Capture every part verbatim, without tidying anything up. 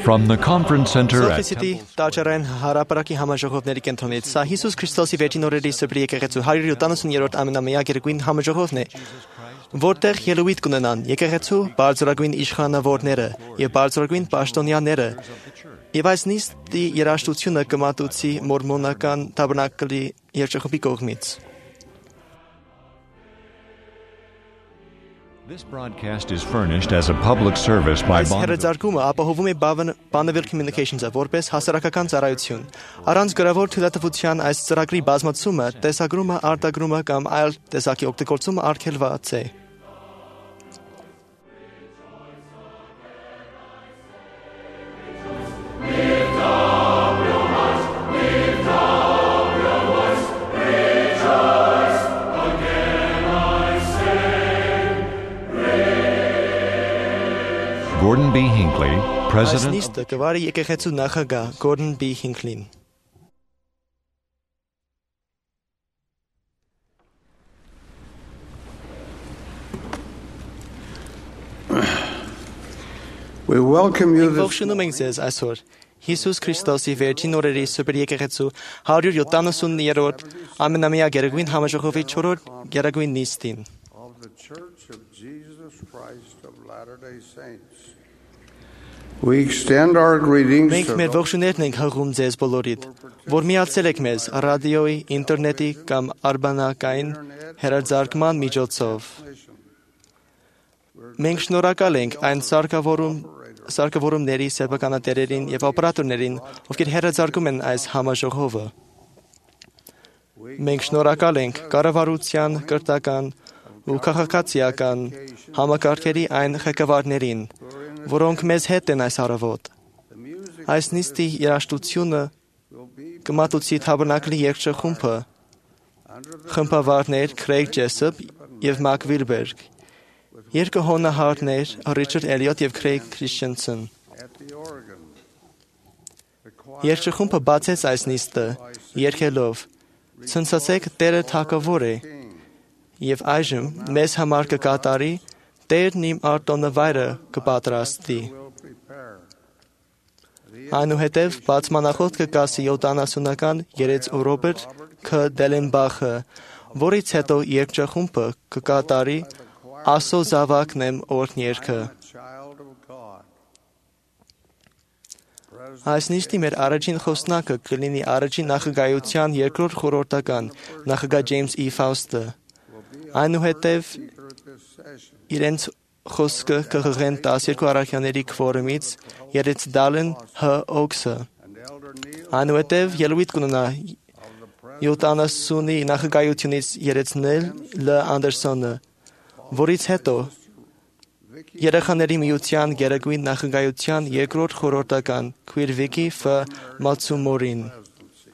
From the conference center at Սոֆիսիտի տաճարային հարապարակի համաժողովների կենտրոնից սա Հիսուս Քրիստոսի վերջին օրերի սրբի եկեղեցու հարյուր յոթանասուններորդ ամենամեակ երեկույն համաժողովն է, որտեղ ելույթ կունենան եկեղեցու բարձրագույն իշխանավորները եւ բարձրագույն պաշտոնյաները, եւ այս նիստի երաժշտությունը կմատուցի մորմոնական տաբերնակլի երգչախմբի կողմից։ This broadcast is furnished as a public service by Այս հեռարձակումը ապահովում է Bonneville Communications-ը որպես հասարակական ծառայություն։ Առանց գրավոր թույլատվության այս ծրագրի բազմացումը, տեսագրումը, արտագրումը կամ այլ տեսակի օգտագործումը արգելված է։ Gordon B. Hinckley, Այս President նիստը կվարի եկեղեցու նախագահ Gordon B. Hinckley-ն։ We welcome you this Ողջունում ենք ձեզ այսօր Հիսուս Քրիստոսի վերջին օրերի սուրբ եկեղեցու հարյուր յոթանասուններորդ ամենամեակ երեկույն համաժողովի չորրորդ երեկույն նիստին։ of the Church of Jesus Christ of Latter-day Saints. We extend our greetings Մենք to մեր ողջույններն ենք հղում ձեզ բոլորիդ, որ միացել եք մեզ ռադիոյի, ինտերնետի կամ արբանյակային հեռարձակման միջոցով։ Մենք շնորհակալ ենք այն սարքավորում սարքավորումների սեփականատերերին եւ օպերատորներին, ովքեր հեռարձակում են այս համաժողովը։ Մենք շնորհակալ ենք կառավարության, կրթական ու քաղաքացիական համակարգերի այն ղեկավարներին, որոնք մեզ հետ են այս առավոտ։ Այս նիստի երաժշտությունը կմատուցի Թաբերնակլի երգչախումբը, խմբավարներ Քրեյգ Ջեսոփ եւ Մակ Վիլբերգ, երկու հոնահարներ Ռիչարդ Էլիոտ եւ Քրեյգ Քրիշչենսեն։ at the organ. Երգչախումբը բացեց այս նիստը երգելով «Ցնցացեք Տերը թագավոր է» եւ այժմ մեզ համար կկատարի Տերն իմ արտոնը վայրը կպատրաստի։ Will prepare. Այնուհետև բացմանախոտ կկասի յոթանասունական երեց Ռոբերտ K. Դելենբախը, որից հետո երգչախումբը կկատարի Ասո զավակն եմ օրհն երգը։ Child of God. Այս նիստի մեր առաջին խոսնակը կլինի առաջին նախագահության երկրորդ խորհրդական նախագահ Ջեյմս E. Ֆաուստը։ Այնուհետև Speaker at this session. իրենց խոսքը կհղեն տասներկու առաքյաների քվորումից երեց Դալեն Հ. Օքսը։ And Elder Neil Այնուհետև ելույթ կունենա of the President յոթանասունի նախագահությունից երեցնել Լ. Անդերսոնը, որից հետո երեխաների միության գերագույն նախագահության երկրորդ խորհրդական Քվիր Վիկի Ֆ. Մացումորին։ presidency.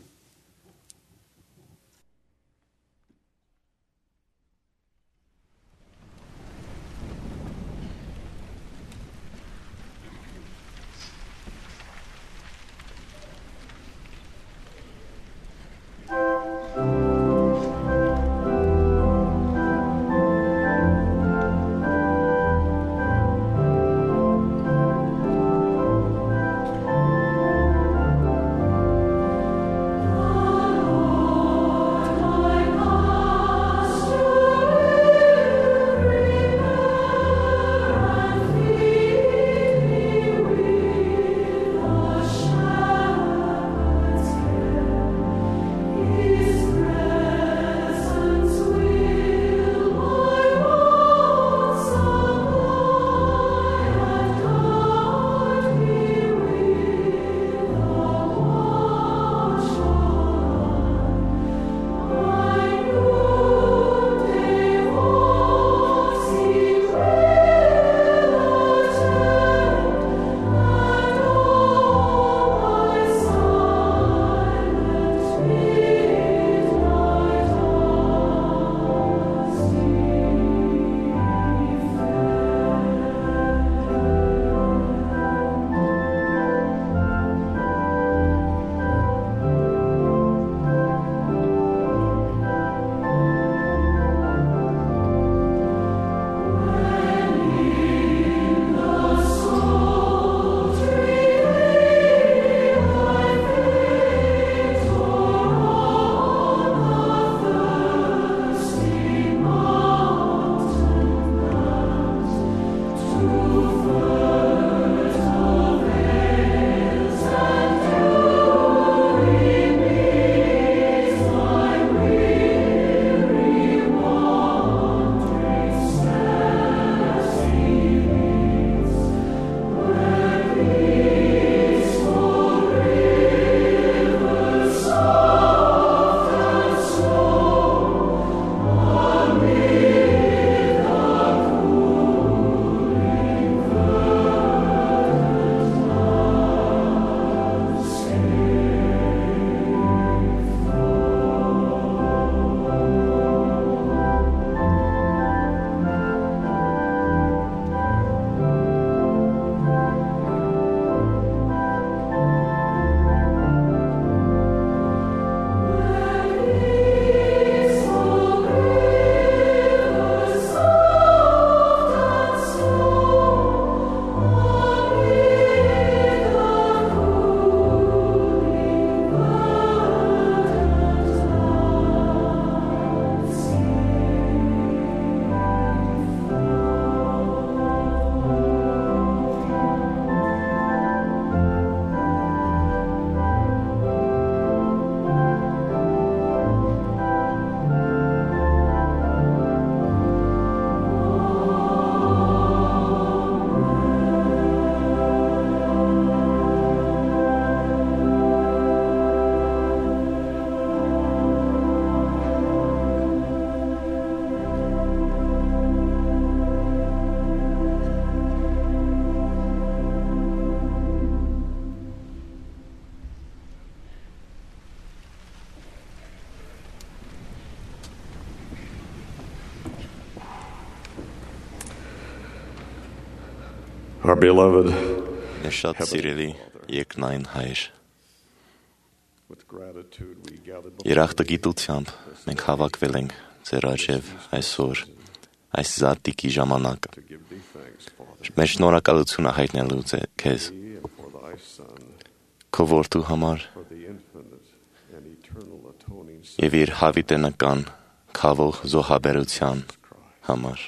Our beloved, Մեր շատ սիրելի երկնային Հայր, with gratitude we gather երախտագիտությամբ մենք հավաքվել ենք ձեր առջև այսօր, այս զատիկի ժամանակ, to give thee thanks, Father, մեր շնորհակալությունը հայտնելու ձե- քեզ, thee and for thy Son, քո որդու համար for the infinite and eternal atoning եւ իր հավիտենական քավող զոհաբերության համար։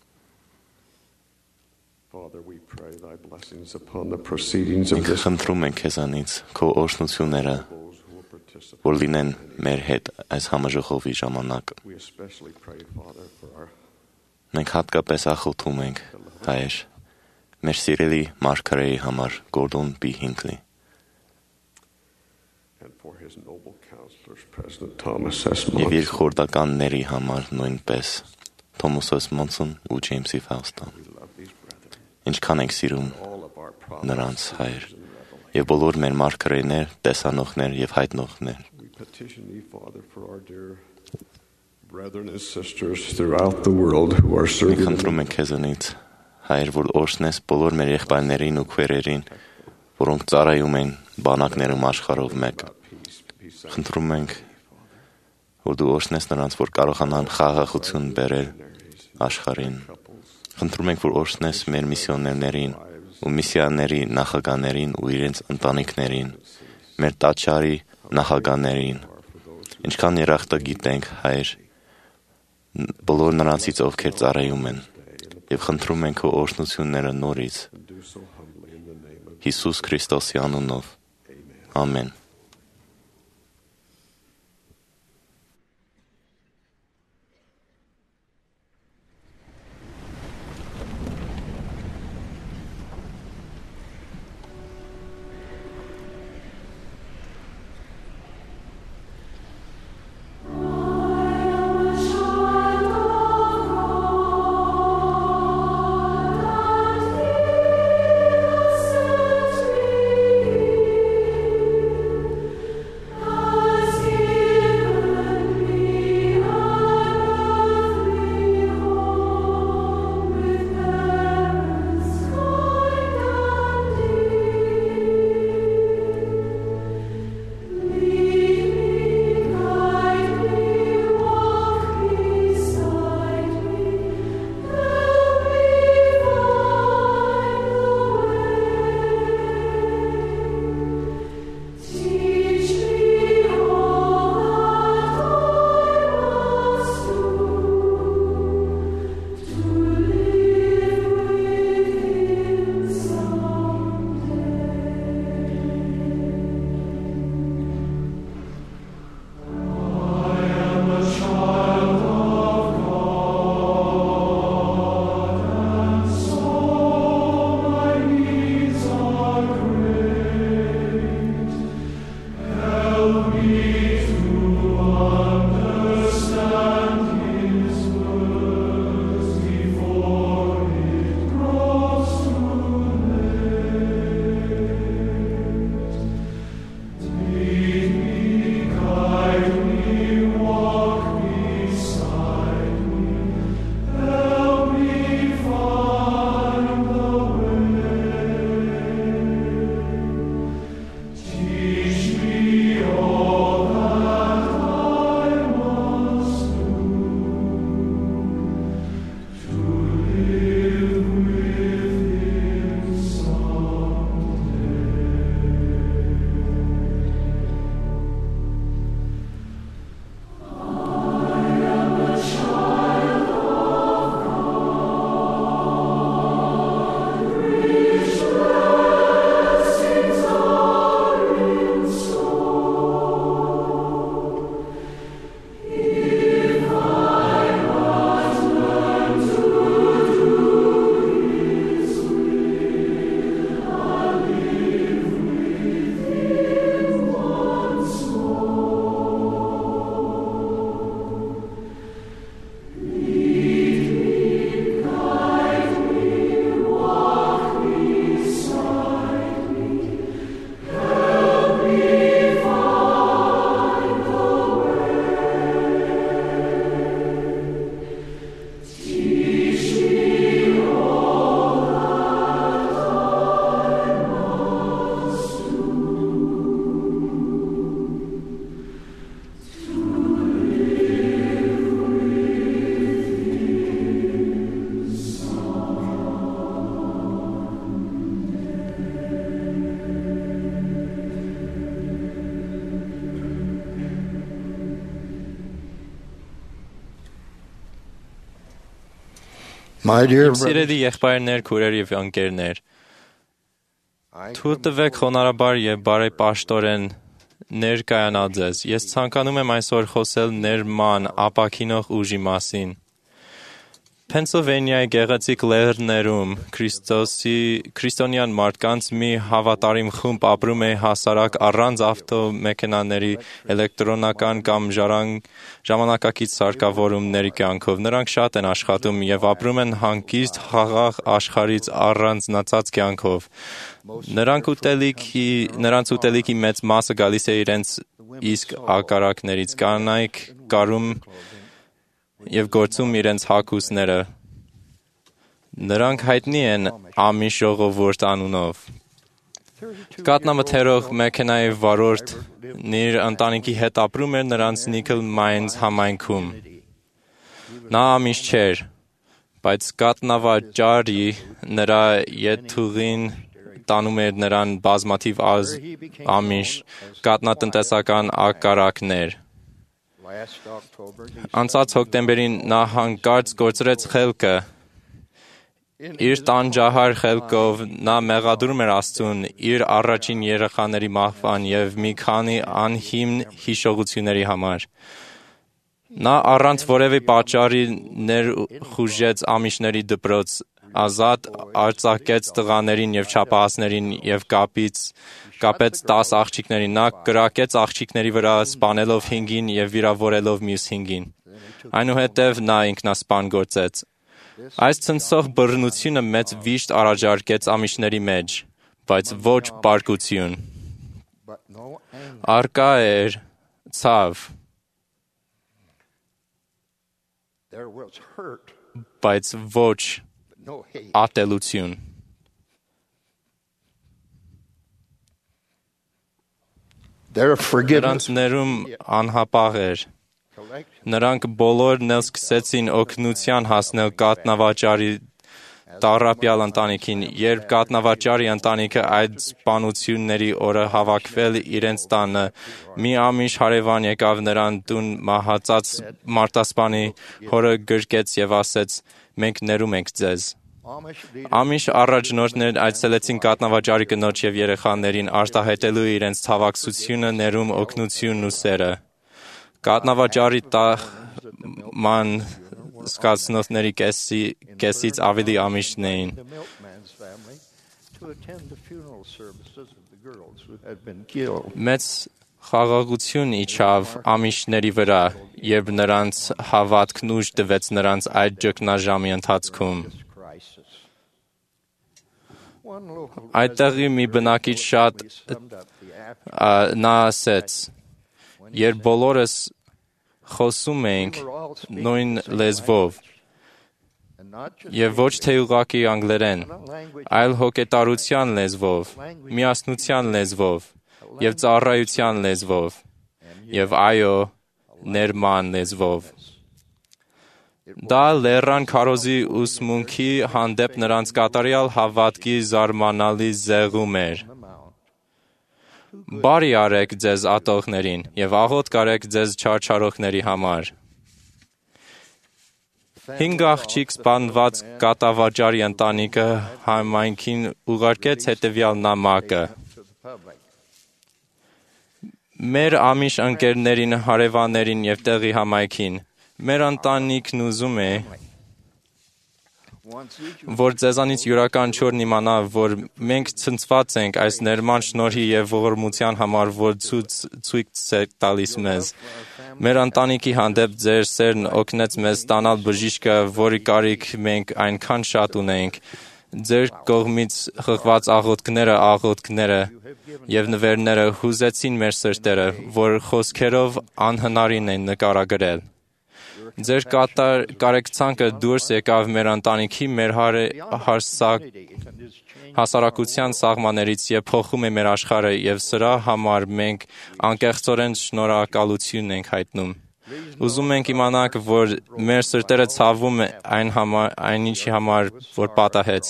Father, we pray thy blessings upon the proceedings of Մենք this խնդրում ենք քեզանից քո օրհնությունները, those who will participate. որ լինեն մեր հետ այս համաժողովի ժամանակ։ We especially pray, Father, for our Մենք հատկապես ախոթում ենք, Հայր, մեր սիրելի մարգարեի համար, Գորդոն B. Hinckley, and for his noble counselors, President Thomas S. եւ իր Monson. խորհրդականների համար նույնպես, Թոմաս S. Monson ու Ջեյմս Ֆաուստան։ We love these brethren. Ինչքան ենք սիրում All of our նրանց, prophets Հայր, and revelations. եւ բոլոր մեր մարգարեներ, տեսանողներ եւ հայտնողներ։ We petition thee, Father, for our dear brethren and sisters throughout the world who are Մենք serving in խնդրում ենք քեզանից, Հայր, որ օրհնես բոլոր մեր եղբայրներին ու քույրերին, որոնք ծառայում են բանակներում աշխարհով մեկ։ peace, peace, Խնդրում ենք, որ դու օրհնես նրանց, որ կարողանան խաղաղություն բերել աշխարհին։ Խնդրում ենք, որ օրհնես մեր միսիոներներին ու միսիաների նախագաներին ու իրենց ընտանիքներին, մեր տաճարի նախագաներին։ Ինչքան երախտագիտ ենք, Հայր, բոլոր նրանցից, ովքեր ծառայում են, եւ խնդրում ենք քո օրհնությունները նորից do so humbly in the name of Հիսուս Քրիստոսի անունով։ Ամեն։ Set free. My dear Իմ սիրելի եղբայրներ, քուրեր եւ ընկերներ, թույլ տվեք խոնարհաբար եւ բարեպաշտորեն ներկայանալ ձեզ։ Ես ցանկանում եմ այսօր խոսել ներման ապաքինող ուժի մասին։ Փենսիլվանիայի գեղեցիկ լեռներում Քրիստոսի քրիստոնյան մարդկանց մի հավատարիմ խումբ ապրում է հասարակ առանց ավտոմեքենաների, էլեկտրոնական կամ ժամանակակից սարքավորումների կյանքով։ Նրանք շատ են աշխատում եւ ապրում են հանգիստ խաղաղ աշխարհից առանձնացած կյանքով։ Նրանք ուտելիքի, նրանց ուտելիքի մեծ մասը գալիս է իրենց իսկ ակարակներից, կանայք կարում և գործում իրենց հագուստները։ Նրանք հայտնի են Ամիշ ժողովուրդ անունով։ Կաթնամթերող մեքենայի վարորդն իր ընտանիքի հետ ապրում էր նրանց Նիքլ Մայնս համայնքում։ Նա ամիշ չէր, բայց կաթնավաճառի նրա ետուղին տանում էր նրան բազմաթիվ ամիշ կաթնատնտեսական ակարակներ։ Անցած հոկտեմբերին նա հանկարծ կորցրեց խելքը։ Իր տանջահար խելքով նա մեղադրում էր Աստծուն իր առաջին երեխաների մահվան և մի քանի անհիմն հիշողությունների համար։ Նա առանց որևէ պատճառի ներխուժեց ամիշների դպրոց, ազատ արձակեց տղաներին և չափահասներին և կապից կապեց տաս աղջիկներին։ Նա կրակեց աղջիկների վրա, սպանելով հինգին և վիրավորելով մյուս հինգին։ Այնուհետև նա ինքնասպան գործեց։ Այս ցնցող բռնությունը մեծ վիշտ առաջարկեց ամիշների մեջ, բայց ոչ պարկություն։ Առկա էր ցավ, բայց ոչ ատելություն։ Նրանց ներում անհապաղ էր։ Նրանք բոլորն էլ սկսեցին օգնության հասնել կաթնավաճառի տառապյալ ընտանիքին։ Երբ կաթնավաճառի ընտանիքը այդ սպանությունների օրը հավաքվել իրենց տանը, մի ամիշ հարևան եկավ նրան տուն մահացած մարտասպանի հորը գրկեց և ասեց. «Մենք ներում ենք ձեզ»։ Ամիշ առաջնորդներն այցելեցին կաթնավաճառի կնոջ և երեխաներին արտահայտելու իրենց ցավակցությունը, ներում, օգնությունն ու սերը։ Կաթնավաճառի տաղման զգացնողների կեսի, կեսից ավելի ամիշն էին։ Մեծ խաղաղություն իջավ ամիշների վրա, երբ նրանց հավատքն ուժ տվեց նրանց այդ ճգնաժամի ընթացքում։ Այդտեղի մի բնակիչ շատ նա ասեց. «Երբ բոլորս խոսում էինք նույն լեզվով, և ոչ թե ուղղակի անգլերեն, այլ հոգետարության լեզվով, միասնության լեզվով և ծառայության լեզվով, և այո, ներման լեզվով»։ Դա լեռան քարոզի ուսմունքի հանդեպ նրանց կատարյալ հավատքի զարմանալի զեղում էր։ Բարի արեք ձեզ ատողներին և աղոթք արեք ձեզ չարչարողների համար։ Հինգ աղջիկ սպանված կաթնավաճառի ընտանիքը համայնքին ուղարկեց հետևյալ նամակը. «Մեր ամիշ ընկերներին, հարևաններին և տեղի համայնքին, մեր ընտանիքն ուզում է, որ ձեզանից յուրաքանչյուրն իմանա, որ մենք ցնցված ենք այս ներման շնորհի և ողորմության համար, որ ցույց եք տալիս մեզ։ Մեր ընտանիքի հանդեպ ձեր սերն օգնեց մեզ ստանալ բժիշկը, որի կարիք մենք այնքան շատ ունեինք։ Ձեր կողմից խղված աղոթքները, աղոթքները և նվերները հուզեցին մեր սրտերը, որ խոսքերով անհնարին են նկարագրել։ Ձեր կարեկցանքը դուրս եկավ մեր ընտանիքի, մեր հասարակության սահմաններից և փոխում է մեր աշխարհը, և սրա համար մենք անկեղծորեն շնորհակալություն ենք հայտնում։ Ուզում ենք իմանաք, որ մեր սրտերը ցավում այն համար, այն ինչի համար, որ պատահեց։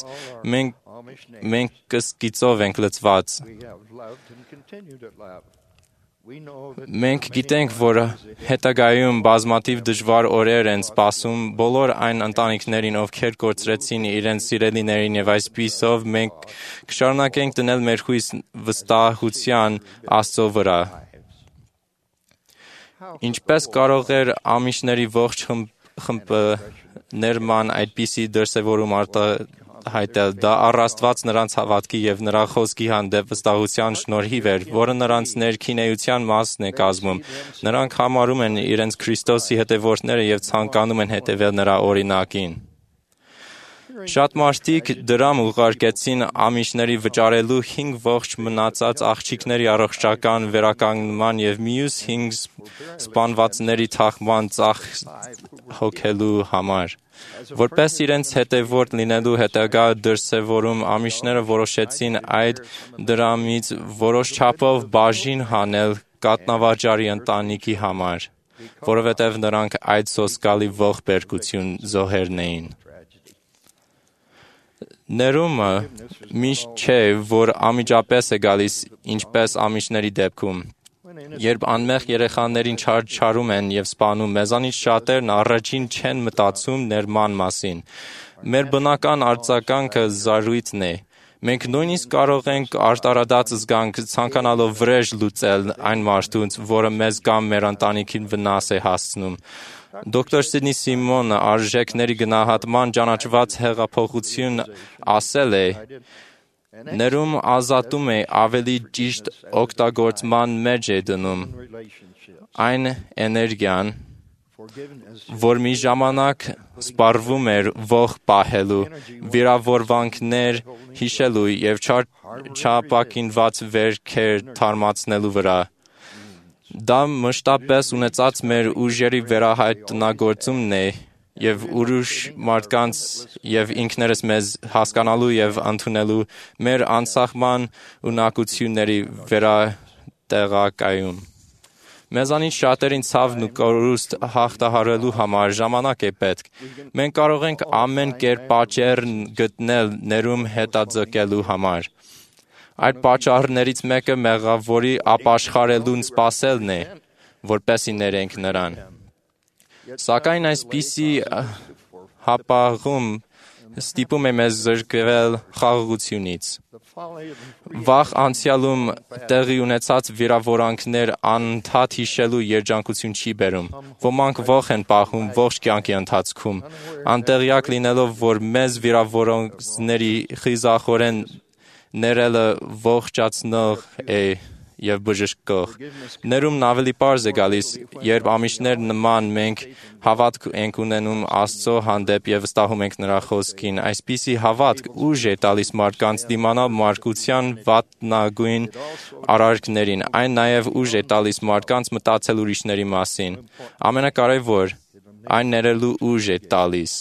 Մենք մենք կսկիծով ենք լցված։ Մենք գիտենք, որ հետագայում բազմաթիվ դժվար օրեր են սպասում բոլոր այն ընտանիքներին, ովքեր կորցրեցին իրենց սիրելիներին, եւ այսպիսով մենք կշարունակենք դնել մեր հույս վստահության Աստծո վրա։ Ինչպես կարող էր ամիսների ողջ խմբը ներման այդպիսի դրսևորում արտահայտել, դա առ Աստված նրանց հավատքի եւ նրա խոսքի հանդեպ վստահության շնորհիվ էր, որը նրանց ներքինեության մասն է կազմում։ Նրանք համարում են իրենց Քրիստոսի հետևորդները եւ ցանկանում են հետևել նրա օրինակին։ Շատ մարդիկ դրամ ուղարկեցին ամիսների վճարելու հինգ ողջ մնացած աղջիկների առողջական վերականգնման եւ մյուս հինգ սպանվածների թաղման ծախ հոգելու համար։ Որպես իրենց հետևորդ լինելու հետագա դրսևորում ամիսները որոշեցին այդ դրամից որոշ չափով բաժին հանել կատնավաճառի ընտանիքի համար, որովհետև նրանք այդ սոսկալի ողբերգություն զոհերն էին։ Ներումը միշտ չէ, որ անմիջապես է գալիս, ինչպես ամիսների դեպքում։ Երբ անմեղ երեխաներին չարչարում են եւ սպանում, մեզանից շատերն առաջին չեն մտածում ներման մասին։ Մեր բնական արձագանքը զարույցն է։ Մենք նույնիսկ կարող ենք արտարադած զգանք ցանկանալով վրեժ լուծել այն մարդուց, որը մեզ կամ մեր ընտանիքին վնաս է հասցնում։ Դոկտոր Սիդնի Սիմոնը արժեքների գնահատման ճանաչված հեղափոխություն ասել է. ներում ազատում է ավելի ճիշտ օգտագործման մեջ է դնում այն էներգիան, որ մի ժամանակ սպառվում էր ողջ պահելու, վիրավորվանքներ հիշելու եւ չապակինված վերքեր թարմացնելու վրա։ Դա մշտապես ունեցած մեր ուժերի վերահայտնագործումն է եւ ուրիշ մարդկանց եւ ինքներս մեզ հասկանալու եւ ընդունելու մեր անսահման ունակությունների վերատեղակայում։ Մեզանից շատերին ցավն ու կորուստ հաղթահարելու համար ժամանակ է պետք։ Մենք կարող ենք ամեն կերպ պատճառ գտնել ներում հետաձգելու համար։ Այդ պատճառներից մեկը մեղավորի ապաշխարելուն սпасելն է, որպեսզի ներենք նրան։ Սակայն այսպիսի հապաղում ստիպում է մեզ զրկվել խաղաղությունից։ Վաղ անցյալում տեղի ունեցած վիրավորանքներ անընդհատ հիշելու երջանկություն չի բերում։ Ոմանք ոխ են պահում ողջ կյանքի ընթացքում, անտեղյակ լինելով, որ մեզ վիրավորողների խիզախորեն ներելը ողջացնող է եւ բժշկող։ Ներումն ավելի պարզ է գալիս, երբ ամիսներ նման մենք հավատք ենք ունենում Աստծո հանդեպ եւ վստահում ենք նրա խոսքին։ Այսպիսի հավատք ուժ է տալիս մարդկանց դիմանալ մարգության վատնագույն արարքներին։ Այն նաեւ ուժ է տալիս մարդկանց մտածել ուրիշների մասին։ Ամենակարևոր, այն ներելու ուժ է տալիս։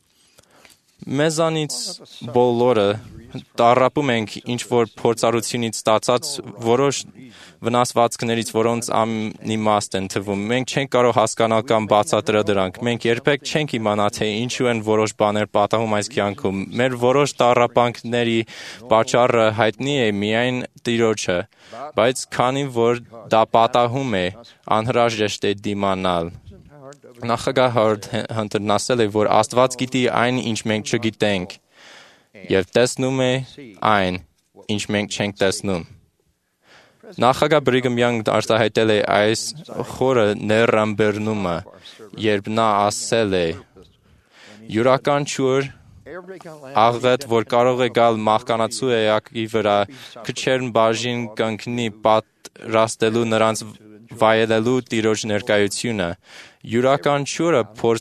Մեզանից բոլորը տառապում ենք ինչ-որ փորձառությունից ստացած որոշ վնասվածքներից, որոնց անիմաստ են թվում։ Մենք չենք կարող հասկանալ կամ բացատրել դրանք։ Մենք երբեք չենք իմանա, թե ինչու են որոշ բաներ պատահում այս կյանքում։ Մեր որոշ տառապանքների պատճառը հայտնի է միայն Տիրոջը, բայց քանի որ դա պատահում է, անհրաժեշտ է դիմանալ։ Նախագահ Հարդ Հանտերն ասել է, որ Աստված գիտի այն, ինչ մենք չգիտենք, եւ տեսնում է այն, ինչ մենք չենք տեսնում։ Նախագահ Բրիգհամ Յանգն արտահայտել է այս խորը ներամբերնումը, երբ նա ասել է. յուրաքանչյուր աղետ, որ կարող է գալ մահկանացու էակի վրա, քչերն բաժին կընկնի պատրաստելու նրանց վայելելու Տիրոջ ներկայությունը, յուրաքանչյուր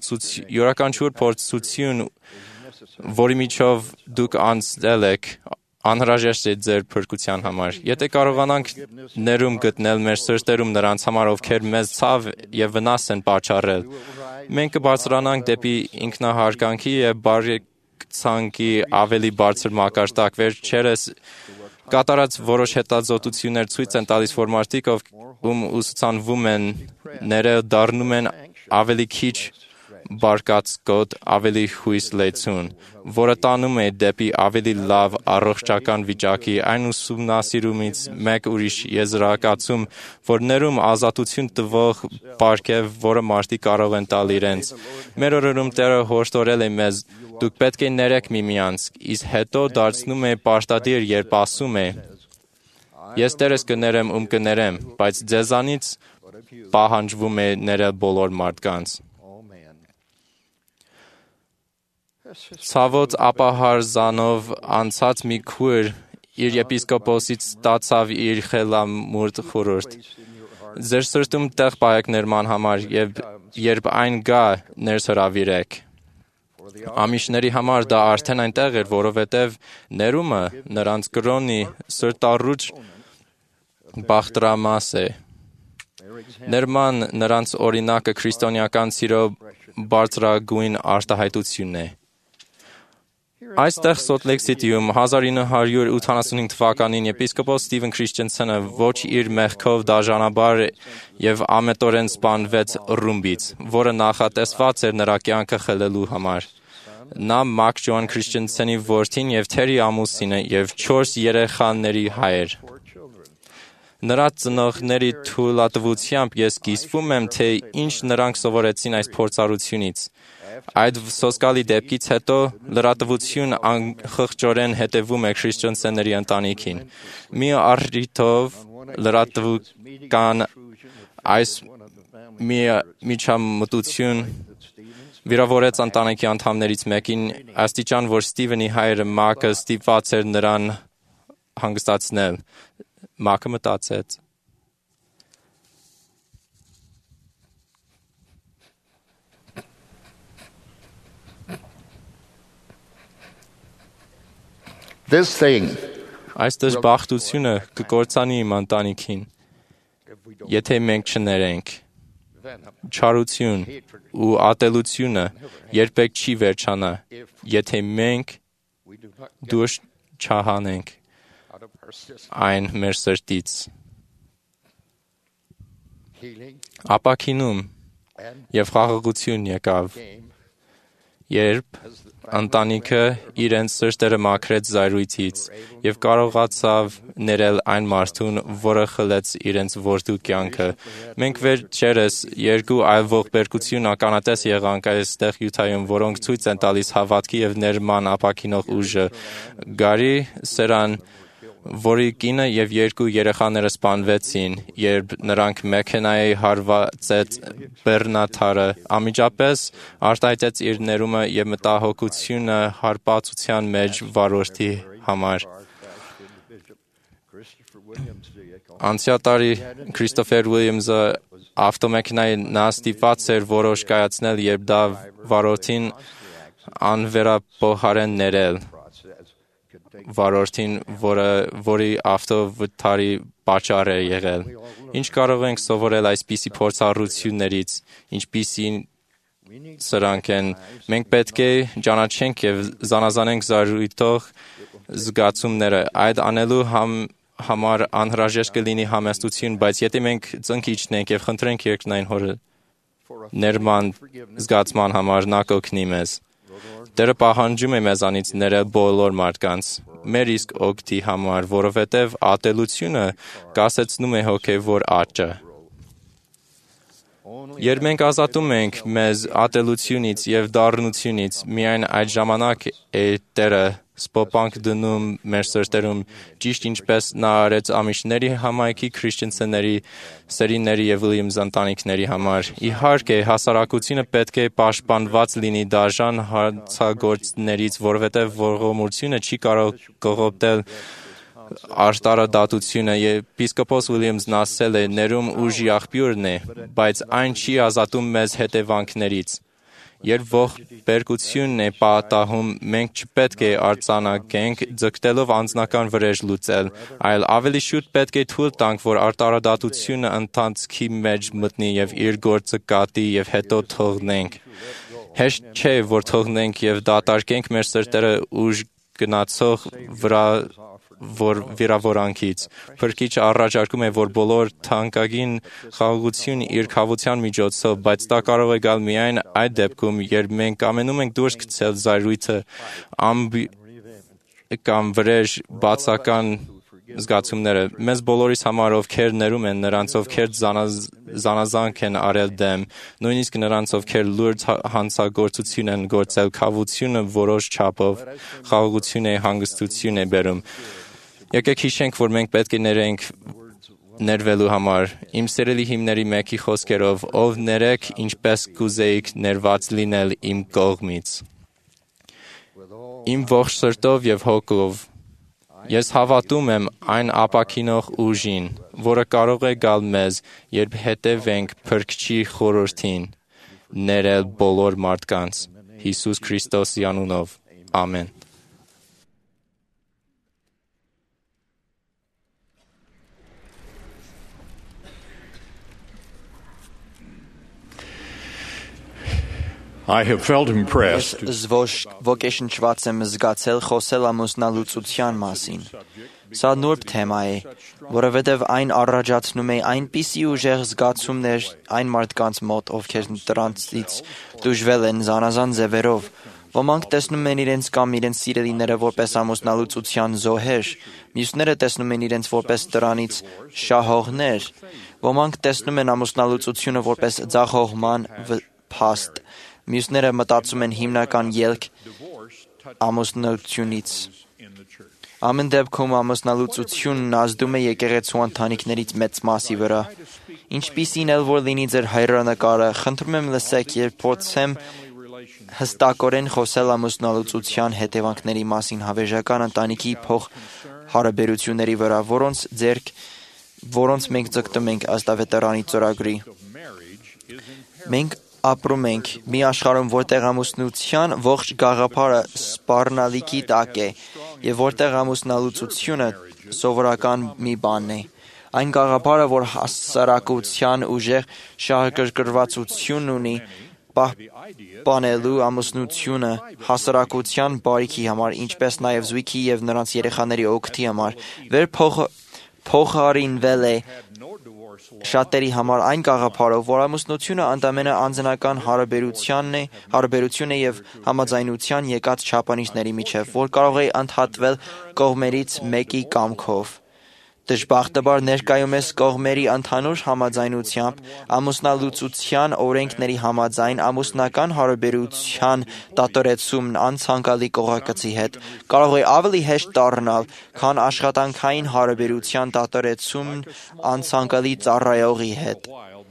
փորձություն, որի միջով դուք անցել եք, անհրաժեշտ է ձեր փրկության համար։ Եթե կարողանանք ներում գտնել մեր սրտերում նրանց համար, ովքեր մեզ ցավ եւ վնաս են պատճառել, մենք կբարձրանանք դեպի ինքնահարգանքի եւ բարեկցանքի ավելի բարձր մակարդակ։ Վերջերս կատարած որոշ հետազոտություններ ցույց են տալիս, որ մարդիկ, ում ուսուցանվում են ներել, դառնում են ավելի քիչ բարկացկոտ ավելի հույս լեցուն, որը տանում է դեպի ավելի լավ առողջական վիճակի այն ուսումնասիրումից մեկ ուրիշ եզրակացում, որ ներում ազատություն տվող պարգև, որը մարդիկ կարող են տալ իրենց։ Մեր օրերում Տերը հորդորել է մեզ. դուք պետք է ներեք միմյանց, իսկ հետո դարձնում է պարտադիր, երբ ասում է. ես Տերս կներեմ, ում կներեմ, բայց ձեզանից պահանջվում է ներել բոլոր մարդկանց։ Ցավոց ապահարզանով անցած մի քույր իր եպիսկոպոսից ստացավ իր խելամուրդ խորհուրդ. ձեր սրտում տեղ պահեք ներման համար եւ երբ այն գա, ներս հրավիրեք։ Ամիշների համար դա արդեն այնտեղ էր, որովհետև ներումը նրանց կրոնի սրտառուչ բախտրամաս է։ Ներման նրանց օրինակը քրիստոնեական սիրո բարձրագույն արտահայտությունն է։ Այստեղ Սոլտ Լեյք Սիթիում հազար ինը հարյուր ութանասունհինգ թվականին եպիսկոպոս Ստիվեն Քրիշչենսենը ոչ իր մեղքով դաժանաբար եւ ամետորեն սպանվեց ռումբից, որը նախատեսված էր նրա կյանքը խլելու համար։ Նա Մակ Ջոան Քրիշչենսենի որդին եւ Թերի ամուսինը եւ չորս երեխաների հայր։ Նրա ծնողների թույլատվությամբ ես կիսվում եմ, թե ինչ նրանք սովորեցին այս փորձառությունից։ Այդ սոսկալի դեպքից հետո լրատվություն անխղճորեն հետևում է Քրիշչենսենների ընտանիքին։ Մի առիթով լրատվական այս միջամտություն վիրավորեց ընտանիքի անդամներից մեկին, աստիճան, որ Ստիվենի հայրը Մակը ստիպված էր նրան հանգստացնել։ Մակը մտածեց. This thing, այս դժբախտությունը կկործանի իմ ընտանիքին, եթե մենք չներենք։ Չարություն ու ատելությունը երբեք չի վերջանա, եթե մենք դուրս չհանենք այն մեր սրտից։ Ապաքինում եւ խաղաղություն եկավ, երբ ընտանիքը իրենց սրտերը մաքրեց զայրույթից եւ կարողացավ ներել այն մարդուն, որը խլեց իրենց որդու կյանքը։ Մենք վերջերս երկու այլ ողբերգություն ականատես եղանք այստեղ Յութայում, որոնք ցույց են տալիս հավատքի եւ ներման ապաքինող ուժը։ Գարի Սերան, որի կինը եւ երկու երեխաները սպանվեցին, երբ նրանք մեքենայի հարվածեց բեռնաթարը, անմիջապես արտահայտեց իր ներումը եւ մտահոգությունը հարվածության մեջ վարորդի համար։ Անցյալ տարի Քրիստոֆեր Ուիլյամսը ավտոմեքենայի նա ստիպված էր որոշ կայացնել, երբ դա վարորդին անվերապահորեն ներել վարորդին, որը որի ավտովթարի պատճառ է եղել։ Ինչ կարող ենք սովորել այսպիսի փորձառություններից, ինչպիսին սրանք են։ Մենք պետք է ճանաչենք եւ զանազանենք զայրույթող զգացումները։ Այդ անելու համ համար անհրաժեշտ կլինի համեստություն, բայց եթե մենք ծնկ իջնենք եւ խնդրենք երկնային Հորը ներման զգացման համար, նա կօգնի մեզ։ Տերը պահանջում է մեզանից ներել բոլոր մարդկանց, մեր իսկ օգտի համար, որովհետև ատելությունը կասեցնում է հոգևոր աճը։ Երբ մենք ազատում ենք մեզ ատելությունից եւ դառնությունից, միայն այդ ժամանակ է Տերը սպոպանք դնում մեր սրտերում, ճիշտ ինչպես նա արեց ամիշների համայնքի քրիստոնյաների, սերիների եւ Ուիլյամս ընտանիքների համար։ Իհարկե, հասարակությունը պետք է պաշտպանված լինի դաժան հանցագործներից, որովհետեւ ողորմությունը չի կարող կողոպտել արտարադատությունը։ Եպիսկոպոս Ուիլյամսն ասել է. ներում ուժի աղբյուրն է, բայց այն չի ազատում մեզ հետևանքներից։ Երբ ողբերգությունն է պատահում, մենք չպետք է արձանագրենք ձգտելով անձնական վրեժ լուծել, այլ ավելի շուտ պետք է թույլ տանք, որ արտարադատությունը ընթացքի մեջ մտնի եւ իր գործը կատի եւ հետո թողնենք։ Հեշտ չէ, որ թողնենք եւ դատարկենք մեր սրտերը ուժ գնացող վրա որ վիրավորանքից։ Փրկիչը առաջարկում է, որ բոլոր թանկագին խաղաղություն իր խաղության միջոցով, բայց դա կարող է գալ միայն այդ դեպքում, երբ մենք ամենում ենք դուրս գցել զայրույթը, ամբի կամ վրեժ բացական զգացումները։ Մեզ բոլորիս համար, ովքեր ներում են, նրանց ովքեր զանազանք են արել դեմ, նույնիսկ նրանց ովքեր լուրջ հանցագործություն են գործել, խաղաղությունը որոշ չափով խաղաղություն է, հանգստություն է բերում։ Եկեք հիշենք, որ մենք պետք է ներենք ներվելու համար։ Իմ սիրելի հիմների մեկի խոսքերով, ով ներեք, ինչպես կուզեիք ներված լինել իմ կողմից։ Իմ ողջ սրտով եւ հոգով ես հավատում եմ այն ապաքինող ուժին, որը կարող է գալ մեզ, երբ հետևենք Փրկչի խորհրդին, ներել բոլոր մարդկանց։ Հիսուս Քրիստոսի անունով։ Ամեն։ I have felt impressed Ոգեշնչված եմ զգացել խոսել ամուսնալուծության մասին։ Սա նուրբ թեմա է, որովհետև այն առաջացնում է այնպիսի ուժեղ զգացումներ այն մարդկանց մոտ, ովքեր դրանից տուժվել են զանազան ձևերով։ Ոմանք տեսնում են իրենց կամ իրենց սիրելիները որպես ամուսնալուծության զոհեր, մյուսները տեսնում են իրենց որպես դրանից շահողներ, ոմանք տեսնում են ամուսնալուծությունը որպես ձախողման փաստ, մյուսները մտածում են հիմնական ելք ամուսնությունից։ Ամեն դեպքում ամուսնալուծությունն ազդում է եկեղեցու ընտանիքներից մեծ մասի վրա։ Ինչպիսին էլ որ լինի ձեր հայրանկարը, խնդրում եմ լսեք, երբ փորձեմ հստակորեն խոսել ամուսնալուծության հետևանքների մասին հավերժական ընտանիքի փոխհարաբերությունների վրա, որոնց ձեռք որոնց մենք ձգտում ենք ըստ ավետարանի ծրագրի։ Մենք ապրում ենք մի աշխարհում, որտեղ ամուսնության ողջ գաղափարը սպառնալիքի տակ է, եւ որտեղ ամուսնալուծությունը սովորական մի բան է։ Այն գաղափարը, որ հասարակության ուժեղ շահագրգռվածություն ունի, պահպանելու ամուսնությունը հասարակության բարիքի համար, ինչպես նաև զույգի եւ նրանց երեխաների օգտի համար, վեր փոխարինվել է շատերի համար այն գաղափարով, որ ամուսնությունը ընդամենը անձնական հարաբերությանն է, հարաբերություն է եւ համաձայնության եկած չափանիշների միջև, որ կարող է ընդհատվել կողմերից մեկի կամքով։ Դժբախտաբար ներկայումս կողմերի ընդհանուր համաձայնությամբ ամուսնալուծության օրենքների համաձայն ամուսնական հարաբերության դատորեցումն անցանկալի կողակցի հետ կարող է ավելի հեշտ դառնալ, քան աշխատանքային հարաբերության դատորեցումն անցանկալի ծառայողի հետ։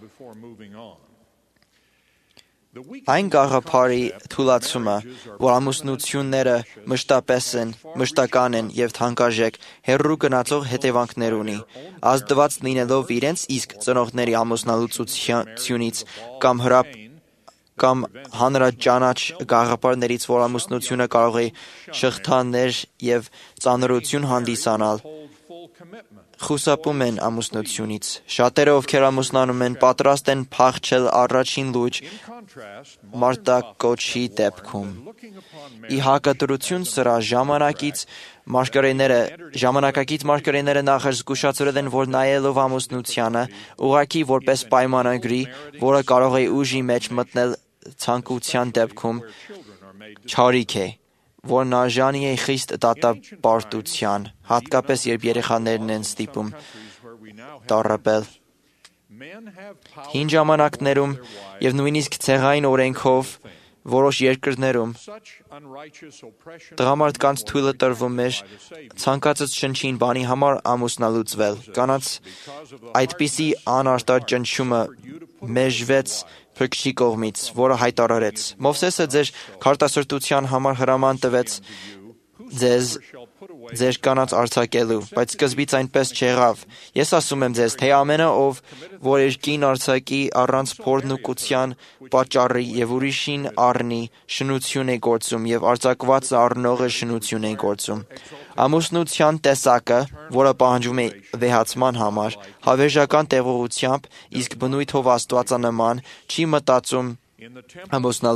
Այն գաղափարի թուլացումը, որ ամուսնությունները մշտապես են, մշտական են եւ թանկարժեք, հեռու գնացող հետևանքներ ունի, ազդված լինելով իրենց իսկ ծնողների ամուսնալուծությունից կամ հրապ կամ հանրաճանաչ գաղափարներից, որ ամուսնությունը կարող է շղթաներ եւ ծանրություն հանդիսանալ, խուսափում են ամուսնությունից։ Շատերը, ովքեր ամուսնանում են, պատրաստ են փախչել առաջին լուրջ մարտակոչի դեպքում։ Ի հակադրություն սրա, ժամանակից մարգարեները, ժամանակակից մարգարեները նախ զգուշացրել են, որ նայելով ամուսնությանը, ուղղակի որպես պայմանագրի, որը կարող է ուժի մեջ մտնել ցանկության դեպքում, չարիք է, որն արժանի է խիստ դատապարտության, հատկապես երբ երեխաներն են ստիպում տառապել։ Հին ժամանակներում եւ նույնիսկ ցեղային օրենքով որոշ երկրներում տղամարդկանց թույլ է տրվում էր ցանկացած շնչին բանի համար ամուսնալուծվել։ Կանանց այդպիսի անարտար ճնշումը մեժվեց Փրկչի կողմից, որը հայտարարեց. Մովսեսը ձեր քարտասրտության համար հրաման տվեց ձեզ ձեր կանանց արձակելու, բայց սկզբից այնպես չեղավ։ Ես ասում եմ ձեզ, թե ամենը, ով որ իր կին արձակի առանց փորձնուկության պատճառի եւ ուրիշին առնի, շնություն է գործում եւ արձակված առնողը շնություն է գործում։ Ամուսնության տեսակը, որը պահանջվում է վեհացման համար, հավերժական տեղողությամբ, իսկ բնույթով աստվածանման, չի մտածում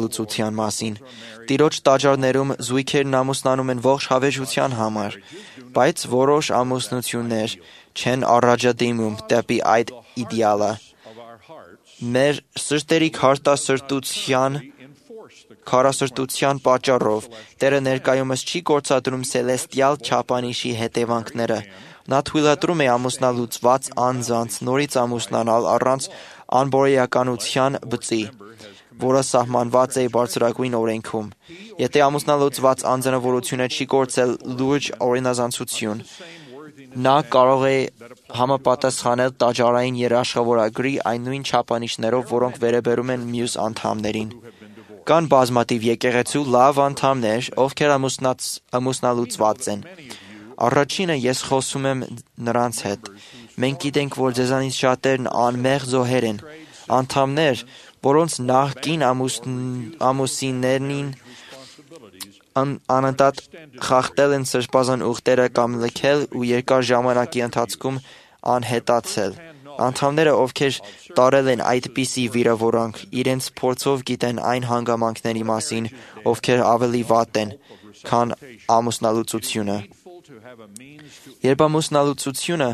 ամուսնալուծության մասին։ Տիրոջ տաճարներում զույգերն ամուսնանում են ողջ հավերժության համար։ բայց որոշ ամուսնություններ չեն առաջադիմում դեպի այդ իդեալը։ Մեր սրտերի քարտասրտության քարասրտության պատճառով Տերը ներկայումս չի գործադրում սելեստիալ չափանիշի հետևանքները։ Նա թույլատրում է ամուսնալուծված անձանց նորից ամուսնանալ առանց անբարոյականության բծի, որը սահմանված է բարձրագույն օրենքում։ Եթե ամուսնալուծված անձնավորությունը չի գործել լուրջ օրինազանցություն, նա կարող է համապատասխանել տաճարային երաշխավորագրի այն նույն չափանիշներով, որոնք վերաբերում են մյուս անդամներին։ Կան բազմաթիվ եկեղեցու լավ անդամներ, ովքեր ամուսնալուծված են։ Առաջինը ես խոսում եմ նրանց հետ։ Մենք գիտենք, որ ձեզանից շատերն անմեղ զոհեր են, անդամներ, որոնց նախկին ամուսիններին անընդհատ խախտել են սրբազան ուխտերը կամ լքել ու երկար ժամանակի ընթացքում անհետացել։ Անդամները, ովքեր տարել են այդպիսի վիրավորանք, իրենց փորձով գիտեն այն հանգամանքների մասին, ովքեր ավելի վատ են, քան ամուսնալուծությունը։ Երբ ամուսնալուծությունը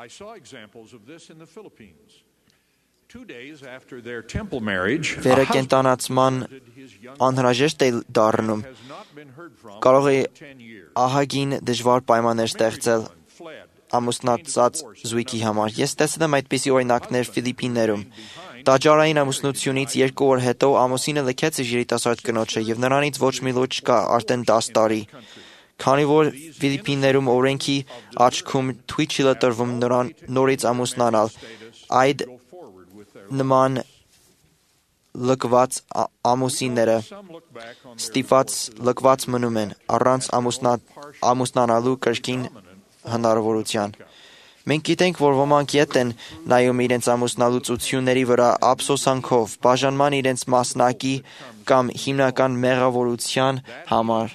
վերակենդանացման անհրաժեշտ է դառնում, կարող է ահագին դժվար պայմաններ ստեղծել ամուսնացած զույգի համար։ Ես տեսել եմ այդպիսի օրինակներ Ֆիլիպիններում։ Տաճարային ամուսնությունից երկու օր հետո ամուսինը լքեց իր երիտասարդ կնոջը և նրանից ոչ մի լուր չկա արդեն դաս տարի։ Քանի որ Ֆիլիպիններում օրենքի աչքում թույլ չի տրվում նրան նորից ամուսնանալ, այդ նման լքված ամուսինները ստիպված լքված մնում են առանց ամուսնանալու կրկին հնարավորության։ Մենք գիտենք, որ ոմանք ետ են նայում իրենց ամուսնալուծությունների վրա ափսոսանքով, բաժանման իրենց մասնակի կամ հիմնական մեղավորության համար,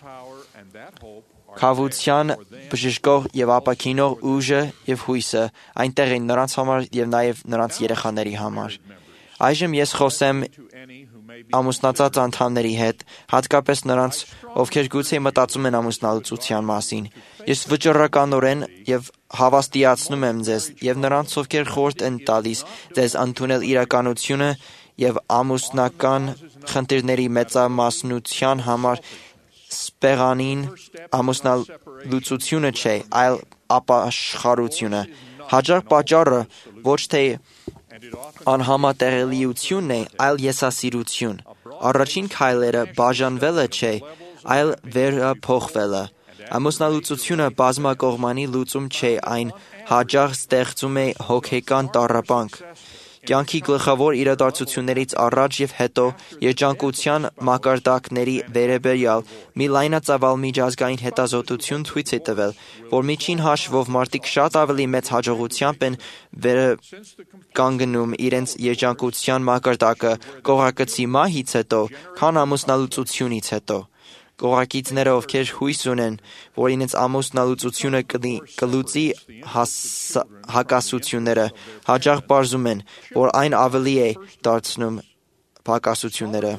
քավության բժշկող և ապաքինող ուժը և հույսը այնտեղ են նրանց համար և նաև նրանց երեխաների համար։ Այժմ ես խոսեմ ամուսնացած անդամների հետ, հատկապես նրանց, ովքեր գուցե մտածում են ամուսնալուծության մասին։ Ես վճռականորեն և հավաստիացնում եմ ձեզ և նրանց, ովքեր խորհուրդ են տալիս ձեզ ընդունել իրականությունը և ամուսնական խնդիրների մեծամասնության համար սպեղանին ամուսնալուծությունը չէ, այլ ապաշխարությունը։ Հաճախ պատճառը ոչ թե անհամատեղելիությունն է, այլ եսասիրություն։ Առաջին քայլերը բաժանվելը չէ, այլ վերափոխվելը։ Ամուսնալուծությունը բազմակողմանի լուծում չէ, այն հաճախ ստեղծում է հոգեկան տառապանք։ Կյանքի գլխավոր իրադարձություններից առաջ և հետո երջանկության մակարդակների վերաբերյալ մի լայնածավալ միջազգային հետազոտություն ցույց է տվել, որ միջին հաշվով մարդիկ շատ ավելի մեծ հաջողությամբ են վերականգնում իրենց երջանկության մակարդակը կողակցի մահից հետո, քան ամուսնալուծությունից հետո։ Կողակիցները, ովքեր հույս ունեն, որ իրենց ամուսնալուծությունը կլուծի հակասությունները, հաճախ պարզում են, որ այն ավելի է դարձնում հակասությունները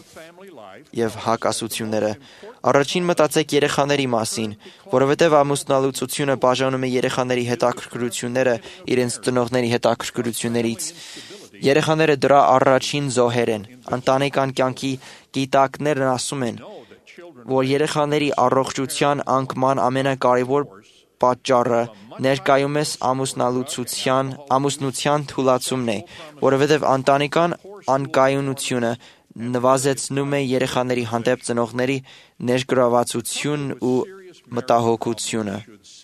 և հակասությունները։ Առաջին մտածեք երեխաների մասին, որովհետև ամուսնալուծությունը բաժանում է երեխաների հետաքրքրությունները իրենց ծնողների հետաքրքրություններից։ Երեխաները դրա առաջին զոհեր են։ Ընտանեկան կյանքի գիտակներն ասում են, որ երեխաների առողջության անկման ամենակարևոր պատճառը ներկայումս ամուսնալուծության ամուսնության թուլացումն է, որովհետև ընտանեկան անկայունությունը նվազեցնում է երեխաների հանդեպ ծնողների ներգրավվածությունն ու մտահոգությունը։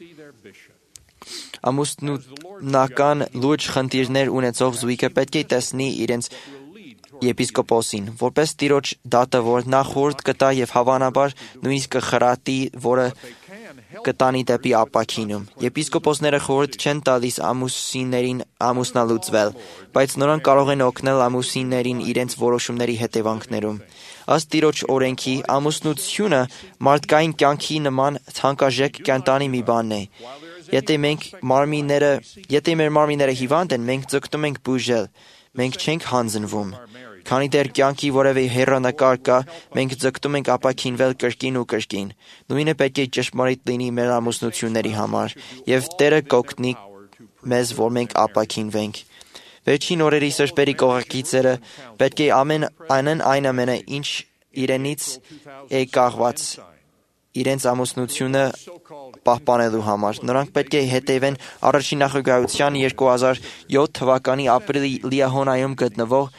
Ամուսնական լուրջ խնդիրներ ունեցող զույգը պետք է տեսնի իրենց եպիսկոպոսին, որպես տիրոջ դատավոր նա խորհուրդ կտա և հավանաբար նույնիսկ կխրատի, որը կտանի դեպի ապաքինում։ Եպիսկոպոսները խորհուրդ չեն տալիս ամուսիններին ամուսնալուծվել, բայց նրանք կարող են օգնել ամուսիններին իրենց որոշումների հետևանքներում։ Ըստ տիրոջ օրենքի, ամուսնությունը մարդկային կյանքի նման թանկարժեք կենդանի մի բան է։ Եթե մենք մարմինները, եթե մեր մարմինները հիվանդ են, մենք ձգտում ենք բուժել, մենք չենք հանձնվում։ Քանի դեռ կյանքի որևէ հեռանկար կա, մենք ձգտում ենք ապաքինվել կրկին ու կրկին։ Նույնը պետք է ճշմարիտ լինի մեր ամուսնությունների համար, եւ Տերը կօգնի մեզ, որ մենք ապաքինվենք։ Վերջին օրերի սրբերի կողակիցները պետք է ամեն անեն այն ամենը, ինչ իրենից է կախված իրենց ամուսնությունը պահպանելու համար։ Նրանք պետք է հետևեն առաջին նախագահության երկու հազար յոթ թվականի ապրիլի Լիահոնայում գտնվող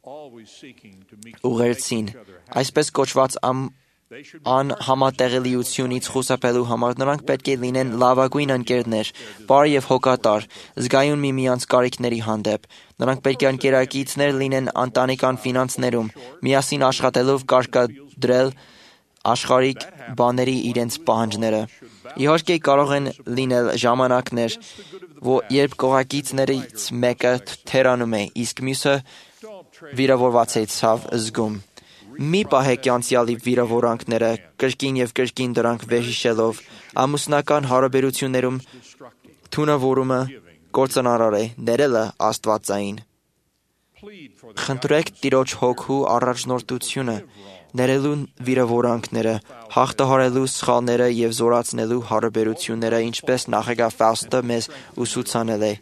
ուղերձին, այսպես կոչված անհամատեղելիությունից խուսափելու համար նրանք պետք է լինեն լավագույն ընկերներ, բարի եւ հոգատար, զգայուն միմյանց կարիքների հանդեպ։ Նրանք պետք է ընկերակիցներ լինեն ընտանեկան ֆինանսներում, միասին աշխատելով կարգադրել աշխարհիկ բաների իրենց պահանջները։ Իհարկե կարող են լինել ժամանակներ, երբ կողակիցներից մեկը թերանում է, իսկ մյուսը վիրավորված է ցավ զգում։ Մի պահեք անցյալի վիրավորանքները, կրկին եւ կրկին դրանք վերհիշելով, ամուսնական հարաբերություններում թունավորումը կործանարար է, ներելը աստվածային։ Խնդրեք Տիրոջ հոգու առաջնորդությունը, ներելու վիրավորանքները, հաղթահարելու սխալները եւ զորացնելու հարաբերությունները, ինչպես նախագահ Ֆաուստը մեզ ուսուցանել է։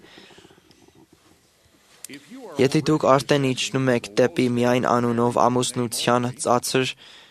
Եթե դուք արդեն իջնում եք դեպի միայն անունով ամուսնության ծածր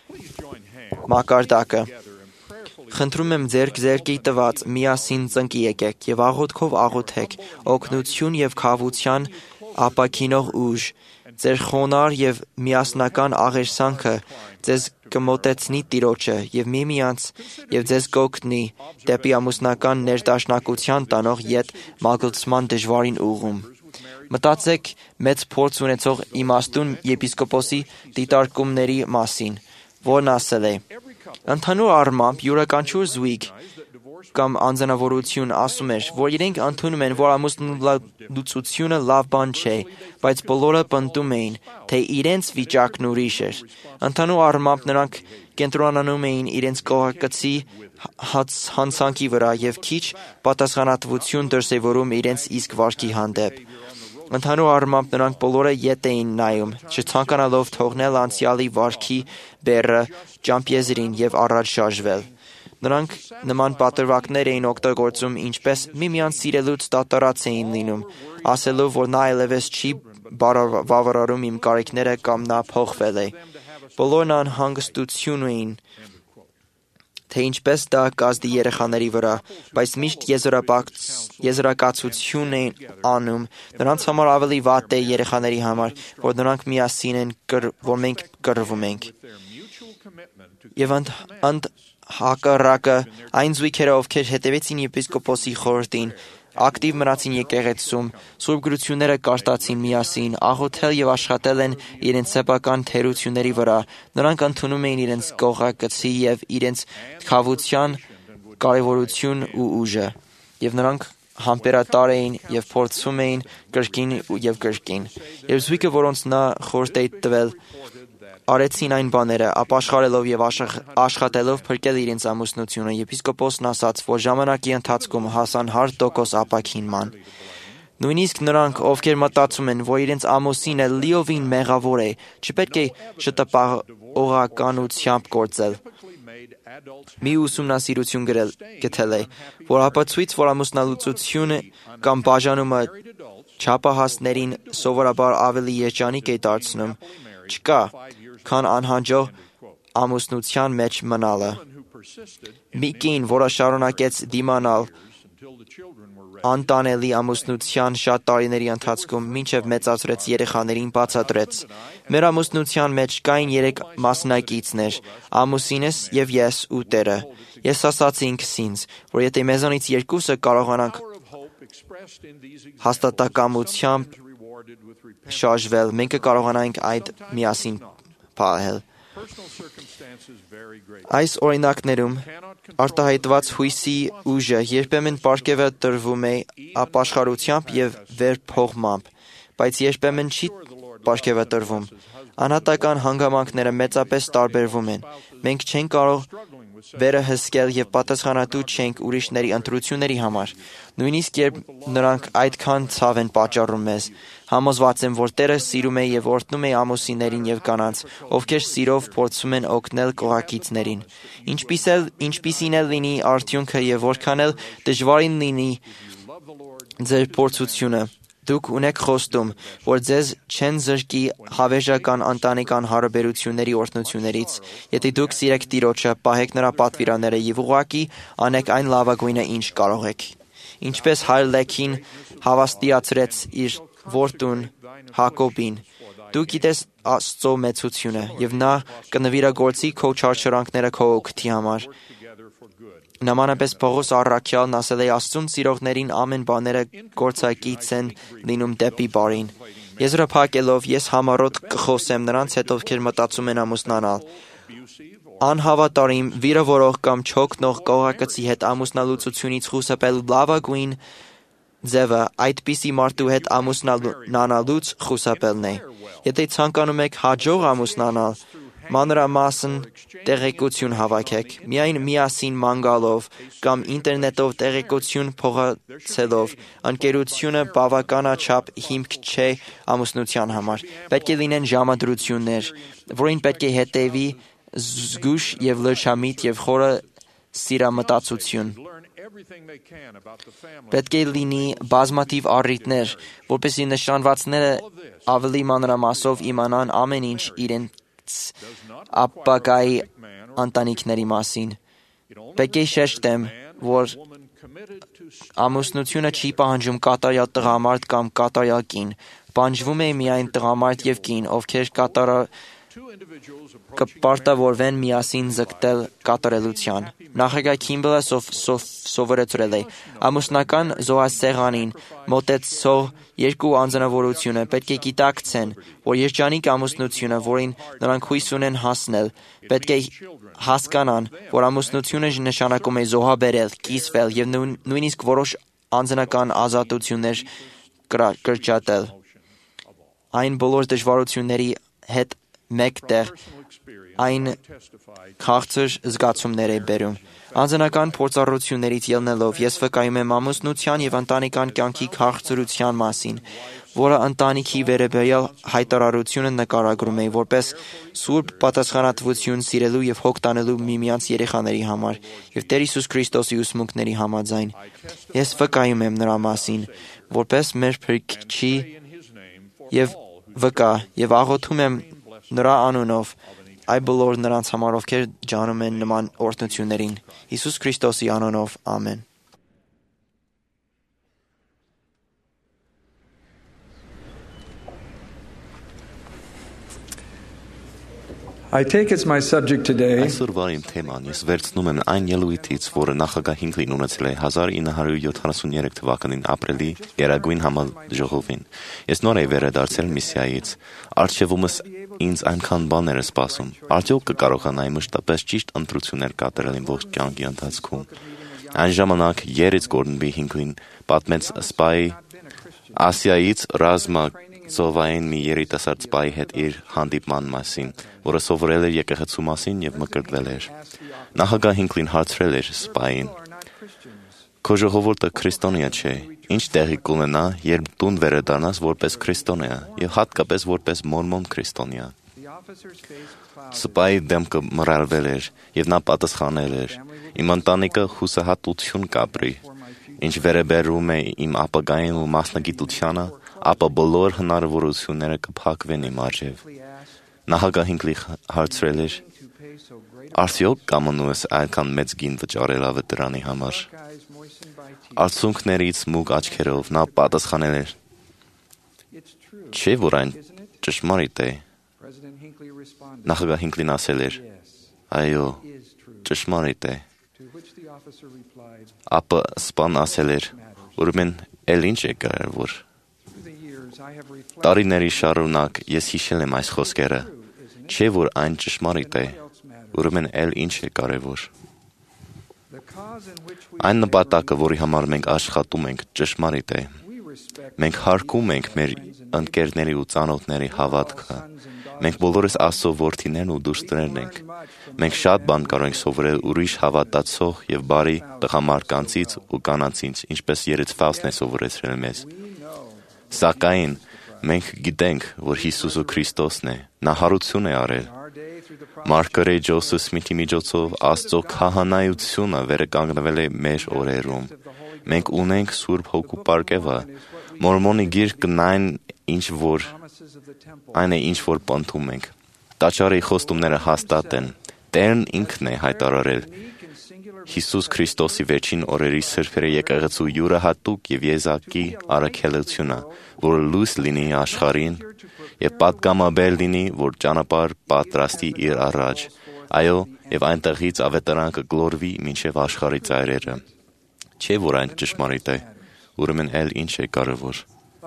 մակարդակը, խնդրում եմ ձերք ձերքի տված միասին ծնկի եկեք եւ աղոթքով աղոթեք օգնություն եւ քավության ապաքինող ուժ, ձեր խոնար եւ միասնական աղերսանքը ձեզ կմոտեցնի Տիրոջը եւ միմյանց եւ ձեզ կօգնի դեպի ամուսնական ներդաշնակության տանող ետ մագլցման դժվարին ուղում։ Մտածեք մեծ փորձ ունեցող իմաստուն եպիսկոպոսի դիտարկումների մասին, որն ասել է. ընդհանուր առմամբ յուրաքանչյուր զույգ կամ անձնավորություն ասում էր, որ իրենք ընդունում են, որ ամուսնալուծությունը լավ բան չէ, բայց բոլորը պնդում էին, թե իրենց վիճակն ուրիշ էր։ Ընդհանուր առմամբ նրանք կենտրոնանում էին իրենց կողակցի հանցանքի վրա եւ քիչ պատասխանատվություն դրսևորում իրենց իսկ վարքի հանդեպ։ Ընդհանուր առմամբ նրանք բոլորը ետ էին նայում, չցանկանալով թողնել անցյալի վարքի բեռը ճամփեզերին եւ առաջ շարժվել։ Նրանք նման պատրվակներ էին օգտագործում, ինչպես միմյանց սիրելուց դատարած էին լինում, ասելով, որ նա այլևս չի բավարարում իմ կարիքները կամ նա փոխվել է։ Բոլորն անհանգստություն էին, թե ինչպես դա կազդի երեխաների վրա, բայց միշտ եզրակացություն են անում, նրանց համար ավելի վատ է երեխաների համար, որ նրանք միասին են, որ մենք կռվում ենք։ Եվ ընդհակառակը այն զույգերը, ովքեր հետևեցին եպիսկոպոսի խորհրդին, ակտիվ մնացին եկեղեցում, սուրբ գրությունները կարդացին միասին, աղոթել եւ աշխատել են իրենց սեփական թերությունների վրա, նրանք ընդունում էին իրենց կողակցի եւ իրենց քավության կարեւորություն ու ուժը, եւ նրանք համբերատար էին եւ փորձում էին կրկին եւ կրկին։ Եվ զույգը, որոնց նա խորհուրդ է տվել, արեցին այն բաները, ապաշխարելով եւ աշխատելով փրկել իրենց ամուսնությունը, եպիսկոպոսն ասաց, որ ժամանակի ընթացքում հասան հարյուր տոկոս ապաքինման։ Նույնիսկ նրանք, ովքեր մտածում են, որ իրենց ամուսինը լիովին մեղավոր է, չպետք է շտապողականությամբ գործել։ Մի ուսումնասիրություն գտել է, որ ապացույց, որ ամուսնալուծությունը կամ բաժանումը չափահասներին սովորաբար ավելի երջանիկ է դարձնում, չկա, քան անհաջող ամուսնության մեջ մնալը։ Մի կին, որը շարունակեց դիմանալ անտանելի ամուսնության շատ տարիների ընթացքում, մինչև մեծացրեց երեխաներին, բացատրեց. մեր ամուսնության մեջ կային երեք մասնակիցներ, ամուսինս եւ ես ու Տերը։ Ես ասացի ինքսինց, որ եթե մեզանից երկուսը կարողանանք հաստատակամությամբ շարժվել, մենք կարողանանք այդ միասին պահել։ Այս օրինակներում արտահայտված հույսի ուժը երբեմն պարգևը տրվում է ապաշխարությամբ եւ վերփոխմամբ, բայց երբեմն չի պարգևը տրվում։ Անհատական հանգամանքները մեծապես տարբերվում են։ Մենք չենք կարող վերը հսկել եւ պատասխանատու չենք ուրիշների ընտրությունների համար։ Նույնիսկ երբ նրանք այդքան ցավ են պատճառում մեզ, համոզված եմ, որ Տերը սիրում է եւ օրհնում է ամուսիններին եւ կանանց, ովքեր սիրով փորձում են օգնել կողակիցներին։ Ինչպես էլ ինչպիսին էլ լինի արդյունքը եւ որքան էլ դժվարին լինի ձեր փորձությունը, դուք ունեք խոստում, որ ձեզ չեն զրկի հավերժական ընտանեկան հարաբերությունների օրհնություններից, եթե դուք սիրեք Տիրոջը, պահեք նրա պատվիրանները եւ ուղղակի անեք այն լավագույնը, ինչ կարող եք։ Ինչպես հայր Լեքին հավաստիացրեց իր որդուն Հակոբին, դու գիտես Աստծո մեծությունը եւ նա կնվիրագործի քո չարչարանքները քո օգտի համար։ Նմանապես Պողոս առաքյալն ասել է Աստծուն սիրողներին ամեն բաները գործակից են լինում դեպի բարին։ Եզրափակելով ես համառոտ կխոսեմ նրանց հետ, ովքեր մտածում են ամուսնանալ։ Անհավատարիմ, վիրավորող կամ չօգնող կողակցի հետ ամուսնալուծությունից խուսափել լավագույն ձևը այդպիսի մարդու հետ ամուսնանալուց խուսափելն է։ Եթե ցանկանում եք հաջող ամուսնանալ, մանրամասն տեղեկություն հավաքեք, միայն միասին ման գալով կամ ինտերնետով տեղեկություն փոխանցելով, ընկերությունը բավականաչափ հիմք չէ ամուսնության համար։ Պետք է լինեն ժամադրություններ, որին պետք է հետևի զգուշ եւ լրջամիտ եւ խորը սիրամտածություն։ Պետք է լինի բազմաթիվ առիթներ, որպեսզի նշանվածները ավելի մանրամասով իմանան ամեն ինչ իրենց ապագայի ընտանիքների մասին։ Պետք է շեշտեմ, որ ամուսնությունը չի պահանջում կատարյալ տղամարդ կամ կատարյալ կին, պահանջվում է միայն տղամարդ եւ կին, ովքեր կատարա կպարտավորվեն միասին զգտել կատարելության։ Նախագահ Քիմբլը սով, սով, սովորեցրել է ամուսնական զոհասեղանին մոտեցող երկու անձնավորությունը պետք է գիտակցեն, որ երջանիկ ամուսնությունը, որին նրանք հույս ունեն հասնել, պետք է հասկանան, որ ամուսնությունը նշանակում է զոհաբերել, կիսվել եւ նույնիսկ որոշ անձնական ազատություններ կրճատել։ Այն բոլոր դժվարությունների հետ մեկտեղ այն քաղցր զգացումներ է բերում։ Անձնական փորձառություններից ելնելով ես վկայում եմ ամուսնության եւ ընտանեկան կյանքի քաղցրության մասին, որը ընտանիքի վերաբերյալ հայտարարությունը նկարագրում է որպես սուրբ պատասխանատվություն սիրելու եւ հոգ տանելու միմյանց երեխաների համար եւ Տեր Հիսուս Քրիստոսի ուսմունքների համաձայն։ Ես վկայում եմ նրա մասին, որպես մեր Փրկչի եւ վկա եւ աղոթում եմ նրա անունով այ բոլոր նրանց համար, ովքեր ջանում են նման օրհնություններին։ Հիսուս Քրիստոսի անունով, ամեն։ I take as my subject today Այսօրվա իմ թեման ես վերցնում եմ այն ելույթից, որը նախագահ Հինքլին ունեցել է հազար ինը հարյուր յոթանասուններեք թվականին ապրիլի Գերագույն համաժողովին։ Ես նոր եի վերադարձել միսիայից։ Առջևումս ինձ այնքան բաներ է սպասում։ Արդյոք կկարողանայի մշտապես ճիշտ ընտրություններ կատարել իմ ողջ կյանքի ընթացքում։ Այն ժամանակ Երից Գորդոն Հինքլին պատմեց սպայի Ասիայից ռազմա Սովային մի երիտասարդ սպայի հետ իր հանդիպման մասին, որը սովորել էր եկեղեցու մասին եւ մկրտվել էր։ Նախագահ Հինքլին հարցրել էր սպային. «Քո ժողովուրդը քրիստոնյա չէ, ինչ տեղի կունենա, երբ տուն վերադառնաս որպես քրիստոնյա եւ հատկապես որպես մորմոն քրիստոնյա»։ Սպայի դեմքը մռայլվել էր եւ նա պատասխանել էր. «Իմ ընտանիքը հուսահատություն կապրի, ինչ վերաբերում է իմ ապագային ու մասնագիտությանը, ապա բոլոր հնարավորությունները կփակվեն իմ առջև»։ Նախագահ Հինքլին հարցրել էր. «Արդյոք կամենում ես այնքան մեծ գին վճարել ավետարանի համար»։ Արցունքներից մուգ աչքերով նա պատասխանել էր. «Չէ՞ որ այն ճշմարիտ է»։ Նախագահ Հինքլին ասել էր. «Այո, ճշմարիտ է»։ Ապա սպան ասել էր. «Ուրեմն էլ ինչ է կարևոր»։ Տարիների շարունակ ես հիշել եմ այս խոսքերը, չէ՞ որ այն ճշմարիտ է, ուրեմն էլ ինչ է կարևոր։ Այն նպատակը, որի համար մենք աշխատում ենք, ճշմարիտ է։ Մենք հարգում ենք մեր ընկերների ու ծանոթների հավատքը Մենք բոլորս Աստծո որդիներն ու դուստրերն ենք։ Մենք շատ բան կարող ենք սովորել ուրիշ հավատացող եւ բարի տղամարդկանցից ու կանանցից, ինչպես Երեցվասն է սովորեցրել մեզ։ Սակայն մենք գիտենք, որ Հիսուսը Քրիստոսն է, նա հարություն է արել։ Մարգարետ Ջոսեֆ Սմիթի միջոցով Աստծո քահանայությունը վերականգնվել է մեր օրերում։ Մենք ունենք Սուրբ Հոգու պարգևը։ Մորմոնի գիրքն այն ինչ որ այն է ինչ որ պնդում ենք։ Տաճարի խոստումները հաստատ են։ Տերն ինքն է հայտարարել Հիսուս Քրիստոսի վերջին օրերի սրբերի եկեղեցու յուրահատուկ եւ եզակի առաքելությունը, որ լույս լինի աշխարհին եւ պատգամաբեր լինի, որ ճանապարհ պատրաստի իր առաջ։ Այո, եւ այնտեղից ավետարան կգլորվի մինչեւ աշխարհի ծայրերը։ Չէ՞ որ այն ճշմարիտ է, ուրեմն էլ ինչ է կարևոր։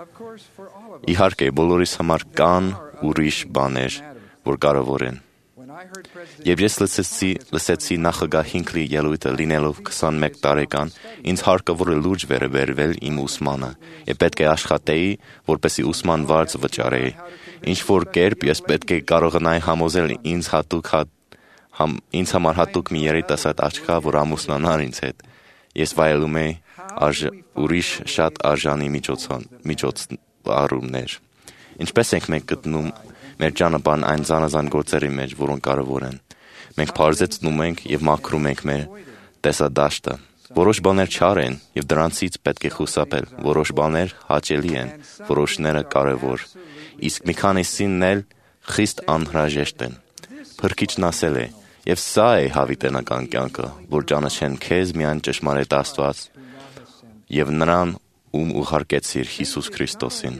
Իհարկե, բոլորիս համար կան ուրիշ բաներ, որ կարևոր են։ Երբ ես լսեցի, լսեցի նախագահ Հինքլի ելույթը լինելով քսանմեկ տարեկան, ինձ հարկավոր է լուրջ վերաբերվել իմ ուսմանը, եւ պետք է աշխատեի, որպեսզի ուսման վարձ վճարեի։ Ինչ որ կերպ ես պետք է կարողանայի համոզել ինձ հատուկ համ, ինձ համար հատուկ մի երիտասարդ աղջկա, որ ամուսնանար ինձ հետ։ Ես վայելում էի արժ, ուրիշ շատ արժանի միջոցառումներ։ Ինչպես ենք մենք գտնում մեր ճանապարհն այն զանազան գործերի մեջ, որոնք կարևոր են։ Մենք բարձեցնում ենք եւ մաքրում ենք մեր տեսադաշտը։ Որոշ բաներ չար են եւ դրանցից պետք է խուսափել։ Որոշ բաներ հաճելի են, որոշները կարևոր։ Իսկ մի քանիսին էլ խիստ անհրաժեշտ են։ Փրկիչն ասել է. «Եվ սա է հավիտենական կյանքը, որ ճանաչեն քեզ միայն ճշմարիտ Աստված եւ նրան, ում ուղարկեցիր Հիսուս Քրիստոսին»։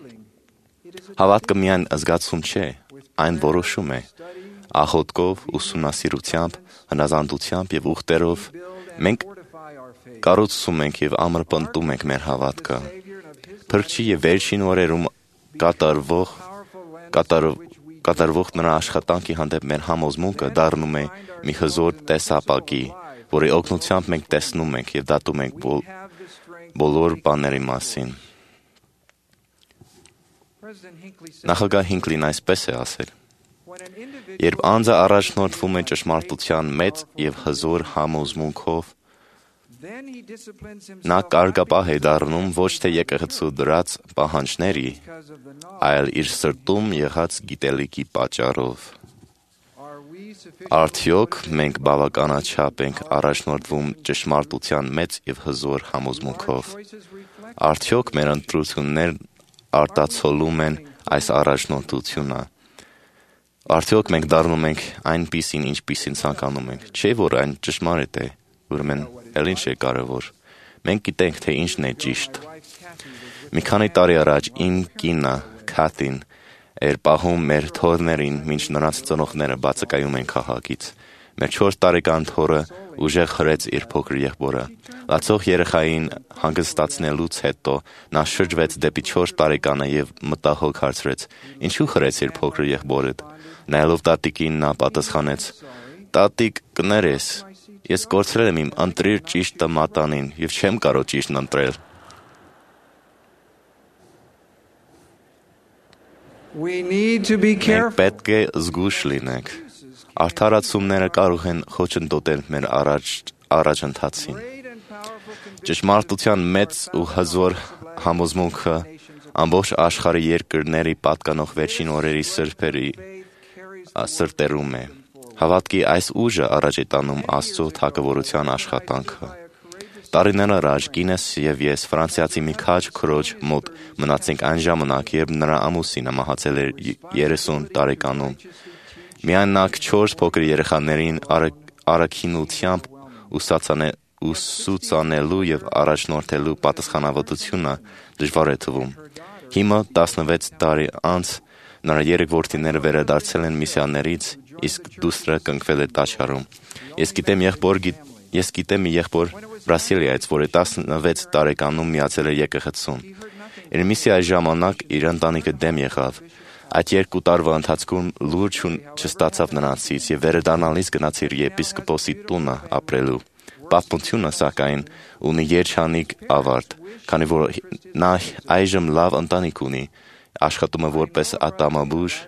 Հավատքը միայն զգացում չէ, այն որոշում է։ Աղոթքով, ուսումնասիրությամբ, հնազանդությամբ եւ ուխտերով մենք կառուցում ենք եւ ամրապնդում ենք մեր հավատքը։ Փրկչի եւ վերջին օրերում կատարվող կատարվող կատարվող նրա աշխատանքի հանդեպ մեր համոզմունքը դառնում է մի հզոր տեսապակի, որի օգնությամբ մենք տեսնում ենք եւ դատում ենք բոլ, բոլոր բաների մասին։ Նախագահ Հինքլին այսպես է ասել. «Երբ անձը առաջնորդվում է ճշմարտության մեծ եւ հզոր համոզմունքով, նա կարգապահ է դառնում ոչ թե եկեղեցու դրած պահանջների, այլ իր սրտում եղած գիտելիքի պատճառով։ Արդյոք մենք բավականաչափ ենք առաջնորդվում ճշմարտության մեծ եւ հզոր համոզմունքով։ Արդյոք մեր ընտրություններն արտացոլում են այս առաջնորդությունը։ Արդյոք մենք դառնում ենք այնպիսին, ինչպիսին ցանկանում ենք։ Չէ՞ որ այն ճշմարիտ է, ուրեմն էլ ինչ է կարևոր։ Մենք գիտենք, թե ինչն է ճիշտ։ Մի քանի տարի առաջ իմ կինը Քաթին էր պահում մեր թոռներին, մինչ նրանց ծնողները բացակայում են քաղաքից։ Մեր չորս տարեկան թոռը ուժեղ հրեց իր փոքր եղբորը։ Լացող երեխային հանգստացնելուց հետո նա շրջվեց դեպի չորս տարեկանը եւ մտահոգ հարցրեց. «Ինչու հրեց իր փոքր եղբորդ»։ Նայելով տատիկին նա պատասխանեց. «Տատիկ, կներես, ես կորցրել եմ իմ ընտրիր ճիշտը մատանին եւ չեմ կարող ճիշտն ընտրել»։ Մենք պետք է զգույշ լինենք։ Արդարացումները կարող են խոչընդոտել մեր առաջ, առաջընթացին։ Ճշմարտության մեծ ու հզոր համոզմունքը ամբողջ աշխարհի երկրների պատկանող վերջին օրերի սրբերի սրտերում է։ Հավատքի այս ուժը առաջ է տանում Աստծո թագավորության աշխատանքը։ Տարիներ առաջ կինս եւ ես ֆրանսիացի մի քաջ քրոջ մոտ մնացինք այն ժամանակ, երբ նրա ամուսինը մահացել էր երեսուն տարեկանում։ Միայն նա չորս փոքր երեխաներին առաքինությամբ ուսուցանելու եւ առաջնորդելու պատասխանատվությունը դժվար է թվում։ Հիմա տասնվեց տարի անց նրա երեք որդիները վերադարձել են միսիաներից, իսկ դուստրը կնքվել է տաճարում։ Ես գիտեմ եղբոր ես գիտեմ մի եղբոր Բրազիլիայից, որը տասնվեց տարեկանում միացել էր եկեղեցուն։ Իր միսիայի ժամանակ իր ընտանիքը դեմ եղավ։ Այդ երկու տարվա ընթացքում լուրջ չստացավ նրանցից եւ վերադառնալիս գնաց իր եպիսկոպոսի տունը ապրելու։ Պատմությունը, սակայն, ունի երջանիկ ավարտ, քանի որ նա այժմ լավ ընտանիք ունի, աշխատում է որպես ատամաբույժ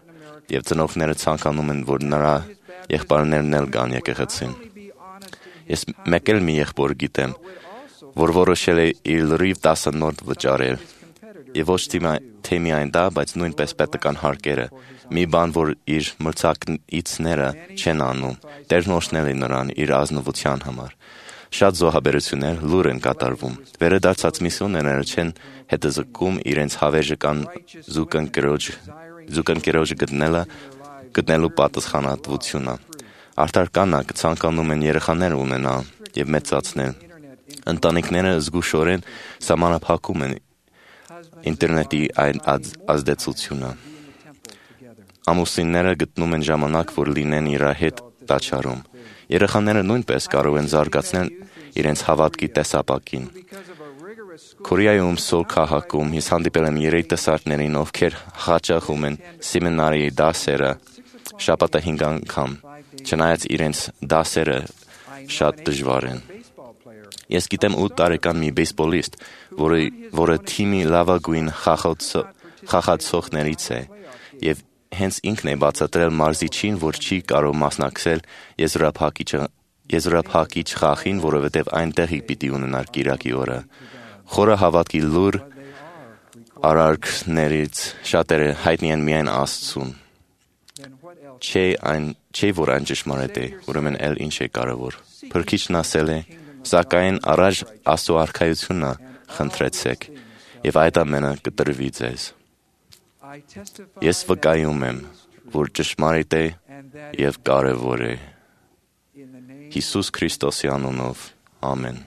եւ ծնողները ցանկանում են, որ նրա եղբայրներն էլ գան եկեղեցին։ Ես մեկ էլ մի եղբոր գիտեմ, որ որոշել է իր լրիվ տասը նոտ վճարել։ Եվ ոչ թե միայն դա, բայց նույնպես պետական հարկերը, մի բան, որ իր մրցակիցները չեն անում, Տերն օրհնել է նրան իր ազնվության համար։ Շատ զոհաբերություններ լուր են կատարվում։ Վերադարձած միսիոներները չեն հետզկում իրենց հավերժական զուգընկերոջը գտնելը, գտնելու պատասխանատվությունը։ Արդար կանայք ցանկանում են երեխաներ ունենալ եւ մեծացնել։ Ընտանիքները զգուշորեն սահմանափակում են ինտերնետի այն ազդեցությունը։ Ամուսինները գտնում են ժամանակ, որ լինեն իրար հետ տաճարում։ Երեխաները նույնպես կարող են զարգացնել իրենց հավատքի տեսապակին։ Կորեայում Սոլ քաղաքում ես հանդիպել եմ երիտասարդներին, ովքեր հաճախում են սեմինարի դասերը շաբաթը հինգ անգամ, չնայած իրենց դասերը շատ դժվար են։ Ես գիտեմ ութ տարեկան մի բեյսբոլիստ, որը, որը թիմի լավագույն խաղացողներից է, եւ հենց ինքն է բացատրել մարզիչին, որ չի կարող մասնակցել եզրափակիչ խաղին, որովհետև այնտեղի պիտի ունենար կիրակի օրը։ Խորը հավատքի լուր արարքներից շատերը հայտնի են միայն Աստծուն։ Չէ, այն, չէ, որ այն ճշմարիտ է, ուրեմն էլ ինչ է կարևոր։ Փրկիչն ասել է, սակայն առաջ Աստծո արքայությունը խնդրեցեք, եւ այդ ամենը կտրվի ձեզ։ Ես վկայում եմ, որ ճշմարիտ է եւ կարևոր է։ Հիսուս Քրիստոսի անունով, ամեն։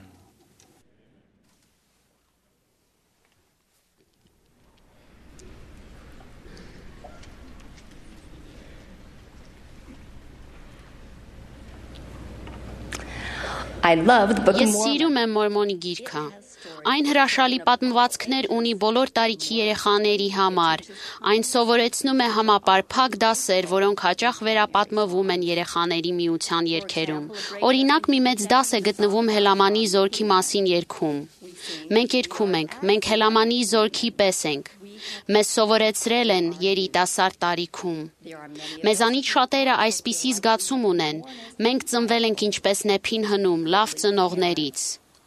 I love the Book of Ես Mormon. սիրում եմ Մորմոնի գիրքը։ Այն հրաշալի պատմվածքներ ունի բոլոր տարիքի երեխաների համար։ Այն սովորեցնում է համապարփակ դասեր, որոնք հաճախ վերապատմվում են երեխաների միության երգերում։ Օրինակ, մի մեծ դաս է գտնվում Հելամանի զորքի մասին երգում։ Մենք երգում ենք, մենք Հելամանի զորքի պես ենք։ Մեզ սովորեցրել են երիտասարդ տարիքում։ Մեզանից շատերը այսպիսի զգացում ունեն։ Մենք ծնվել ենք ինչպես նեփին հնում, լավ ծնողներից։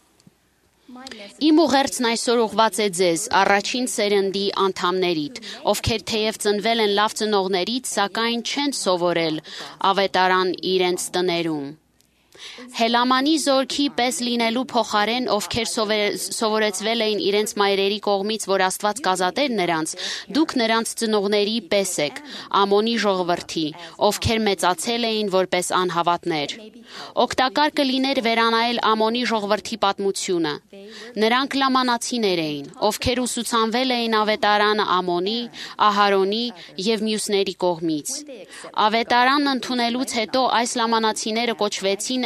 Իմ ուղերձն այսօր ուղված է ձեզ, առաջին սերնդի անդամներիդ, ովքեր թեև ծնվել են լավ ծնողներից, սակայն չեն սովորել ավետարան իրենց տներում։ Հելամանի զորքի պես լինելու փոխարեն, ովքեր սովորեցվել էին իրենց մայրերի կողմից, որ Աստված կազատեր նրանց, դուք նրանց ծնողների պես եք, Ամոնի ժողովրդի, ովքեր մեծացել էին որպես անհավատներ։ Օգտակար կլիներ վերանայել Ամոնի ժողովրդի պատմությունը։ Նրանք լամանացիներ էին, ովքեր ուսուցանվել էին ավետարանը Ամոնի, Ահարոնի եւ մյուսների կողմից։ Ավետարանն ընդունելուց հետո այս լամանացիները կոչվեցին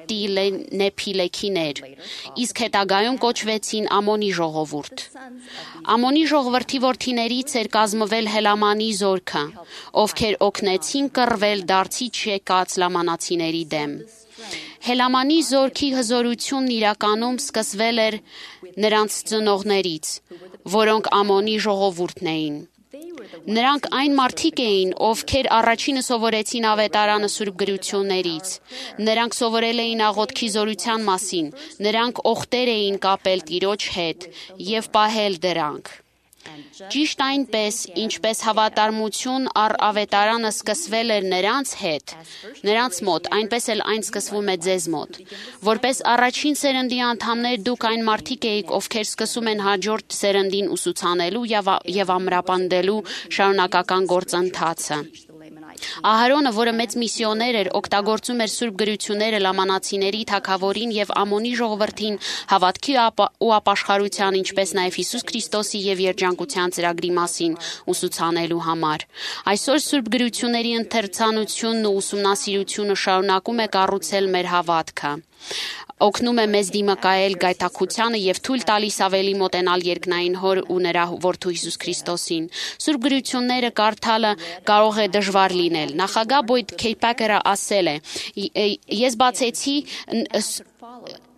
անտիլենեփիլեքիներ, իսկ հետագայում կոչվեցին Ամոնի ժողովուրդ։ Ամոնի ժողովրդի որդիներից էր կազմվել Հելամանի զորքը, ովքեր օգնեցին կռվել դարձիչ եկած լամանացիների դեմ։ Հելամանի զորքի հզորությունն իրականում սկսվել էր նրանց ծնողներից, որոնք Ամոնի ժողովուրդն էին։ Նրանք այն մարդիկ էին, ովքեր առաջինը սովորեցին ավետարանը Սուրբ գրություններից։ Նրանք սովորել էին աղոթքի զորության մասին, նրանք օղտեր էին կապել Տիրոջ հետ եւ պահել դրանք։ Ճիշտ այնպես, ինչպես հավատարմություն առ ավետարանը սկսվել էր նրանց հետ, նրանց մոտ, այնպես էլ այն սկսվում է ձեզ մոտ։ Որպես առաջին սերնդի անդամներ դուք այն մարդիկ էիք, ովքեր սկսում են հաջորդ սերնդին ուսուցանելու եւ ամրապնդելու շարունակական գործընթացը։ Ահարոնը, որը մեծ միսիոներ էր, օգտագործում էր Սուրբ գրությունները լամանացիների, թագավորին եւ Ամոնի ժողովրդին հավատքի ու ապաշխարության, ինչպես նաեւ Հիսուս Քրիստոսի եւ երջանկության ծրագրի մասին ուսուցանելու համար։ Այսօր Սուրբ գրությունների ընթերցանությունն ու ուսումնասիրությունը շարունակում է կառուցել մեր հավատքը։ Օգնում է մեզ դիմակայել գայթակղությանը եւ թույլ տալիս ավելի մոտենալ երկնային Հոր ու նրա որդու Հիսուս Քրիստոսին։ Սուրբ գրությունները կարդալը կարող է դժվար լինել։ Նախագահ Բոյդ Քեյփակերը ասել է. «Ես բացեցի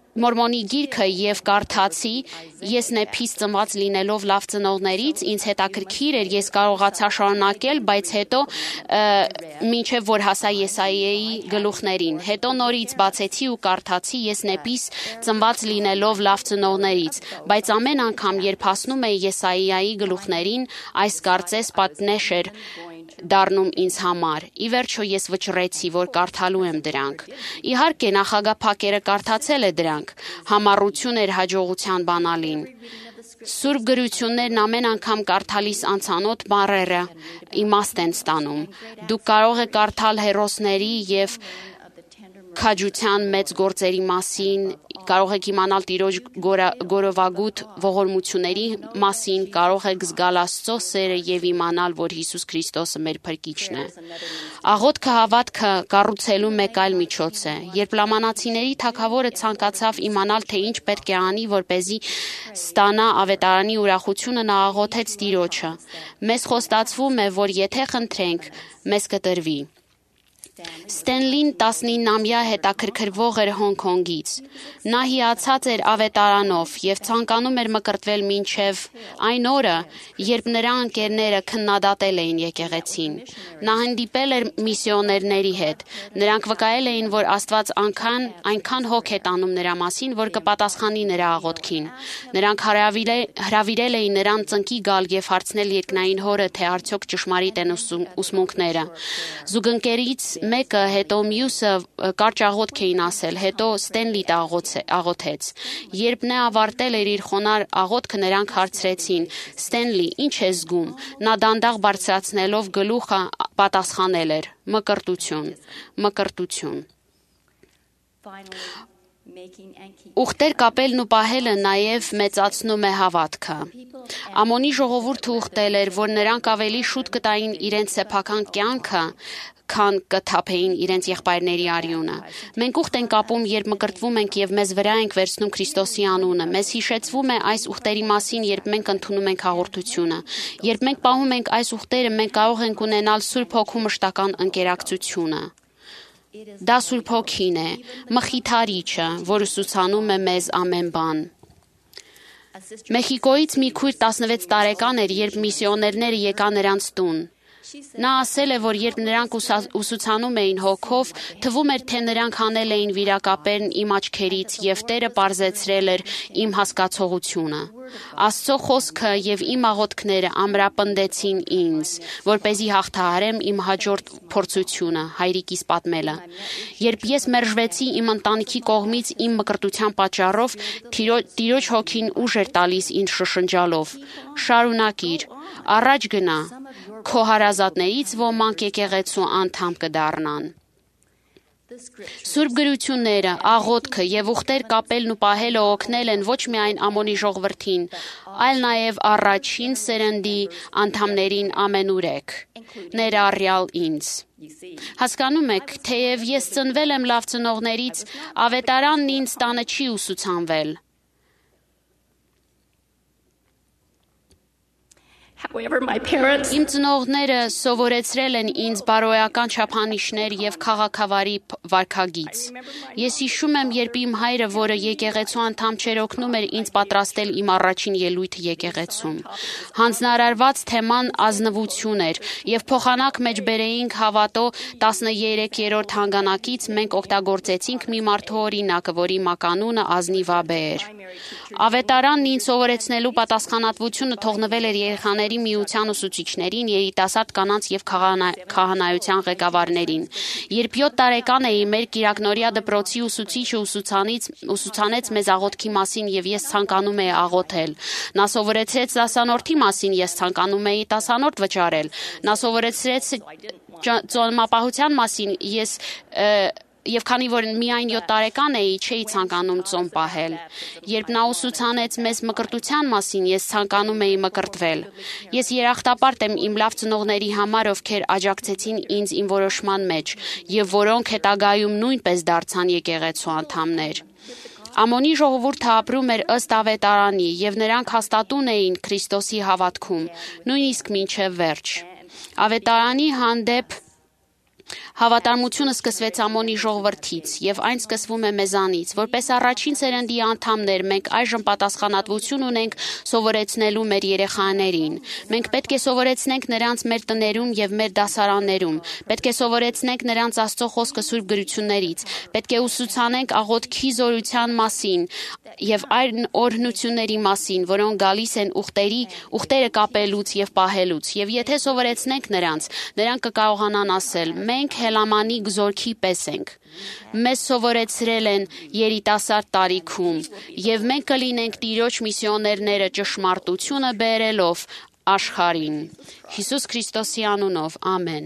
Մորմոնի գիրքը եւ կարդացի, ես նեփից ծնված լինելով լավ ծնողներից, ինձ հետաքրքիր էր, ես կարողացա շարունակել, բայց հետո մինչեւ որ հասա Եսայիայի գլուխներին, հետո նորից բացեցի ու կարդացի, ես նեփից ծնված լինելով լավ ծնողներից, բայց ամեն անգամ երբ հասնում էի Եսայիայի գլուխներին, այս կարծես պատնեշ էր դառնում ինձ համար։ Ի վերջո ես վճռեցի, որ կարդալու եմ դրանք։ Իհարկե նախագահ Փակերը կարդացել է դրանք, համառություն էր հաջողության բանալին։ Սուրբ գրություններն ամեն անգամ կարդալիս անցանոթ բառերը իմաստ են ստանում։ Դուք կարող եք կարդալ հերոսների եւ քաջության մեծ գործերի մասին, կարող եք իմանալ Տիրոջ գորովագութ ողորմությունների մասին, կարող եք զգալ Աստծո սերը եւ իմանալ, որ Հիսուս Քրիստոսը մեր փրկիչն է։ Աղոթքը հավատքը կառուցելու մեկ այլ միջոց է։ Երբ Լամանացիների թագավորը ցանկացավ իմանալ, թե ինչ պետք է անի, որպեսզի ստանա ավետարանի ուրախությունը, նա աղոթեց Տիրոջը։ Մեզ խոստացվում է, որ եթե խնդրենք, մեզ կտրվի։ Ստենլին տասնինամյա հետաքրքրվող էր Հոնքոնգից։ Նա հիացած էր ավետարանով եւ ցանկանում էր մկրտվել մինչեւ այն օրը, երբ նրա ընկերները քննադատել էին եկեղեցին։ Նա հանդիպել էր միսիոներների հետ։ Նրանք վկայել էին, որ Աստված անգան այնքան հոգ է տանում նրա մասին, որ կպատասխանի նրա աղոթքին։ Նրանք հրավիրել էին նրան ծնկի գալ եւ հարցնել երկնային հորը, թե արդյոք ճշմարիտ են ուսմունքները։ Զուգընկերից մեկը, հետո մյուսը կարճ աղոթք էին ասել, հետո Ստենլիտ աղոթեց։ Երբ նա ավարտել էր իր խոնար աղոթքը, նրանք հարցրեցին. Ստենլի, ինչ է զգում։ Նա դանդաղ բարձրացնելով գլուխը պատասխանել էր. մկրտություն, մկրտություն։ Ուխտեր կապելն ու պահելը նաև մեծացնում է հավատքը։ Ամոնի ժողովուրդը ուխտել էր, որ նրանք ավելի շուտ կտային իրենց սեփական կյանքը, քան կթափեին իրենց եղբայրների արյունը։ Մենք ուխտ ենք կապում, երբ մկրտվում ենք եւ մեզ վրա ենք վերցնում Քրիստոսի անունը։ Մեզ հիշեցվում է այս ուխտերի մասին, երբ մենք ընդունում ենք հաղորդությունը։ Երբ մենք պահում ենք այս ուխտերը, մենք կարող ենք ունենալ Սուրբ Հոգու մշտական ընկերակցությունը։ Դա Սուրբ Հոգին է, Մխիթարիչը, որ ուսուցանում է մեզ ամեն բան։ Մեխիկոյից մի քույր տասնվեց տարեկան էր, երբ միսիոներները եկան նրանց տուն։ Նա ասել է, որ երբ նրանք ուսուցանում էին հոգով, թվում էր, թե նրանք հանել էին վիրակապերն իմ աչքերից եւ Տերը պարզեցրել էր իմ հասկացողությունը։ Աստծո խոսքը եւ իմ աղոթքները ամրապնդեցին ինձ, որպեսզի հաղթահարեմ իմ հաջորդ փորձությունը, հայրիկիս պատմելը։ Երբ ես մերժվեցի իմ ընտանիքի կողմից իմ մկրտության պատճառով, Տիրոջ հոգին ուժ էր տալիս ինձ շշնջալով. շարունակիր, առաջ գնա, քո հարազատներից ոմանք եկեղեցու անդամ կդառնան։ Սուրբ գրությունները, աղոթքը եւ ուխտեր կապելն ու պահելը օգնել են ոչ միայն Ամոնի ժողովրդին, այլ նաեւ առաջին սերնդի անդամներին ամենուրեք, ներառյալ ինձ։ Հասկանում եք, թեև ես ծնվել եմ լավ ծնողներից, ավետարանն ինձ տանը չի ուսուցանվել։ Իմ ծնողները սովորեցրել են ինձ բարոյական չափանիշներ եւ քաղաքավարի վարքագիծ։ Ես հիշում եմ, երբ իմ հայրը, որը եկեղեցու անդամ չէր, օգնում էր ինձ պատրաստել իմ առաջին ելույթը եկեղեցում։ Հանձնարարված թեման ազնվություն էր եւ փոխանակ մեջ բերեինք հավատո տասներեքերորդ հանգանակից մենք օգտագործեցինք մի մարդու օրինակը, որի մականունը Ազնիվաբե էր։ Ավետարանն ինձ սովորեցնելու պատասխանատվությունը թողնվել էր երեխաների միության ուսուցիչներին, երիտասարդ կանանց եւ քահանայության ղեկավարներին։ Երբ յոթ տարեկան էի, մեր Կիրակնորիա դպրոցի ուսուցիչը ուսուցանեց մեզ աղոթքի մասին եւ ես ցանկանում էի աղոթել։ Նա սովորեցրեց դասանորդի մասին, ես ցանկանում էի դասանորդ վճարել։ Նա սովորեցրեց ծոմապահության մասին, ես Եվ քանի որ միայն յոթ տարեկան էի, չէի ցանկանում ծոմ պահել։ Երբ նա ուսուցանեց մեզ մկրտության մասին, ես ցանկանում էի մկրտվել։ Ես երախտապարտ եմ իմ լավ ծնողների համար, ովքեր աջակցեցին ինձ իմ որոշման մեջ, եւ որոնք հետագայում նույնպես դարձան եկեղեցու անդամներ։ Ամոնի ժողովուրդը ապրում էր ըստ ավետարանի, եւ նրանք հաստատուն էին Քրիստոսի հավատքում, նույնիսկ մինչեւ վերջ։ Ավետարանի հանդեպ Հավատարմությունը սկսվեց Ամոնի ժողովրդից, եւ այն սկսվում է մեզանից, որպես առաջին սերնդի անդամներ մենք այժմ պատասխանատվություն ունենք սովորեցնելու մեր երեխաներին։ Մենք պետք է սովորեցնենք նրանց մեր տներում եւ մեր դասարաններում, պետք է սովորեցնենք նրանց Աստծո խոսքը Սուրբ գրություններից, պետք է ուսուցանենք աղոթքի զորության մասին եւ այլ օրհնությունների մասին, որոնք գալիս են ուխտերի, ուխտերը կապելուց եւ պահելուց, եւ եթե սովորեցնենք նրանց, նրանք կկարողանան ասել. մենք Հելամանի գզորքի պես ենք։ Մեզ սովորեցրել են երիտասարդ տարիքում, եւ մենք կլինենք Տիրոջ միսիոներները ճշմարտությունը բերելով աշխարհին։ Հիսուս Քրիստոսի անունով, ամեն։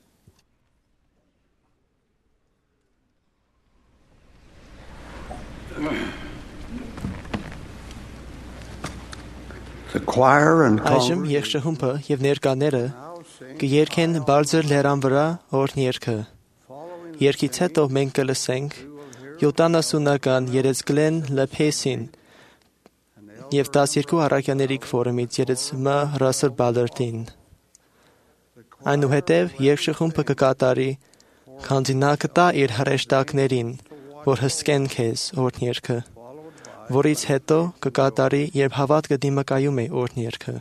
Այժմ եղջհումբը եւ ներկաները կերքեն բարձր լերան վրա օրհն երգը։ Երգից հետո մենք կլսենք յոթանասունական երեցկլեն լեփեսին եւ տասներկու առաքյաների քվորումից երեցմը Ռասել Բալերտին։ Այնուհետև եղջհումբը կկատարի, քանզի նա կտա իր հրեշտակներին, որ հսկեն քեզ օրհն երգը, որից հետո կկատարի, երբ հավատքը դիմակայում է օրհն երգը։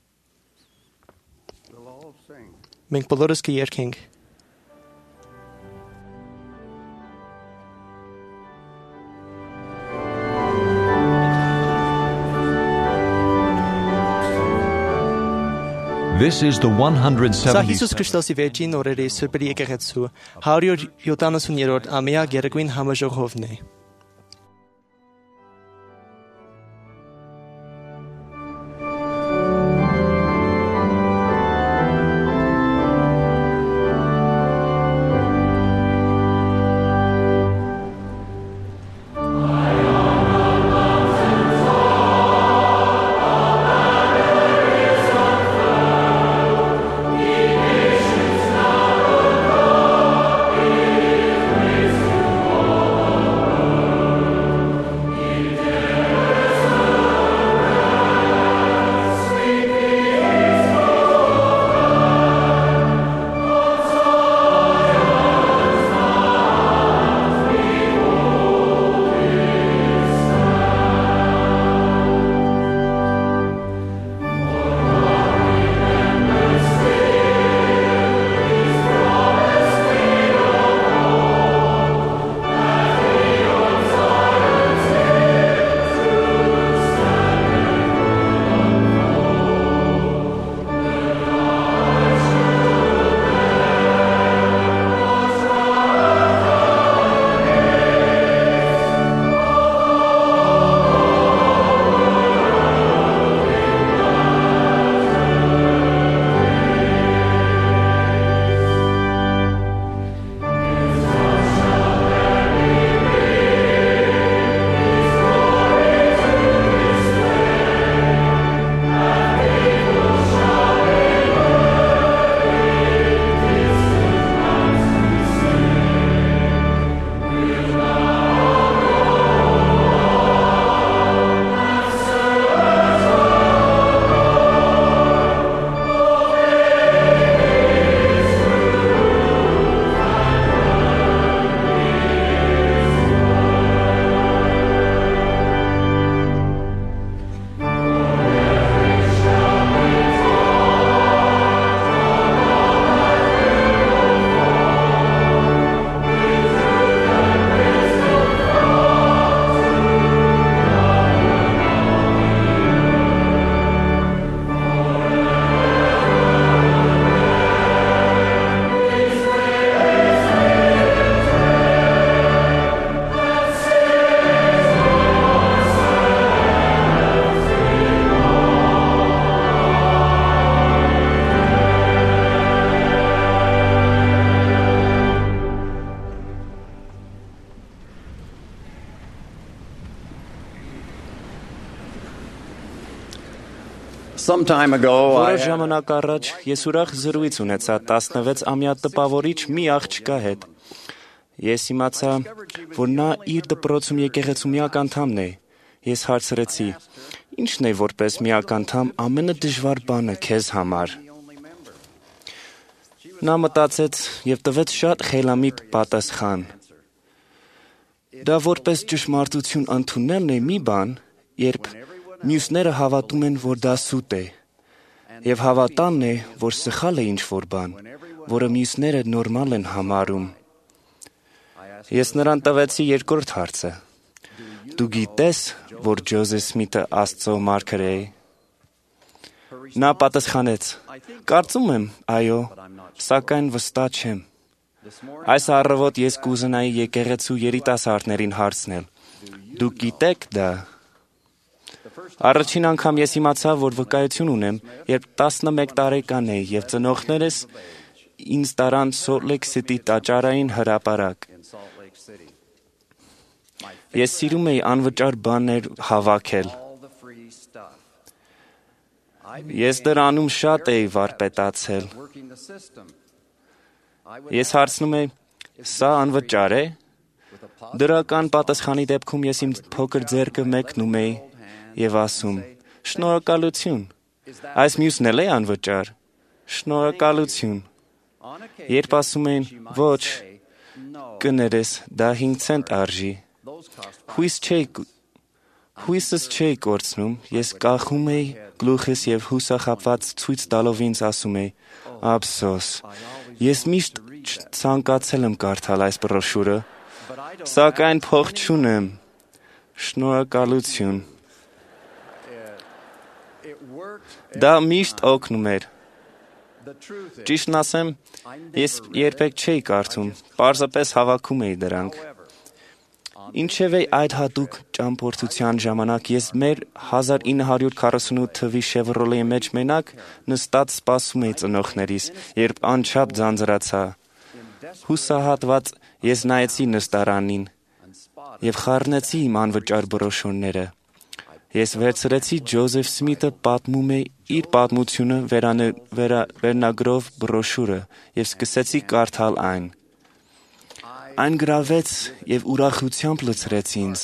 Մենք բոլորս կերքենք։ This is the one hundred Սա seventy. Հիսուս Քրիստոսի վերջին օրերի սրբերի եկեղեցու հարյուր յոթանասուններորդ ամյա գերագույն համաժողովն է։ Որոշ ժամանակ առաջ ես ուրախ զրույց ունեցա տասնվեց-ամյա տպավորիչ մի աղջկա հետ։ Ես իմացա, որ նա իր դպրոցում եկեղեցու միակ անդամն է։ Ես հարցրեցի. «Ի՞նչն է որպես միակ անդամ ամենադժվար բանը քեզ համար»։ Նա մտածեց եւ տվեց շատ խելամիտ պատասխան։ Դա որպես ճշմարտություն ընդունելն է մի բան, երբ մյուսները հավատում են, որ դա սուտ է, եւ հավատանն է, որ սխալ է ինչ-որ բան, որը մյուսները նորմալ են համարում։ Ես նրան տվեցի երկրորդ հարցը. Դու գիտես, որ Ջոզեֆ Սմիթը Աստծո մարգար է։ Նա պատասխանեց. Կարծում եմ, այո, սակայն վստահ չեմ։ Այս առավոտ ես կուզենայի եկեղեցու երիտասարդներին հարցնել. Դուք գիտեք դա։ Առաջին անգամ ես իմացա, որ վկայություն ունեմ, երբ տասնմեկ տարեկան էի եւ ծնողներս ինձ տարան Սոլտ Լեյք Սիթի տաճարային հրապարակ։ Ես սիրում էի անվճար բաներ հավաքել։ Ես դրանում շատ էի վարպետացել։ Ես հարցնում եմ, սա անվճար է։ Դրական պատասխանի դեպքում ես իմ փոքր ձեռքը մեկնում էի եւ ասում. Շնորհակալություն։ Այս մյուսն էլ է անվճար։ Շնորհակալություն։ Երբ ասում են, ոչ, կներես, դա հինգ ցենտ արժի։ Հույս չէի Հույսս չէի կորցնում, ես կախում էի գլուխս եւ հուսախապված ցույց տալով ինձ ասում էի. Ափսոս, ես միշտ ցանկացել եմ կարդալ այս բրոշուրը, սակայն փող չունեմ։ Շնորհակալություն։ Դա միշտ օգնում էր։ Ճիշտն ասեմ, ես երբեք չէի կարդում, պարզապես հավաքում էի դրանք։ Ինչևէ այդ հատուկ ճամփորդության ժամանակ ես մեր հազար ինը հարյուր քառասունութ թվականի Chevrolet-ի մեջ մենակ նստած սպասում էի ծնողներիս, երբ անչափ ձանձրացա։ Հուսահատված ես նայեցի նստարանին եւ խառնեցի իմ անվճար բրոշուրները։ Ես վերցրեցի Ջոզեֆ Սմիթը պատմում է իր պատմությունը վերնագրով բրոշուրը եւ սկսեցի կարդալ այն։ Այն գրավեց եւ ուրախությամբ լցրեց ինձ։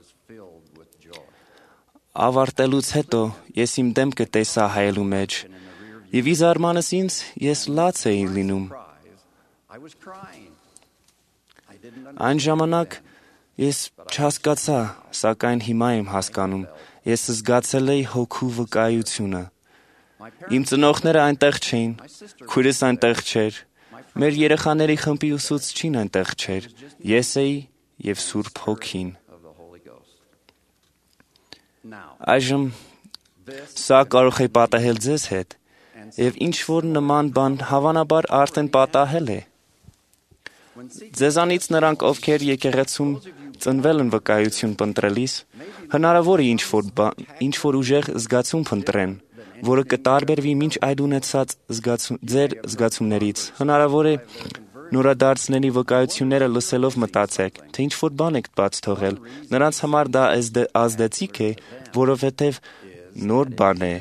Ավարտելուց հետո ես իմ դեմքը տեսա հայելու մեջ եւ ի զարմանս ինձ ես լաց էի լինում։ Այն ժամանակ ես չհասկացա, սակայն հիմա եմ հասկանում։ Ես զգացել էի հոգու վկայությունը։ Իմ ծնողները այնտեղ չէին, քույրս այնտեղ չէր։ Մեր երեխաների խմբի ուսուցչին այնտեղ չէր, ես էի եւ Սուրբ Հոգին։ Այժմ սա կարող է պատահել ձեզ հետ, եւ ինչ որ նման բան հավանաբար արդեն պատահել է։ Ձեզանից նրանք, ովքեր եկեղեցում ծնվել են վկայություն փնտրելիս, հնարավոր է ինչ որ ինչ որ ուժեղ զգացում փնտրեն, որը կտարբերվի մինչ այդ ունեցած զգացում, ձեր զգացումներից։ Հնարավոր է նորադարձների վկայությունները լսելով մտածեք, թե ինչ որ բան եք բաց թողել։ Նրանց համար դա ազդեցիկ է, որովհետև նոր բան է։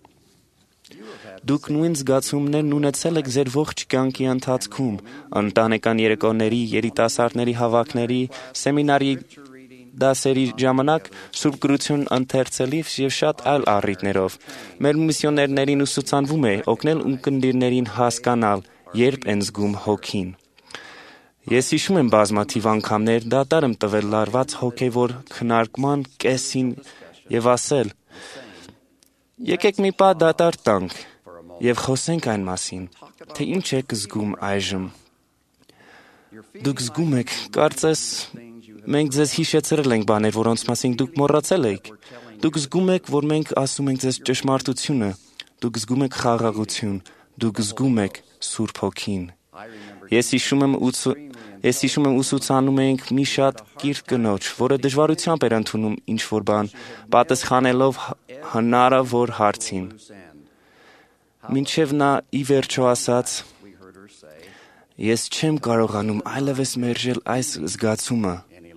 Դուք նույն զգացումներն ունեցել եք ձեր ողջ կյանքի ընթացքում, ընտանեկան երեկոների, երիտասարդների հավաքների, սեմինարի դասերի ժամանակ, Սուրբ Գրություն ընթերցելիս եւ շատ այլ առիթներով։ Մեր միսիոներներին ուսուցանվում է օգնել ունկնդիրներին հասկանալ, երբ են զգում հոգին։ Ես հիշում եմ բազմաթիվ անգամներ դատար եմ տվել լարված հոգևոր քննարկման կեսին եւ ասել. Եկեք մի պահ դատար տանք եւ խոսենք այն մասին, թե ինչ եք զգում այժմ։ Դուք զգում եք, կարծես մենք ձեզ հիշեցրել ենք բաներ, որոնց մասին դուք մոռացել եք։ Դուք զգում եք, որ մենք ասում ենք ձեզ ճշմարտությունը։ Դուք զգում եք խաղաղություն։ Դուք զգում եք Սուրբ Հոգին։ Ես հիշում եմ ես հիշում եմ ուսուցանում էինք մի շատ կիրթ կնոջ, որը դժվարությամբ էր ընդունում ինչ որ բան, պատասխանելով հնարավոր հարցին։ Մինչև նա ի վերջո ասաց. Ես չեմ կարողանում այլևս մերժել այս զգացումը։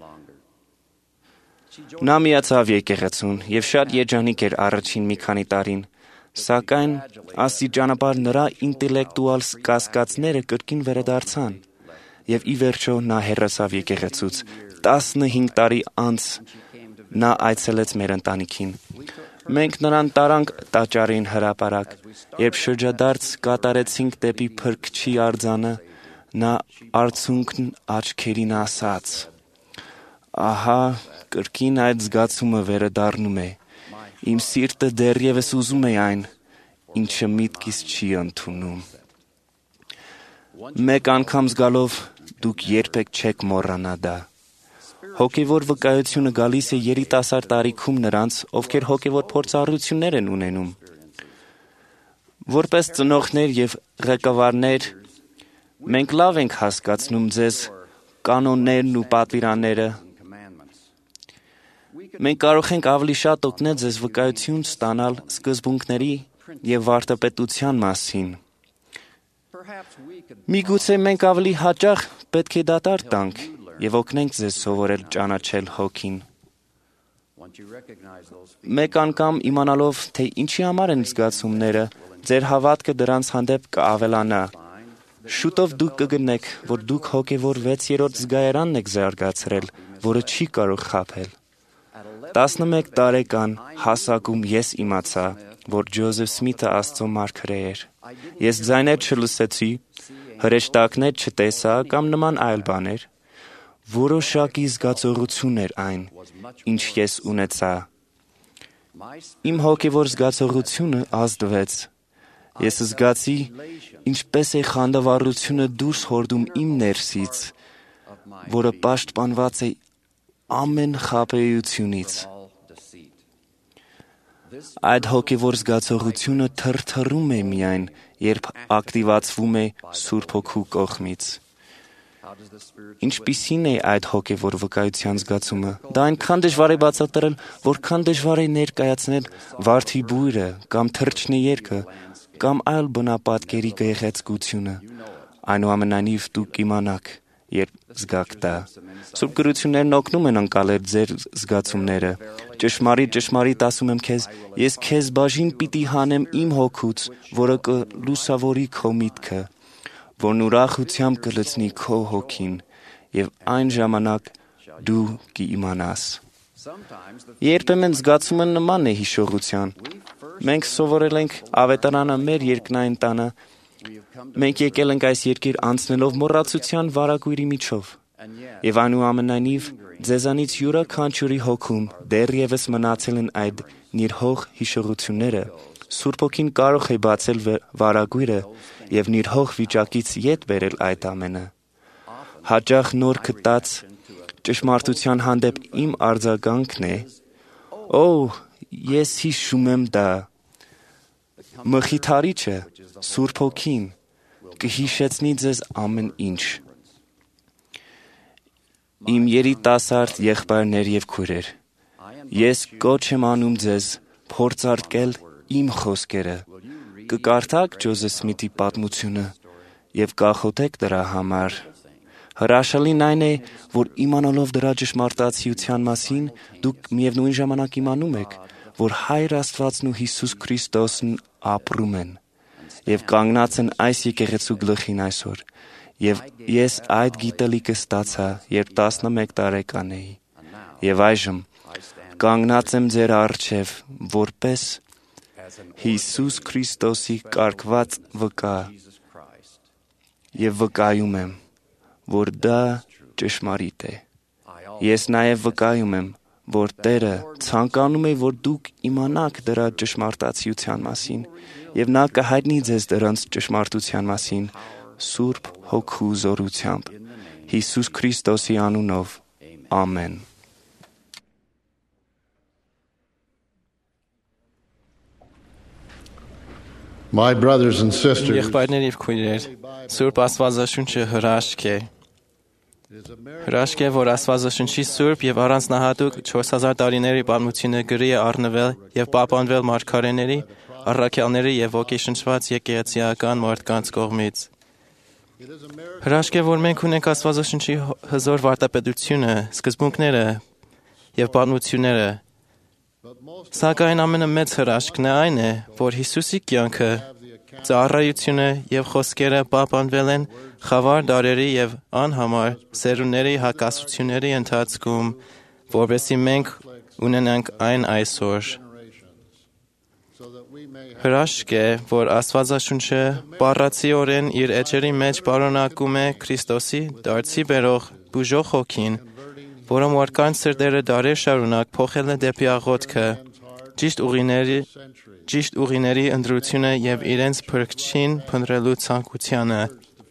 Նա միացավ եկեղեցուն եւ շատ երջանիկ էր առաջին մի քանի տարին, սակայն աստիճանաբար նրա ինտելեկտուալ կասկածները կրկին վերադարձան եւ ի վերջո նա հեռացավ եկեղեցուց։ տասնհինգ տարի անց նա այցելեց մեր ընտանիքին։ Մենք նրան տարանք տաճարին հրապարակ, երբ շրջադարձ կատարեցինք դեպի Փրկչի արձանը, նա արցունքն աչքերին ասաց. Ահա կրկին այդ զգացումը վերադառնում է, իմ սիրտը դեռևս ուզում է այն, ինչը միտքիս չի ընդունում։ Մեկ անգամ զգալով դուք երբեք չեք մոռանա դա։ Հոգևոր վկայությունը գալիս է երիտասարդ տարիքում նրանց, ովքեր հոգևոր փորձառություններ են ունենում։ Որպես ծնողներ և ղեկավարներ, մենք լավ ենք հասկացնում ձեզ կանոններն ու պատվիրանները։ Մենք կարող ենք ավելի շատ օգնել ձեզ վկայություն ստանալ սկզբունքների և վարդապետության մասին։ Միգուցե մենք ավելի հաճախ պետք է դատար տանք և օգնենք ձեզ սովորել ճանաչել հոգին։ Մեկ անգամ իմանալով, թե ինչի համար են զգացումները, ձեր հավատքը դրանց հանդեպ կավելանա։ Շուտով դուք կգտնեք, որ դուք հոգևոր վեցերորդ զգայարանն եք զարգացրել, որը չի կարող խաբել։ տասնմեկ տարեկան հասակում ես իմացա, որ Ջոզեֆ Սմիթը Աստծո մարգարե էր։ Ես ձայներ չլսեցի, հրեշտակներ չտեսա կամ նման այլ բաներ։ Որոշակի զգացողություն էր այն, ինչ ես ունեցա։ Իմ հոգևոր զգացողությունը ազդվեց։ Ես զգացի, ինչպես է խանդավառությունը դուրս հորդում իմ ներսից, որը պաշտպանված է ամեն խաբեությունից։ Այդ հոգևոր զգացողությունը թրթռում է միայն, երբ ակտիվացվում է Սուրբ Հոգու կողմից։ Ինչպիսին է այդ հոգևոր վկայության զգացումը։ Դա այնքան դժվար է բացատրել, որքան դժվար է ներկայացնել վարդի բույրը կամ թռչնի կամ այլ բնապատկերի գեղեցկությունը։ Այնուամենայնիվ դուք կիմանաք, երբ զգաք դա։ Սուրբ գրություններն օգնում են ընկալել ձեր զգացումները։ Ճշմարիտ, ճշմարիտ ասում եմ քեզ, ես քեզ բաժին պիտի հանեմ իմ հոգուց, որը կլուսավորի քո միտքը, որն ուրախությամբ կլցնի քո հոգին, և այն ժամանակ դու կիմանաս։ Երբեմն զգացումը նման է հիշողության։ Մենք սովորել ենք ավետարանը մեր երկնային տանը։ Մենք եկել ենք այս երկիր անցնելով մոռացության վարագույրի միջով։ Եվ այնուամենայնիվ ձեզանից յուրաքանչյուրի հոգում դեռևս մնացել են այդ նիրհող հիշողությունները։ Սուրբ Հոգին կարող է բացել վարագույրը և նիրհող վիճակից ետ բերել այդ ամենը։ Հաճախ նոր գտած ճշմարտության հանդեպ իմ արձագանքն է. «Օ, ես հիշում եմ դա»։ Մխիթարիչը, Սուրբ Հոգին, կհիշեցնի ձեզ ամեն ինչ։ Իմ երիտասարդ եղբայրներ և քույրեր, ես կոչ եմ անում ձեզ փորձարկել իմ խոսքերը։ Կկարդաք Ջոզեֆ Սմիթի պատմությունը և կախոթեք դրա համար։ Հրաշալին այն է, որ իմանալով դրա ճշմարտացիության մասին, դուք միևնույն ժամանակ իմանում եք, որ Հայր Աստվածն ու Հիսուս Քրիստոսն ապրում են և կանգնած են այս եկեղեցու գլխին այսօր, և ես այդ գիտելիքը ստացա, երբ տասնմեկ տարեկան էի, և այժմ կանգնած եմ ձեր առջև, որպես Հիսուս Քրիստոսի կարգված վկա, և վկայում եմ, որ դա ճշմարիտ է։ Ես նաև վկայում եմ, որ Տերը ցանկանում է, որ դուք իմանաք դրա ճշմարտացիության մասին, և նա կհայտնի ձեզ դրանց ճշմարտության մասին Սուրբ Հոգու զորությամբ, Հիսուս Քրիստոսի անունով, ամեն։ My brothers and sisters, Եղբայրներ և քույրեր, Սուրբ Աստվածաշունչը հրաշք է։ Հրաշք է, որ Աստվածաշունչի սուրբ և առանձնահատուկ չորս հազար տարիների պատմությունը գրի է առնվել և պահպանվել մարգարեների, առաքյալների և ոգեշնչված եկեղեցիական մարդկանց կողմից։ Հրաշք է, որ մենք ունենք Աստվածաշունչի հզոր վարդապետությունը, սկզբունքները և պատմությունները։ Սակայն ամենամեծ հրաշքն այն է, որ Հիսուսի կյանքը, ծառայությունը և խոսքերը պահպանվել են խավար դարերի և անհամար սերունդների հակասությունների ընթացքում, որպեսզի մենք ունենանք այն այսօր։ Հրաշք է, որ Աստվածաշունչը բառացիորեն իր էջերի մեջ պարունակում է Քրիստոսի դարձի բերող բուժող հոգին, որը մարդկանց սրտերը դարեր շարունակ փոխել է դեպի աղոթքը, ճիշտ ուղիների, ճիշտ ուղիների ընտրությունը եւ իրենց փրկչին փնտրելու ցանկությանը։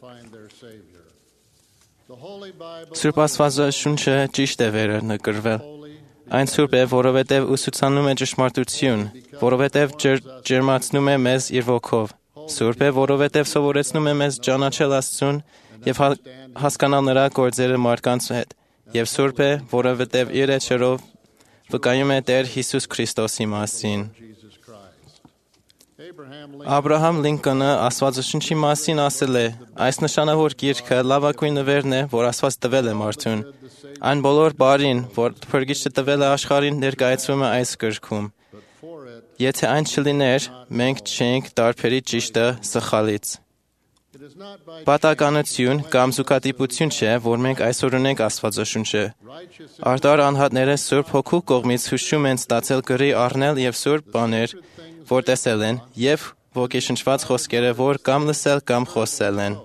Սուրբ Աստվածաշունչը ճիշտ է վերը նկրվել։ Այն սուրբ է, որովհետև ուսուցանում է ճշմարտություն, որովհետև ջր, ջերմացնում է մեզ իր ոգով։ Սուրբ է, որովհետև սովորեցնում է մեզ ճանաչել Աստծուն եւ հասկանալ նրա գործերը մարդկանց հետ։ Եվ սուրբ է, որովհետև իր էջերով վկայում է Տեր Հիսուս Քրիստոսի մասին։ Աբրահամ Լինկոլնը Աստվածաշունչի մասին ասել է. այս նշանավոր գիրքը լավագույն նվերն է, որ Աստված տվել է մարդուն։ Այն բոլոր բարին, որ Փրկիչը տվել է աշխարհին, ներկայացվում է այս գրքում։ Եթե այն չլիներ, մենք չենք տարբերի ճիշտը սխալից։ Պատականություն կամ զուգադիպություն չէ, որ մենք այսօր ունենք Աստվածաշունչը։ Արդար անհատները Սուրբ Հոգու կողմից հուշում են ստացել գրի առնել եւ սուրբ բաներ, որ տեսել են, եւ ոգեշնչված խոսքերը, որ կամ լսել կամ խոսել են։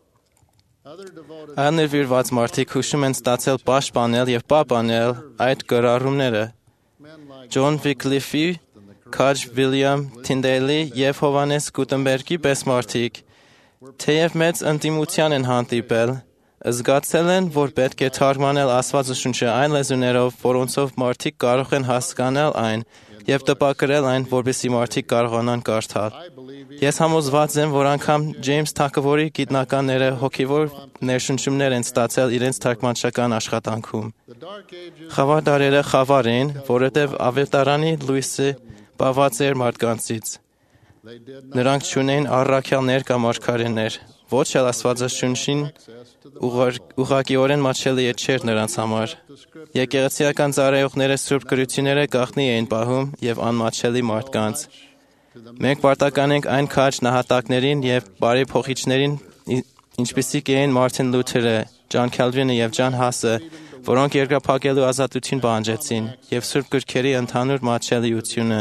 Այլ նվիրված մարդիկ հուշում են ստացել պաշտպանել եւ պահպանել այդ գրառումները։ Ջոն Վիկլիֆի, Քաջ Վիլյամ Թինդեյլի եւ Հովանես Գուտենբերգի պես մարդիկ, թեև մեծ ընդդիմության են հանդիպել, զգացել են, որ պետք է թարգմանել Աստվածաշունչը այն լեզուներով, որոնցով մարդիկ կարող են հասկանալ այն եւ տպագրել այն, որպեսզի մարդիկ կարողանան կարդալ։ Ես համոզված եմ, որ անգամ Ջեյմս Թակավորի գիտնականները հոգևոր ներշնչումներ են ստացել իրենց թարգմանչական աշխատանքում։ Խավար դարերը խավար են, որովհետև ավետարանի լույսը բաված էր մարդկանցից։ Նրանք չունեն առաքյալներ կամ արքայներ, ոչ էլ Աստվածաշունչին ուղղակիորեն մատչելի չէր նրանց համար։ Եկեղեցիական ծառայողները սուրբ գրությունները գաղտնի էին պահում եւ անմատչելի մարդկանց։ Մենք պարտական ենք այն քաջ նահատակներին եւ բարի փոխիչներին, ինչպիսիք էին Մարտին Լութերը, Ջան Քալվինը եւ Ջան Հասը, որոնք երկրափակելու ազատություն պահանջեցին եւ սուրբ գրքերի ընդհանուր մատչելիությունը։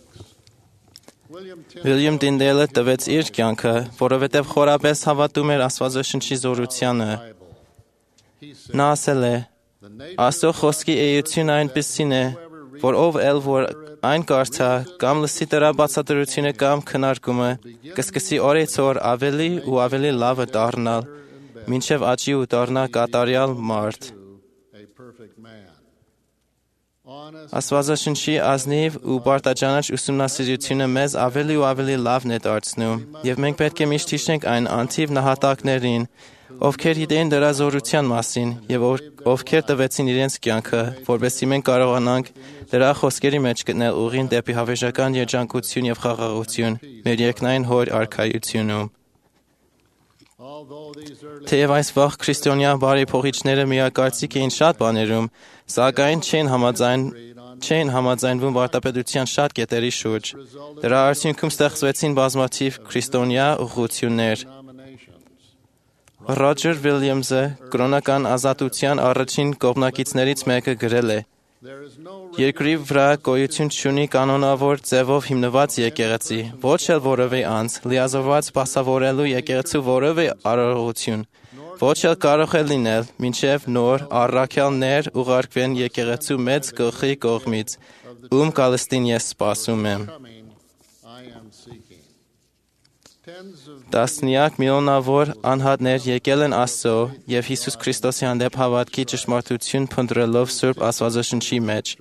Վիլյամ Տինդեյլը տվեց իր կյանքը, որովհետև խորապես հավատում էր Աստվածաշնչի զորությանը։ Նա ասել է. Աստծո խոսքի էությունը այնպիսին է, որ ով էլ որ այն կարդա կամ լսի դրա բացատրությունը կամ քննարկումը, կսկսի օրեցօր ավելի ու ավելի լավը դառնալ, մինչև աճի ու դառնա կատարյալ մարդ։ Աստվածաշնչի ազնիվ ու բարտաճանաչ ուսումնասիրությունը մեզ ավելի ու ավելի լավն է դարձնում, եւ մենք պետք է միշտ հիշենք այն անթիվ նահատակներին, ովքեր գիտեն դրա զորության մասին եւ ովքեր տվեցին իրենց կյանքը, որովհետեւ մենք կարողանանք դրա խոսքերի մեջ գտնել ուղին դեպի հավերժական երջանկություն եւ խաղաղություն մեր երկնային Հոր արքայությունում։ Թեև այս վաղ քրիստոնյա բարի փոխիչները միակարծիք էին շատ բաներում, սակայն չեն համաձայն չեն համաձայնվում վարտապետության շատ կետերի շուրջ։ Դրա արդյունքում ստեղծվեցին բազմաթիվ քրիստոնյա ուղղություններ։ Ռոջեր Վիլյամսը կրոնական ազատության առաջին կողմնակիցներից մեկը գրել է. Երկրի վրա գոյություն չունի կանոնավոր ձևով հիմնված եկեղեցի, ոչ էլ որևէ անձ, լիազորված սպասավորելու եկեղեցու որևէ արարողություն, ոչ էլ կարող է լինել, մինչև նոր առաքյալներ ուղարկվեն եկեղեցու մեծ գլխի կողմից, ում գալստին ես սպասում եմ։ Տասնյակ միլիոնավոր անհատներ եկել են Աստծո եւ Հիսուս Քրիստոսի հանդեպ հավատքի ճշմարտություն փնտրելով Սուրբ Աստվածաշնչի մեջ։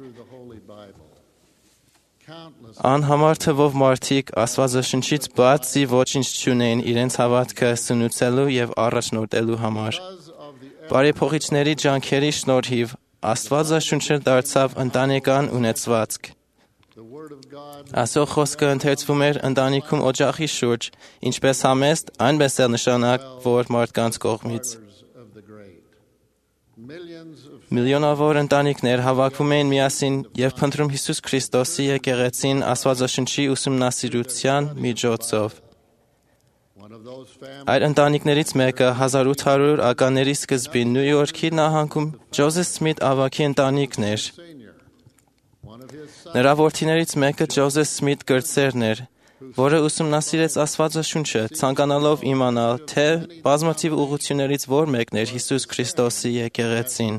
Անհամար թվով մարդիկ Աստվածաշնչից բացի ոչինչ չունեն իրենց հավատքը սնուցելու եւ առաջնորդելու համար։ Բարի փոխիչների ջանքերի շնորհիվ Աստվածաշունչը դարձավ ընտանեկան ունեցվածք։ Աստծո խոսքը ընթերցվում էր ընտանիքում օջախի շուրջ, ինչպես համեստ, այնպես էլ նշանակավոր մարդկանց կողմից։ Միլիոնավոր ընտանիքներ հավաքվում էին միասին եւ փնտրում Հիսուս Քրիստոսի եկեղեցին Աստվածաշնչի ուսումնասիրության միջոցով։ Այդ ընտանիքներից մեկը հազար ութ հարյուր ականների սկզբին Նյու Յորքի նահանգում Ջոզեֆ Սմիթ ավագի ընտանիքն էր։ Նրա որդիներից մեկը Ջոզեֆ Սմիթ Գրծերն էր, որը ուսումնասիրեց Աստվածաշունչը, ցանկանալով իմանալ, թե բազմաթիվ ուղղություններից որ մեկն էր Հիսուս Քրիստոսի եկեղեցին։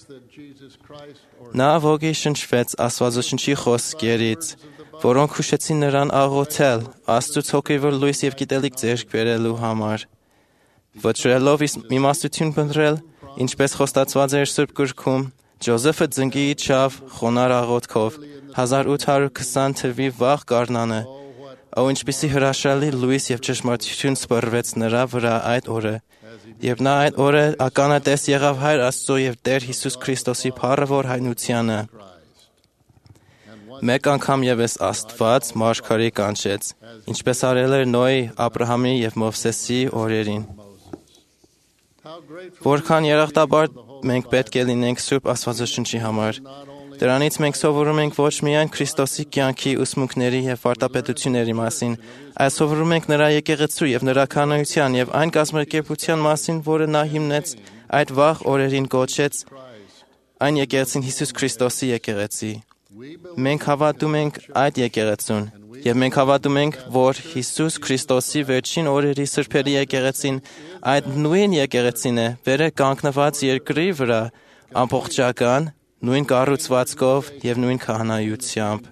Նա ոգի շնչվեց Աստվածաշունչի խոսքերից, որոնք հուշեցին նրան աղոթել, Աստծուց հոգևոր լույս եւ գիտելիք ձեռք բերելու համար։ Վճռելով իմաստություն փնտրել, ինչպես խոստացված էր Սուրբ Գրքում, Ջոզեֆը ծնկի իջավ խոնար աղոթքով հազար ութ հարյուր քսան թվականի վաղ գարնանը, ով ինչպիսի հրաշալի լույս եւ ճշմարտություն սպառվեց նրա վրա այդ օրը, եւ նա այդ օրը ականատես եղավ Հայր Աստծո եւ Տեր Հիսուս Քրիստոսի փառավոր հայնությանը։ Մեկ անգամ եւս Աստված մարգարի կանչեց, ինչպես արել էր Նոյի, Աբրահամի եւ Մովսեսի օրերին։ Որքան երախտաբար մենք պետք է լինենք Սուրբ Աստվածաշունչի համար։ Դրանից մենք սովորում ենք ոչ միայն Քրիստոսի կյանքի ուսմունքների եւ վարտապետությունների մասին, այլ սովորում ենք նրա եկեղեցու եւ նրա քահանայության եւ այն կազմակերպության մասին, որը նա հիմնեց այդ վաղ օրերին կոչեց այն եկեղեցին Հիսուս Քրիստոսի եկեղեցի։ Մենք հավատում ենք այդ եկեղեցուն եւ մենք հավատում ենք, որ Հիսուս Քրիստոսի վերջին օրերի սրբերի եկեղեցին այդ նույն եկեղեցին է, վերը կանգնված երկրի վրա, ամբողջական, նույն կառուցվածքով եւ նույն քահանայությամբ։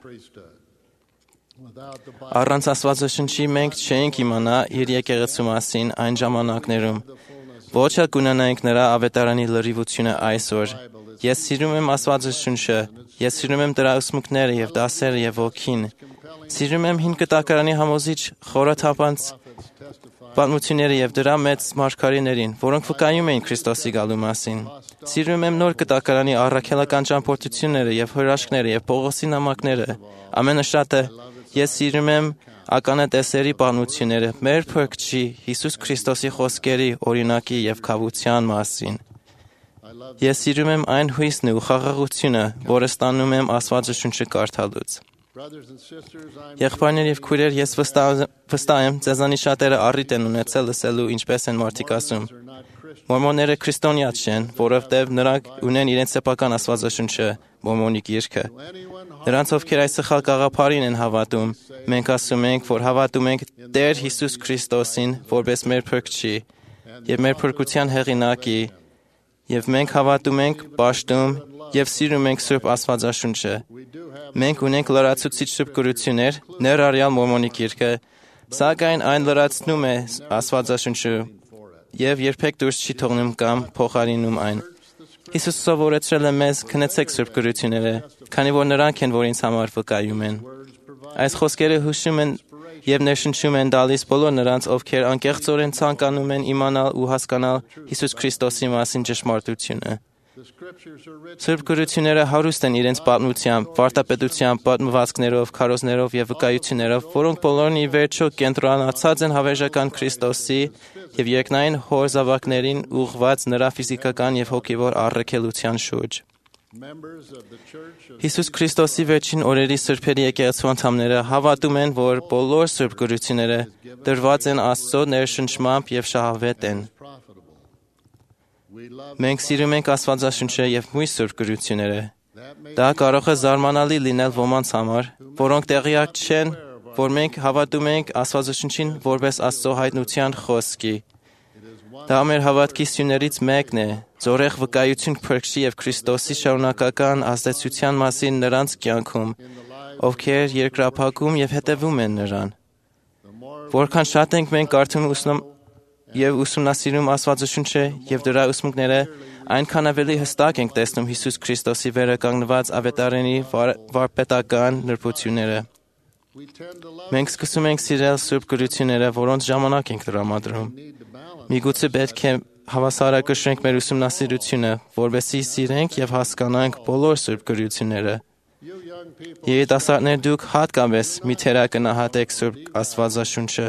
Առանց Աստվածաշնչի մենք չենք իմանա իր եկեղեցու մասին այն ժամանակներում։ Ոչ էլ կունենայինք նրա ավետարանի լրիվությունը այսօր։ Ես սիրում եմ Աստվածաշունչը, ես սիրում եմ դրա ուսմունքները եւ դասերը եւ ոգին։ Սիրում եմ հին կտակարանի համոզիչ խորաթափանց պատմությունները եւ դրա մեծ մարգարիներին, որոնք վկայում էին Քրիստոսի գալու մասին։ Սիրում եմ նոր կտակարանի առաքելական ճամփորդությունները եւ հրաշքները եւ Պողոսի նամակները։ Ամենը շատը ես սիրում եմ ականատեսերի պատմությունները, մեր Փրկչի Հիսուս Քրիստոսի խոսքերի, օրինակի եւ քավության մասին։ Ես սիրում եմ այն հույսն ու խաղաղությունը, որը ստանում եմ Աստվածաշունչը կարդալուց։ Եղբայրներ եւ քույրեր, ես վստահ եմ, ձեզանից շատերը առիթ են ունեցել լսելու ինչպես են մարդիկ ասում։ Մորմոնները քրիստոնյա չեն, որովհետև նրանք ունեն իրենց սեփական Աստվածաշունչը, Մորմոնի գիրքը։ Նրանց, ովքեր այս սխալ գաղափարին են հավատում, մենք ասում ենք, որ հավատում ենք Տեր Հիսուս Քրիստոսին, որպես մեր Փրկչի եւ մեր փրկության հեղինակի, եւ մենք հավատում ենք, պաշտում եւ սիրում ենք Սուրբ Աստվածաշունչը։ Մենք ունենք լրացուցիչ Սուրբ գրություններ, ներառյալ Մորմոնի գիրքը, սակայն այն լրացնում է Աստվածաշունչը եւ երբեք դուրս չի թողնում կամ փոխարինում այն։ Հիսուս սովորեցրել է մեզ քնեցեք Սուրբ գրությունները, քանի որ նրանք են, որ ինձ համար վկայում են։ Այս խոսքերը հուշում են եւ ներշնչում են տալիս բոլոր նրանց, ովքեր անկեղծորեն ցանկանում են իմանալ ու հասկանալ Հիսուս Քրիստոսի մասին ճշմարտությունը։ Սուրբ գրությունները հարուստ են իրենց պատմությամբ, վարտապետությամբ, պատմվածքներով, քարոզներով եւ վկայություններով, որոնք բոլորն ի վերջո կենտրոնացած են հավերժական Քրիստոսի եւ երկնային հոր զավակներին ուղղված նրա ֆիզիկական եւ հոգեվոր առաքելության շուրջ։ Հիսուս Քրիստոսի վերջին օրերի սրբերի եկեղեցու անդամները հավատում են, որ բոլոր սուրբ գրությունները դրված են Աստծո ներշնչմամբ եւ շահավետ են։ Մենք սիրում ենք Աստվածաշունչը եւ մույս սուրբ գրությունները։ Դա կարող է զարմանալի լինել ոմանց համար, որոնք տեղյակ չեն, որ մենք հավատում ենք Աստվածաշունչին որպես Աստծո հայտնության խոսքի։ Դա մեր հավատքի սյուներից մեկն է, զորեղ վկայություն Փրկչի եւ Քրիստոսի շարունակական ազդեցության մասին նրանց կյանքում, ովքեր երկրափակում եւ հետևում են նրան։ Որքան շատ ենք մենք կարդում ուսնում եւ ուսումնասիրում Աստվածաշունչը եւ դրա ուսմունքները, այնքան ավելի հստակ ենք տեսնում Հիսուս Քրիստոսի վերականգնված ավետարանի վարպետական նրբությունները։ Մենք սկսում ենք սիրել սուրբ գրությունները, որոնց ժամանակ ենք տրամադրում։ Միգուցե պետք է հավասարակշռենք մեր ուսումնասիրությունը, որովհետեւ սիրենք եւ հասկանանք բոլոր սուրբ գրությունները։ Երիտասարդներ, դուք հատկապես մի թերակնահատեք Սուրբ Աստվածաշունչը։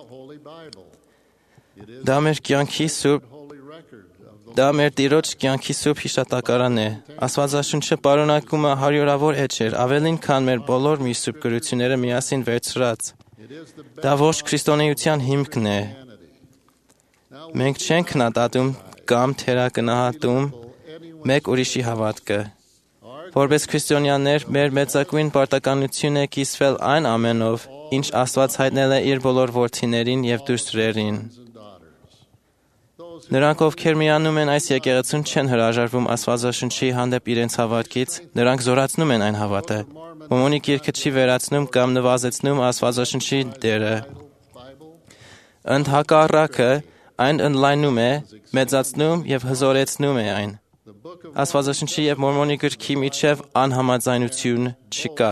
Դա մեր կյանքի սուրբ Դա մեր Տիրոջ կյանքի սուրբ հիշատակարանն է։ Աստվածաշունչը պարունակում է հարյուրավոր էջեր, ավելին քան մեր բոլոր մյուս սուրբ գրությունները միասին վերցրած։ Դա ողջ քրիստոնեության հիմքն է։ Մենք չենք քննադատում կամ թերակնահատում մեկ ուրիշի հավատքը։ Որպես քրիստոնյաներ, մեր մեծագույն պարտականություն է կիսվել այն ամենով, ինչ Աստված հայտնել է իր բոլոր որդիներին եւ դուստրերին։ Նրանք, ովքեր միանում են այս եկեղեցուն, չեն հրաժարվում Աստվածաշնչի հանդեպ իրենց հավատքից, նրանք զորացնում են այն հավատը։ Մոմոնի գիրքը չի վերացնում կամ նվազեցնում Աստվածաշնչի դերը։ Ընդհակառակը, այն ընդլայնում է, մեծացնում եւ հզորեցնում է այն։ Աստվածաշնչի եւ Մորմոնի գրքի միջև անհամաձայնություն չկա։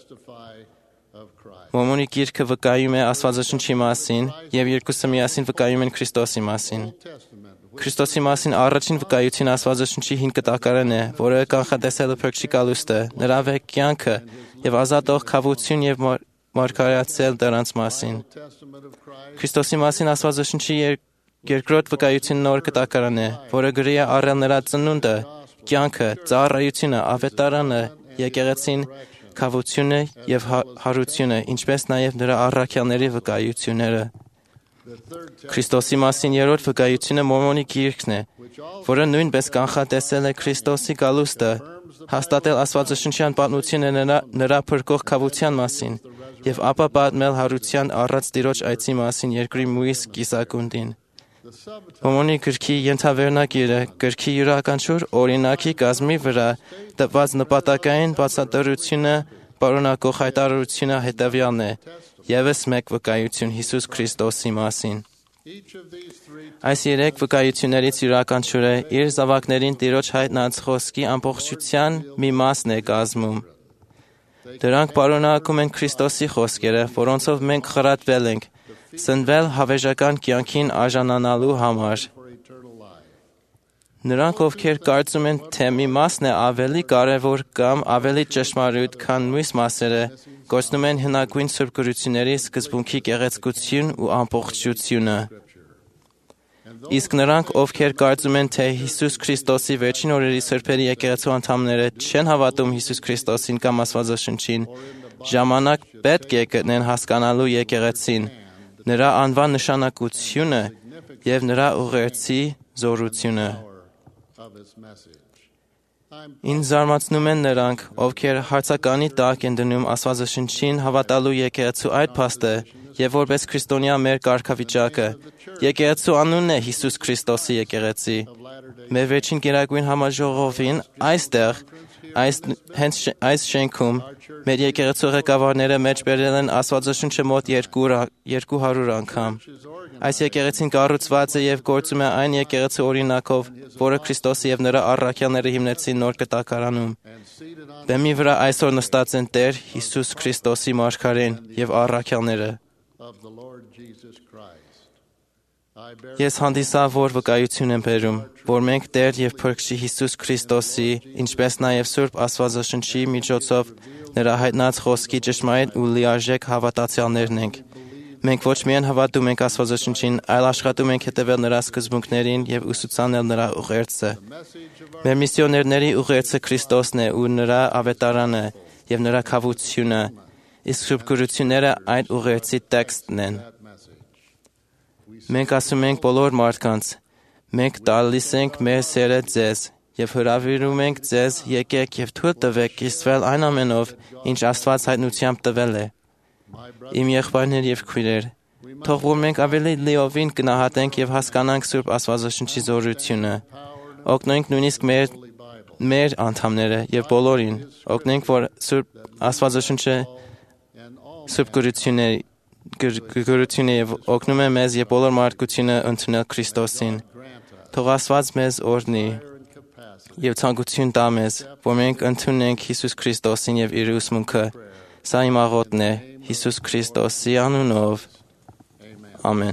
Մորմոնի գիրքը վկայում է Աստվածաշնչի մասին եւ երկուսը միասին վկայում են Քրիստոսի մասին։ Քրիստոսի մասին առաջին վկայությունը Աստվածաշնչի հին կտակարան է, որը կանխատեսել է Փրկչի գալուստը, նրա վեհ կյանքը եւ ազատող քավություն եւ մարգարեացել դրանց մասին։ Քրիստոսի մասին Աստվածաշնչի երկրորդ վկայությունը նոր կտակարան է, որը գրի է առել նրա ծնունդը, կյանքը, ծառայությունը, ավետարանը, եկեղեցին, քավությունը եւ հարությունը, ինչպես նաեւ նրա առաքյալների վկայությունները։ Քրիստոսի մասին երրորդ վկայությունը Մորմոնի գիրքն է, որը նույնպես կանխատեսել է Քրիստոսի գալուստը, հաստատել Աստվածաշնչյան պատմությունը նրա, նրա փրկող քավության մասին եւ ապա պատմել հարության առած Տիրոջ այցի մասին երկրի մույս կիսակունդին։ Մորմոնի գրքի ենթավերնագիրը գրքի յուրաքանչյուր օրինակի կազմի վրա տված նպատակային բացատրությունը պարունակող հայտարարությունը հետևյալն է. Եվս մեկ վկայություն Հիսուս Քրիստոսի մասին։ Այս երեք վկայություններից յուրաքանչյուրը իր զավակներին Տիրոջ հայտնած խոսքի ամբողջության մի մասն է կազմում։ Դրանք պարունակում են Քրիստոսի խոսքերը, որոնցով մենք խրատվել ենք, սնվել հավերժական կյանքին արժանանալու համար։ Նրանք, ովքեր կարծում են, թե մի մասն է ավելի կարևոր կամ ավելի ճշմարիտ, քան մյուս մասերը, գործնում են հնագույն սուրբ գրությունների սկզբունքի գեղեցկություն ու ամբողջությունը։ Իսկ նրանք, ովքեր կարծում են, թե Հիսուս Քրիստոսի վերջին օրերի սրբերի եկեղեցու անդամները չեն հավատում Հիսուս Քրիստոսին կամ Աստվածաշնչին, ժամանակ պետք է գտնեն հասկանալու եկեղեցին, նրա անվան նշանակությունը եւ նրա ուղերձի զորությունը։ Ինձ զարմացնում են նրանք, ովքեր հարցականի տակ են դնում Աստվածաշնչին հավատալու եկեղեցու այդ փաստը եւ որպես քրիստոնյա մեր կարգավիճակը։ Եկեղեցու անունն է Հիսուս Քրիստոսի եկեղեցի։ Մեր վերջին գերագույն համաժողովին այստեղ այս հենց այս շենքում մեր եկեղեցու ղեկավարները մեջբերել են Աստվածաշունչը մոտ երկու հարյուր անգամ։ Այս եկեղեցին կառուցված է եւ գործում է այն եկեղեցու օրինակով, որը Քրիստոսը եւ նրա առաքյալները հիմնեցին նոր կտակարանում։ Բեմի վրա այսօր նստած են Տեր Հիսուս Քրիստոսի մարգարեն եւ առաքյալները։ Ես հանդիսավոր վկայություն եմ բերում, որ մենք Տեր եւ Փրկչի Հիսուս Քրիստոսի, ինչպես նաեւ Սուրբ Աստվածաշնչի միջոցով նրա հայտնած խոսքի ճշմարիտ ու լիարժեք հավատացյալներն ենք։ Մենք ոչ միայն հավատում ենք Աստվածաշնչին, այլ աշխատում ենք հետևել նրա սկզբունքներին եւ ուսուցանել նրա ուղերձը։ Մեր միսիոներների ուղերձը Քրիստոսն է ու նրա ավետարանը եւ նրա քավությունը, իսկ Սուրբ գրությունները այդ ուղերձի տեքստն են։ Մենք ասում ենք բոլոր մարդկանց, մենք տալիս ենք մեր սերը ձեզ եւ հրավիրում ենք ձեզ եկեք եւ թույլ տվեք կիսվել այն ամենով, ինչ Աստված հայտնությամբ տվել է։ Իմ եղբայրներ եւ քույրեր, թող որ մենք ավելի լիովին գնահատենք եւ հասկանանք Սուրբ Աստվածաշնչի զորությունը։ Օգնենք նույնիսկ մեր մեր անդամները եւ բոլորին, օգնենք որ Սուրբ Աստվածաշունչը Սուրբ գրությունների գրությունը եւ օգնում է մեզ եւ բոլոր մարդկությունը ընդունել Քրիստոսին։ Թող Աստված մեզ օրհնի եւ ցանկություն տա մեզ, որ մենք ընդունենք Հիսուս Քրիստոսին եւ իր ուսմունքը։ Սա իմ աղոթքն է Հիսուս Քրիստոսի անունով։ Ամեն։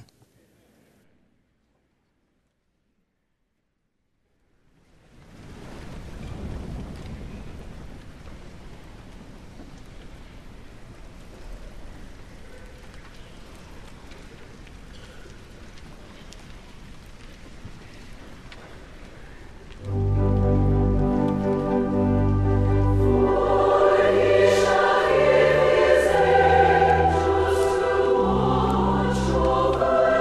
Over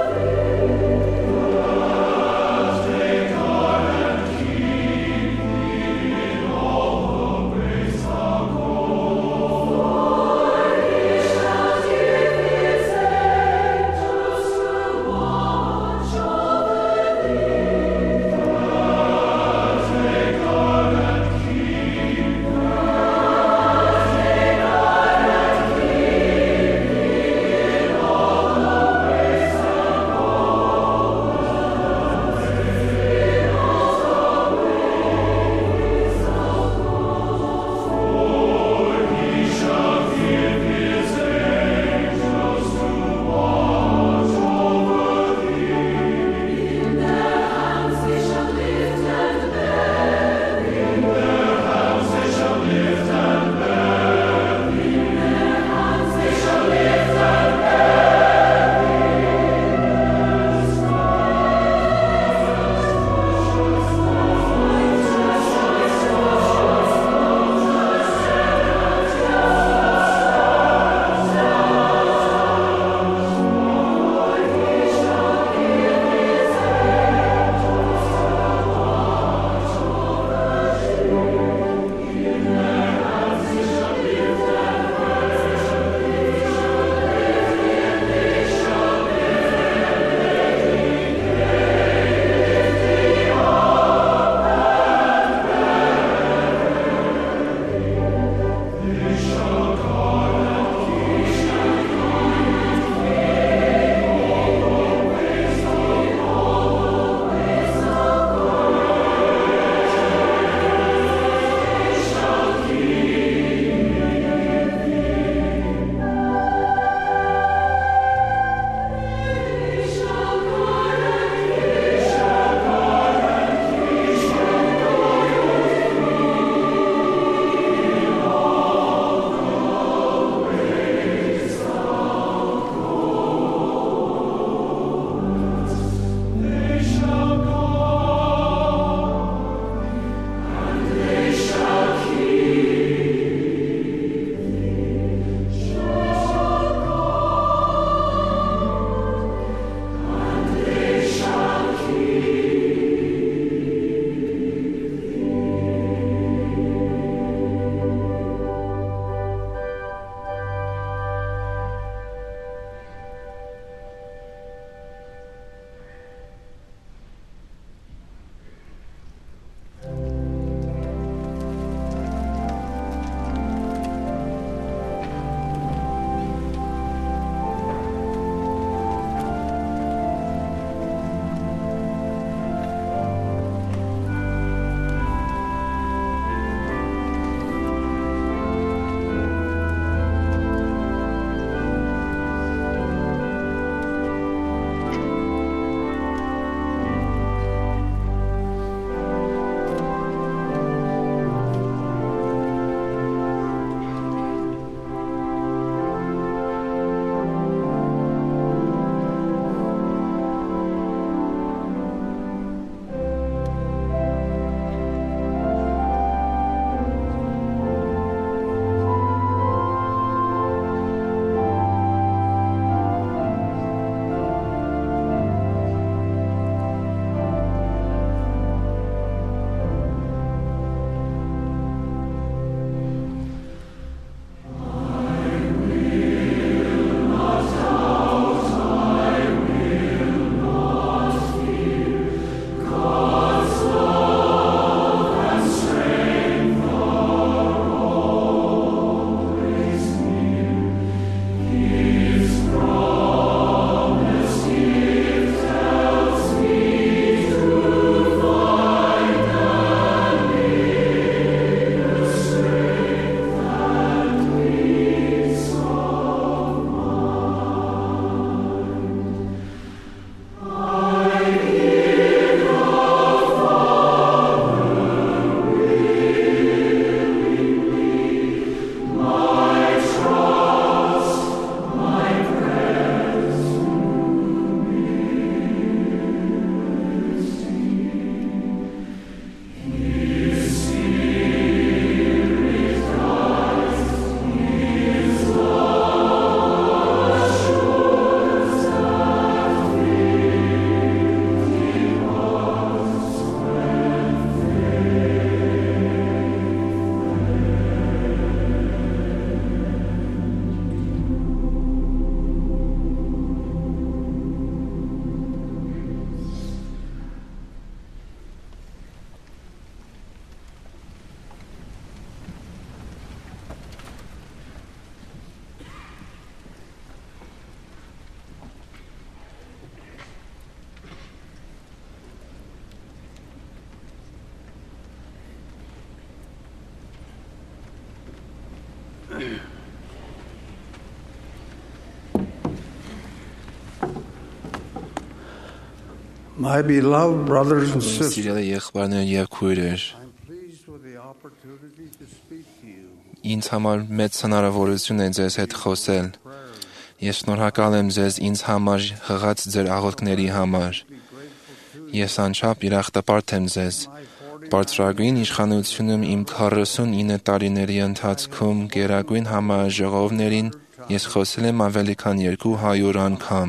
My beloved brothers and sisters, Սիրելի եղբայրներ եւ քույրեր, I'm pleased with the opportunity to speak to you. ինձ համար մեծ հնարավորություն է ձեզ հետ խոսել։ Ես շնորհակալ եմ ձեզ ինձ համար հղած ձեր աղոթքների համար։ Ես անչափ ուրախտապարտ եմ ձեզ։ Բարձրագույն իշխանությունում իմ քառասունինը տարիների ընթացքում գերագույն համաժողովներին ես խոսել եմ ավելի քան երկու հարյուր անգամ։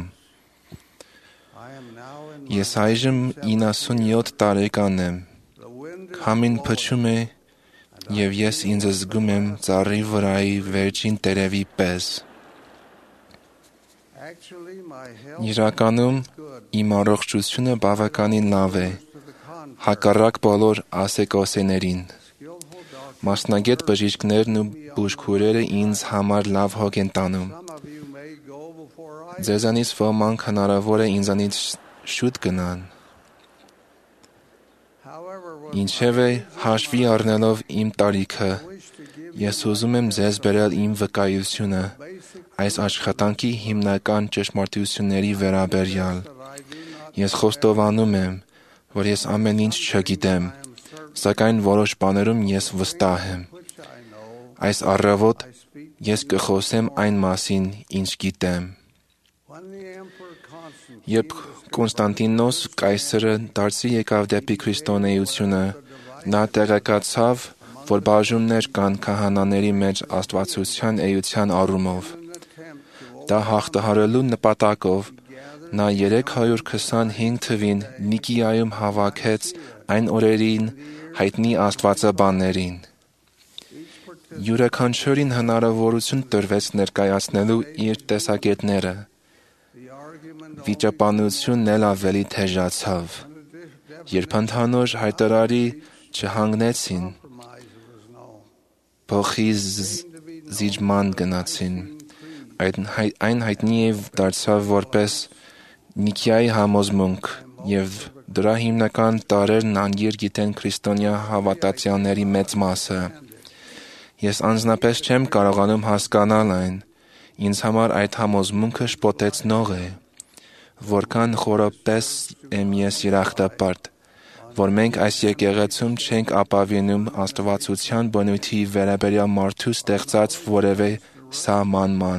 Ես այժմ իննասունյոթ տարեկան եմ։ Քամին փչում է եւ ես ինձ զգում եմ ծառի վրայի վերջին տերևի պես։ Իրականում իմ առողջությունը բավականին լավ է, հակառակ բոլոր ասեկոսեներին։ Մասնագետ բժիշկներն ու բուժքույրերը ինձ համար լավ հոգ են տանում։ Ձեզանից ոմանք հնարավոր է ինձանից շուտ գնան։ Ինչևէ, հաշվի առնելով իմ տարիքը, ես ուզում եմ ձեզ բերել իմ վկայությունը այս աշխատանքի հիմնական ճշմարտությունների վերաբերյալ։ Ես խոստովանում եմ, որ ես ամեն ինչ չգիտեմ, սակայն որոշ բաներում ես վստահ եմ։ Այս առավոտ ես կխոսեմ այն մասին, ինչ գիտեմ։ Երբ Կոնստանտինոս կայսրը դարձի եկավ դեպի քրիստոնեությունը, նա տեղեկացավ, որ բաժումներ կան քահանաների մեջ աստվածության էության առումով։ Դա հաղթահարելու նպատակով նա երեք հարյուր քսանհինգ թվին Նիկիայում հավաքեց այն օրերին հայտնի աստվածաբաններին։ Յուրաքանչյուրին հնարավորություն տրվեց ներկայացնելու իր տեսակետները։ Վիճաբանությունն էլ ավելի թեժացավ, երբ ընդհանուր հայտարարի չհանգնեցին, փոխի զիջման գնացին։ Այն հայտնի է դարձավ որպես Նիկիայի համոզմունք և դրա հիմնական տարրերն անգիր գիտեն քրիստոնյա հավատացյալների մեծ մասը։ Ես անձնապես չեմ կարողանում հասկանալ այն, ինձ համար այդ համոզմունքը շփոթեցնող է, որքան խորապես եմ ես ուրախտապարտ, որ մենք այս եկեղեցում չենք ապավինում աստվածության բնույթի վերաբերյալ մարդու ստեղծած որևէ սահմանման։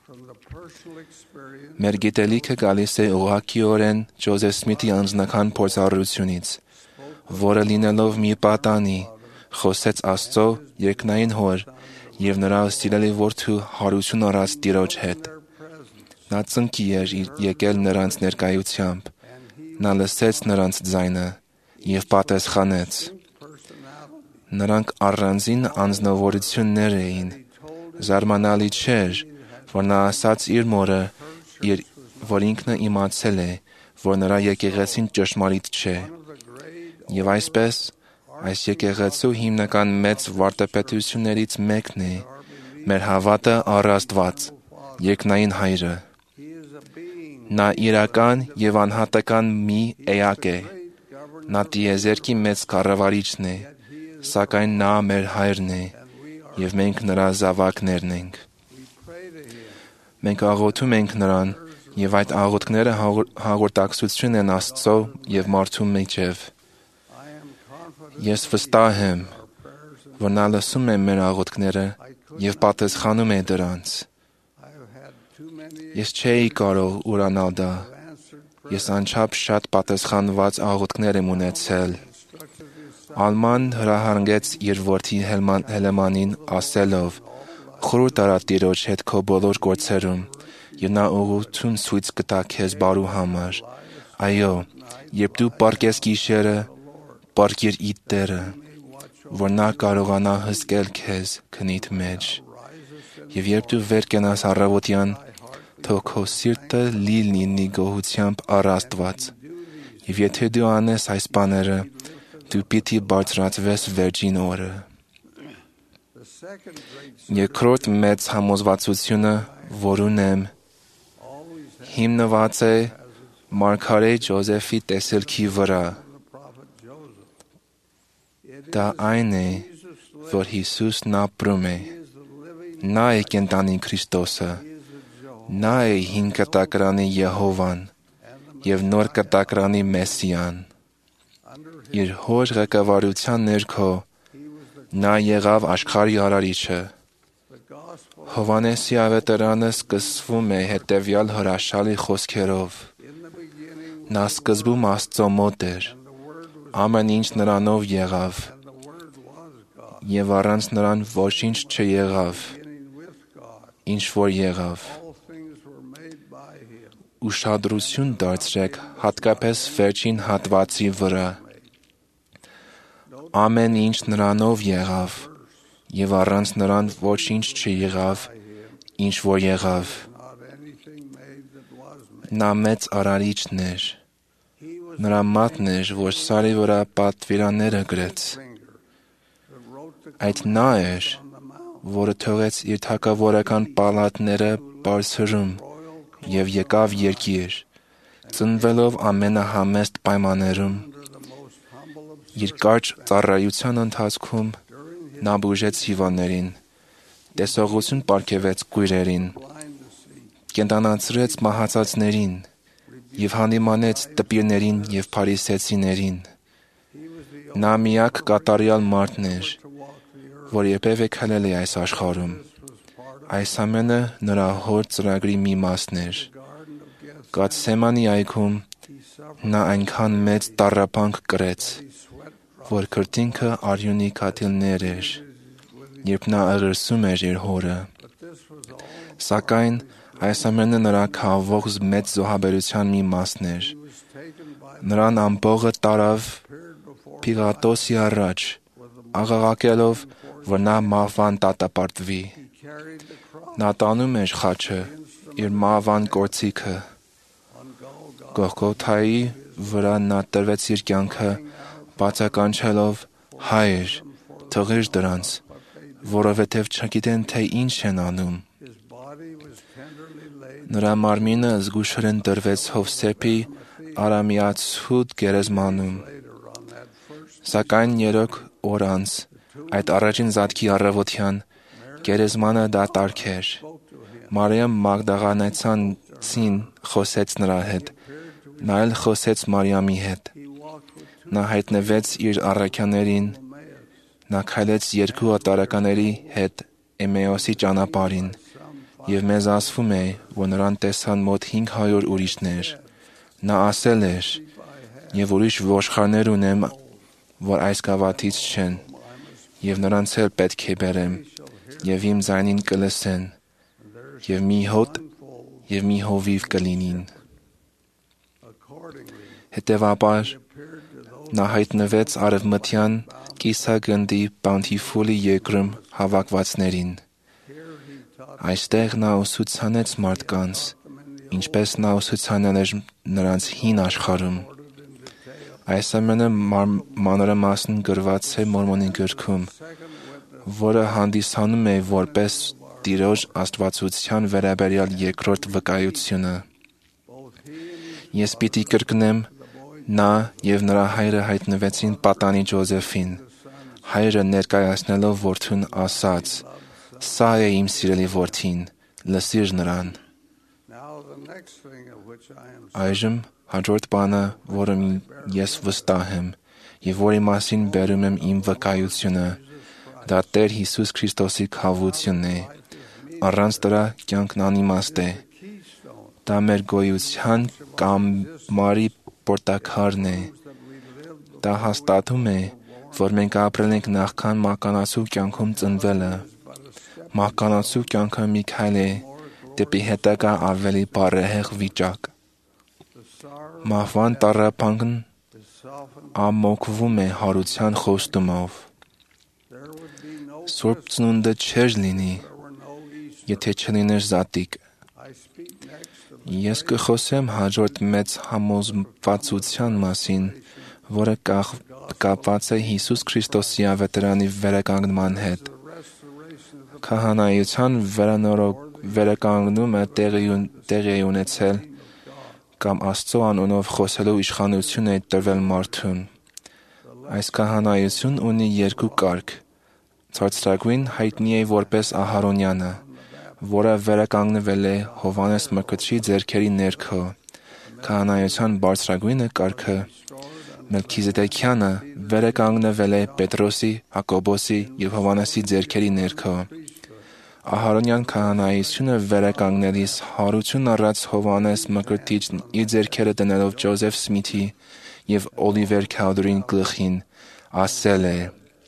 Մեր գիտելիքը գալիս է ուղղակիորեն Ջոզեֆ Սմիթի անձնական փորձառությունից, որը լինելով մի պատանի, խոսեց Աստծո երկնային Հոր և նրա սիրելի որդու հարություն առած Տիրոջ հետ։ Նա ծնկի էր եկել նրանց ներկայությամբ, նա լսեց նրանց ձայնը և պատասխանեց։ Նրանք առանձին անձնավորություններ էին, զարմանալի չէր, որ նա ասաց իր մորը, որ ինքն իմացել է, որ նրա եկեղեցին ճշմարիտ չէ։ Եվ այսպես, այս եկեղեցու հիմնական մեծ վարդապետություններից մեկն է մեր հավատը առ Աստված, երկնային Հայրը։ Նա իրական և անհատական մի էակ է։ Նա տիեզերքի մեծ կառավարիչն է, սակայն նա մեր Հայրն է, և մենք նրա զավակներն ենք։ Մենք աղոթում ենք նրան, և այդ աղոթքները հաղորդակցություն են Աստծո և մարդու միջև։ Ես վստահ եմ, որ նա լսում է մեր աղոթքները և պատասխանում է դրանց։ Ես չէի կարող ուրանալ դա։ Ես անչափ շատ պատասխանված աղոթքներ եմ ունեցել։ Ալման հրահանգեց իր որդի Հելեմանին ասելով. «Խորհուրդ արա Տիրոջ հետ քո բոլոր գործերում, և նա ուղղություն ցույց կտա քեզ բարու համար։ Այո, երբ դու պառկես գիշերը, պառկիր իդ Տերը, որ նա կարողանա հսկել քեզ քնիդ մեջ։ Եվ երբ դու վեր կենաս առավոտյան, թող քո սիրտը լի լինի գոհությամբ առ Աստված։ Եվ եթե դու անես այս բաները, դու պիտի բարձրացվես վերջին օրը»։ Երկրորդ մեծ համոզվածությունը, որ ունեմ, հիմնված է մարգարե Ջոզեֆի տեսիլքի վրա։ Դա այն է, որ Հիսուսն ապրում է։ Նա է կենդանի Քրիստոսը։ Նա է հին կտակարանի Եհովան եւ նոր կտակրանի Մեսիան։ Իր հոր ղեկավարության ներքո նա եղավ աշխարհի արարիչը։ Հովանեսի ավետարանը սկսվում է հետևյալ հրաշալի խոսքերով. Նա սկզբում Աստծո մոտ էր, ամեն ինչ նրանով եղավ, եւ առանց նրան ոչինչ չեղավ, ինչ որ եղավ։ Ուշադրություն դարձրեք հատկապես վերջին հատվածի վրա։ Ամեն ինչ նրանով եղավ, եւ առանց նրան ոչինչ չեղավ, ինչ որ եղավ։ Նա մեծ արարիչն էր։ Նրա մատն էր, որ սարի վրա պատվիրանները գրեց։ Այդ նա էր, որը թողեց իր թագավորական պալատները բարձրում եւ եկավ երկիր, ծնվելով ամենահամեստ պայմաններում։ Իր կարճ ծառայության ընթացքում նա բուժեց հիվանդներին, տեսողություն պարգևեց կույրերին, կենդանացրեց մահացածներին եւ հանդիմանեց տպիրներին եւ փարիսեցիներին։ Նա միակ կատարյալ մարդն էր, որ երբևէ քայլել է այս աշխարհում։ Այս ամենը նրա հոր ծրագրի մի մասն էր։ Գաթսեմանի այգում նա այնքան մեծ տառապանք կրեց, որ քրտինքը արյունի քաթիլներ էր, երբ նա ըրսում էր իր հորը։ Սակայն այս ամենը նրա քավող մեծ զոհաբերության մի մասն էր։ Նրան ամբողը տարավ Պիղատոսի առաջ, աղաղակելով, որ նա մահվան դատապարտվի։ Նա տանում էր խաչը, իր մահվան կորցիքը։ Գողգոթայի վրա նա տրվեց իր կյանքը, բացականչելով. «Հայր, թողիր դրանց, որովհետև չգիտեն, թե ինչ են անում»։ Նրա մարմինը զգուշորեն դրվեց Հովսեփի արամիացու գերեզմանում։ Սակայն երեք օր անց, այդ առաջին զատքի առավոտյան, գերեզմանը դատարկ էր։ Մարիամ Մագդաղանացին խոսեց նրա հետ, նա էլ խոսեց Մարիամի հետ։ Նա հայտնվեց իր առաքյալներին, նա քայլեց երկու օտարականների հետ Էմեոսի ճանապարհին, եւ մեզ ասվում է, որ նրան տեսան մոտ հինգ հարյուր ուրիշներ։ Նա ասել էր. «Եվ ուրիշ ոչխարներ ունեմ, որ այս գավաթից չեն, եւ նրանց էլ պետք է բերեմ, եւ իմ ձայնին կլսեն, եւ մի հոտ եւ մի հովիվ կլինին»։ Հետևաբար, նա հայտնվեց արևմտյան կիսագնդի Բանտիֆուլի երկրում հավաքվածներին։ Այստեղ նա ուսուցանեց մարդկանց, ինչպես նա ուսուցանել էր նրանց հին աշխարհում։ Այս ամենը մանրամասն գրված է Մորմոնի գրքում, որը հանդիսանում է որպես Տիրոջ աստվածության վերաբերյալ երկրորդ վկայությունը։ Ես պիտի կրկնեմ, նա եւ նրա հայրը հայտնվեցին պատանի Ջոզեֆին, հայրը ներկայացնելով որդուն ասաց. «Սա է իմ սիրելի որդին, լսիր նրան»։ Այժմ հաջորդ բանը, որը ես վստահ եմ եւ որի մասին բերում եմ իմ վկայությունը, դա Տեր Հիսուս Քրիստոսի քավությունն է։ Առանց դրա կյանքն անիմաստ է։ Դա մեր գոյության կամարի պորտակարն է։ Դա հաստատում է, որ մենք ապրել ենք նախքան մահկանացու կյանքում ծնվելը։ Մահկանացու կյանքը մի քայլ է դեպի հետագա ավելի բարեհեղ վիճակ։ Մահվան տառապանքն ամոկվում է հարության խոստումով։ Սուրբ ծնունդը չէր լինի, եթե չլիներ զատիկ։ Ես կխոսեմ հաջորդ մեծ համոզվածության մասին, որը կապված է Հիսուս Քրիստոսի ավետարանի վերականգնման հետ։ Քահանայության վերականգնումը տեղի է ունեցել կամ Աստծո անունով խոսելու իշխանություն է տրվել մարդուն։ Այս քահանայություն ունի երկու կարգ։ Ցածրագույն հայտնի է որպես Ահարոնյանը, որը վերականգնվել է Հովհաննես Մկրտչի ձեռքերի ներքո, քահանայության բարձրագույնը կարգը Մելքիզեդեկյանը վեր է կանգնվել է Պետրոսի, Հակոբոսի և Հովանեսի ձեռքերի ներքո։ Ահարոնյան քահանայությունը վեր է կանգնելիս հարություն առած Հովանես Մկրտիչն իր ձեռքերը դնելով Ջոզեֆ Սմիթի և Օլիվեր Քաուդրին գլխին, ասել է.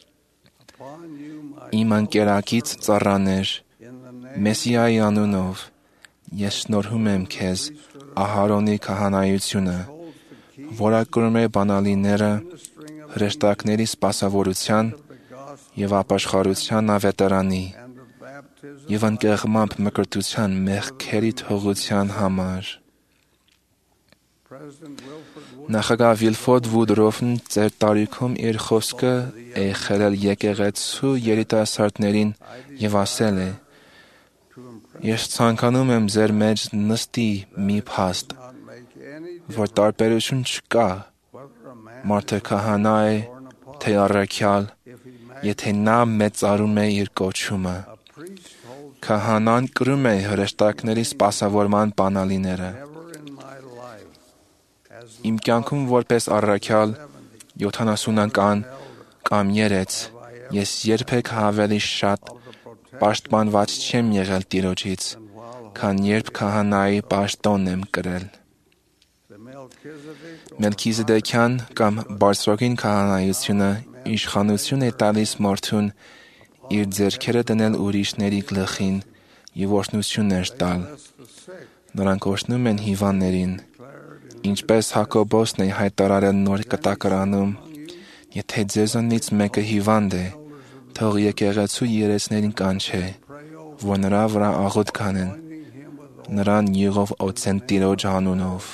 «Իմ ընկերակից ծառաներ, Մեսիայի անունով, ես շնորհում եմ քեզ Ահարոնի քահանայությունը, որակրում է բանալիները հրեշտակների սպասավորության և ապաշխարության ավետարանի և ընկեղմամբ մկրտության մեղքերի թողության համար»։ Նախագահ Վիլֆորդ Վուդրոֆն ծեր տարիքում իր խոսքը է խելել եկեղեցու երիտասարդներին և ասել է. «Ես ցանկանում եմ ձեր մեջ նստի մի փաստ, որ տարբերություն չկա, մարդը քահանա է, թե առաքյալ, եթե նա մեծարում է իր կոչումը։ Քահանան կրում է հրեշտակների սպասավորման բանալիները։ Իմ կյանքում որպես առաքյալ, յոթանասունական կամ երեց, ես երբեք ավելի շատ պաշտպանված չեմ եղել Տիրոջից, քան երբ քահանայի պաշտոնն եմ կրել։ Մելքիզեդեկյան կամ բարձրագույն քահանայությունը իշխանություն է տալիս մարդուն իր ձեռքերը դնել ուրիշների գլխին և օրհնություններ տալ։ Նրանք օրհնում են հիվանդներին, ինչպես Հակոբոսն է հայտարարել Նոր Կտակարանում. «Եթե ձեզանից մեկը հիվանդ է, թող եկեղեցու երեցներին կանչե, որ նրա վրա աղոթ կանեն, նրան յուղով օծեն Տիրոջ անունով»։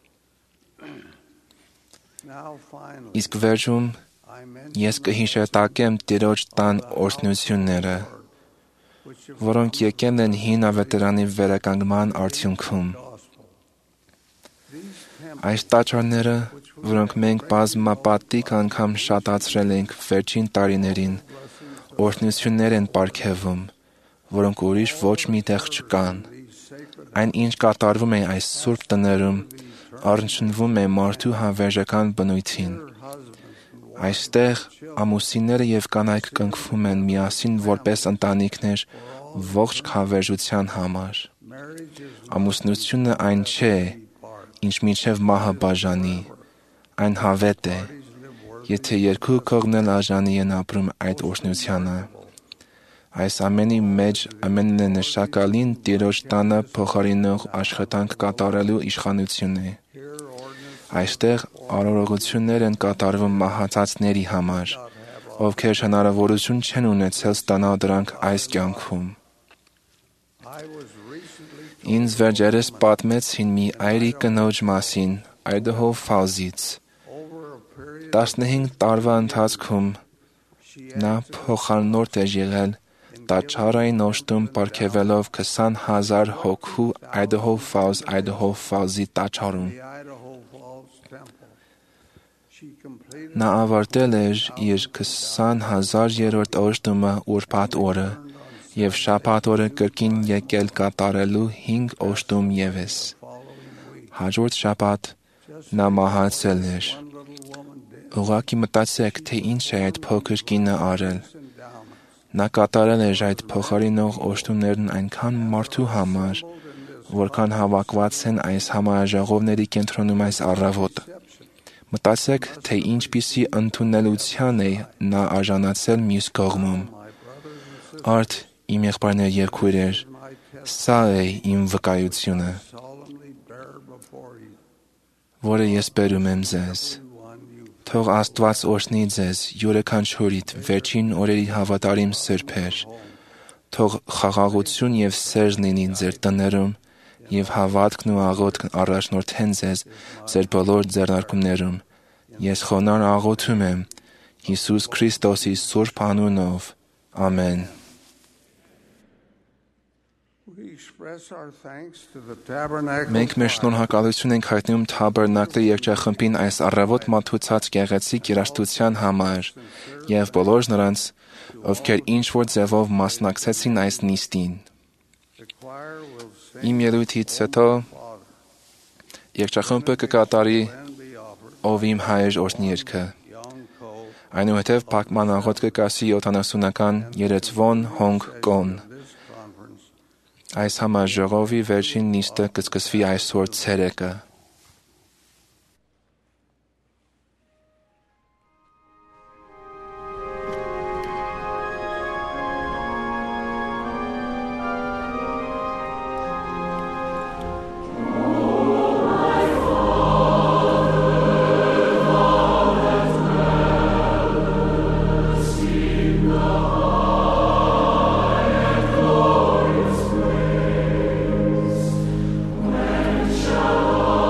Իսկ վերջում ես կհիշատակեմ Տիրոջ տան օրհնությունները, որոնք եկել են հին ավետարանի վերականգնման արդյունքում։ Այս տաճարները, որոնք մենք բազմապատիկ անգամ շատացրել ենք վերջին տարիներին, օրհնություններ են պարգևում, որոնք ուրիշ ոչ մի տեղ չկան։ Այն, ինչ կատարվում է այս սուրբ տներում, առնչվում է մարդու հավերժական բնույթին։ Այստեղ ամուսինները և կանայք կնքվում են միասին որպես ընտանիքներ ողջ հավերժության համար։ Ամուսնությունը այն չէ, ինչ մինչև մահը բաժանի, այն հավետ է, եթե երկու կողմն արժանի են ապրում այդ օրհնությանը։ Այս ամենի մեջ ամենանշակալին Տիրոջ տանը փոխարինող աշխատանք կատարելու իշխանությունն է։ Այստեղ արարողություններ են կատարվում մահացածների համար, ովքեր հնարավորություն չեն ունեցել ստանալ դրանք այս կյանքում։ Ինձ վերջերս պատմեցին մի այրի կնոջ մասին Այդահո Ֆալզից։ տասնհինգ տարվա ընթացքում նա փոխարնորդ է եղել տաճարային օժտում պարգևելով քսան հազար հոգու Այդահո Ֆալզ Այդահո Ֆալզի տաճարում։ Նա ավարտել էր իր քսան հազարերորդ օժտումը ուրբաթ օրը և շաբաթ օրը կրկին եկել կատարելու հինգ օժտում ևս։ Հաջորդ շաբաթ նա մահացել էր։ Ուղղակի մտածեք, թե ինչ է այդ փոքր կինը արել։ Նա կատարել էր այդ փոխարինող օժտումներն այնքան մարդու համար, որքան հավաքված են այս համաժողովների կենտրոնում այս առավոտ։ Մտածեք, թե ինչպիսի ընդունելության է նա արժանացել մյուս կողմում։ Արդ, իմ եղբայրներ և քույրեր, սա է իմ վկայությունը, որը ես բերում եմ ձեզ։ Թող Աստված օրհնի ձեզ յուրաքանչյուրիդ վերջին օրերի հավատարիմ սրբեր։ Թող խաղաղություն և սեր լինի ձեր տներում և հավատքն ու աղոթքն առաջնորդեն ձեզ ձեր բոլոր ձեռնարկումներում։ Ես խոնարհ աղոթում եմ Հիսուս Քրիստոսի սուրբ անունով։ Ամեն։ Մենք մեր շնորհակալություն ենք հայտնում Թաբերնակլի երգչախմբին այս առավոտ մատուցած գեղեցիկ երաժշտության համար և բոլոր նրանց, ովքեր ինչ-որ ձևով մասնակցեցին այս նիստին։ Իմ ելույթից հետո Եկչախմբը կկատարի ով իմ հայր օրհնիրքը։ Այնուհետև փակման աղոտ կկասի յոթանասունական երեցվոն հոնգ կոն։ Այս համաժողովի վերջին նիստը կսկսվի այսօր ցերեկը։ Shall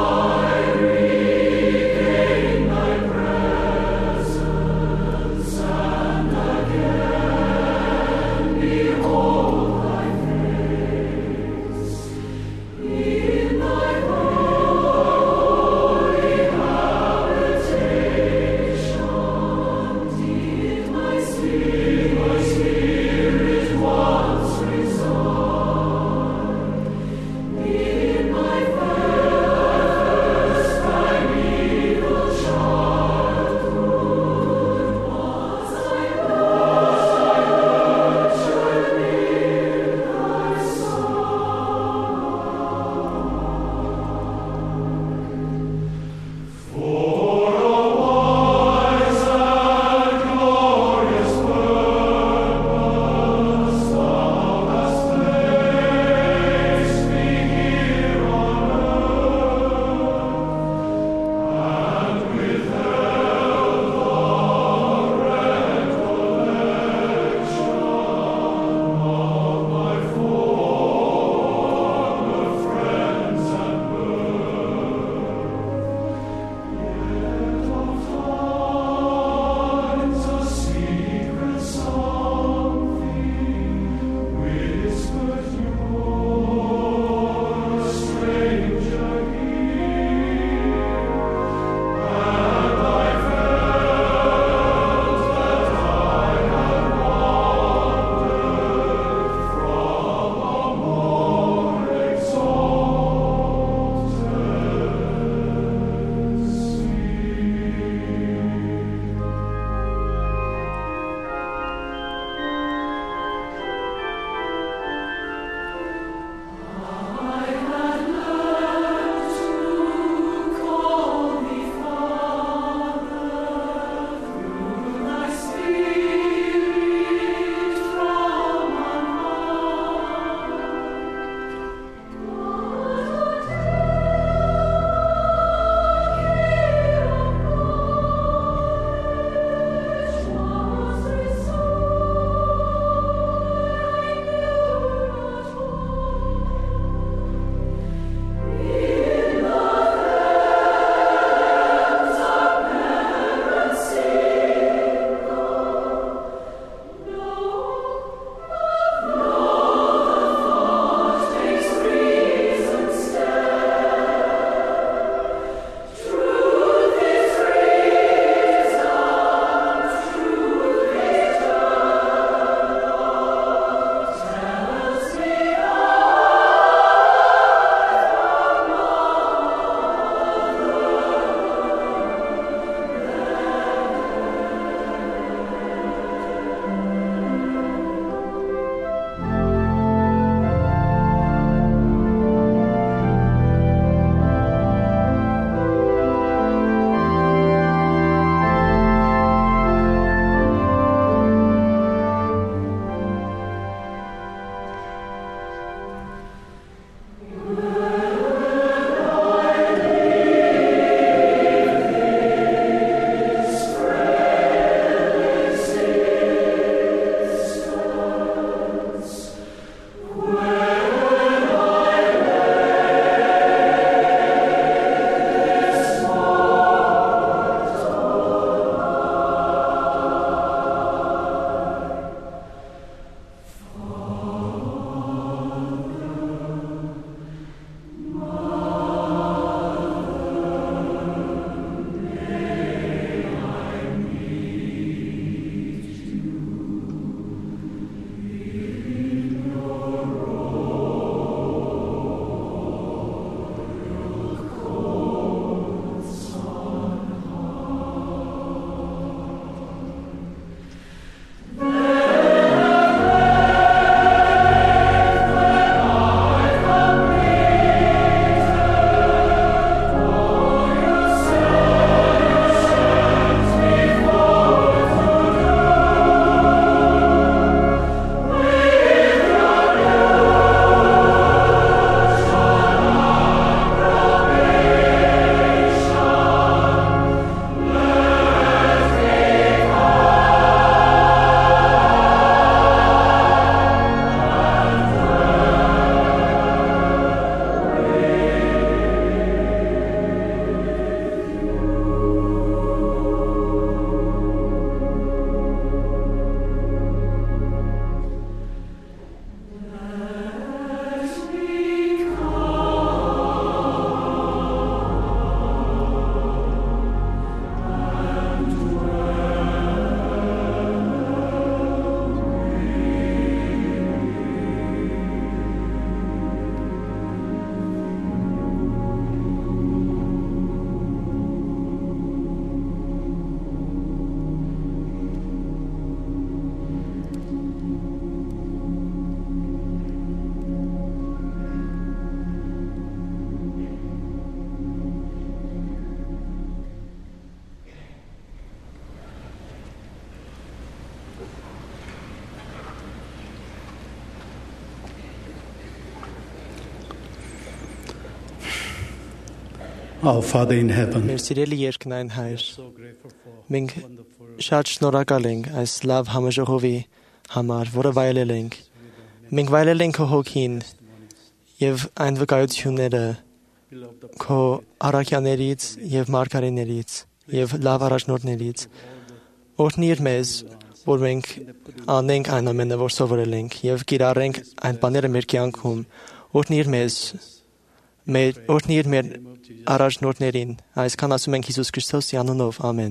Our Father in heaven. Մեր սիրելի երկնային Հայր, մենք շատ շնորհակալ ենք այս լավ համաժողովի համար, որը վայելել ենք։ Մենք վայելել ենք քո հոգին եւ այն վկայությունները քո առաքյալներից եւ մարգարեներից եւ լավ առաջնորդներից։ Օրհնիր մեզ, որ մենք անենք այն ամենը, որ սովորել ենք եւ կիրառենք այն բաները մեր կյանքում։ Օրհնիր մեզ, մեր օրհնիր մեր առաջնորդներին, այսքան ասում ենք Հիսուս Քրիստոսի անունով, ամեն։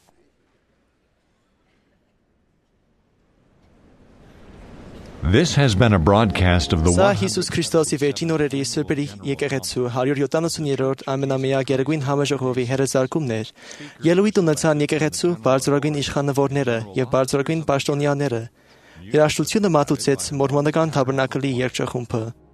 This has been a broadcast of the Սա Հիսուս Քրիստոսի վերջին օրերի Սրբերի եկեղեցու հարյուր յոթանասուներորդ ամենամյա գերագույն համաժողովի հերազարկումն էր։ Ելույթ ունեցան եկեղեցու բարձրագույն իշխանավորները եւ բարձրագույն պաշտոնյաները։ Երաժշտությունը մատուցեց մորմոնական թաբերնակլի երգչախումբը։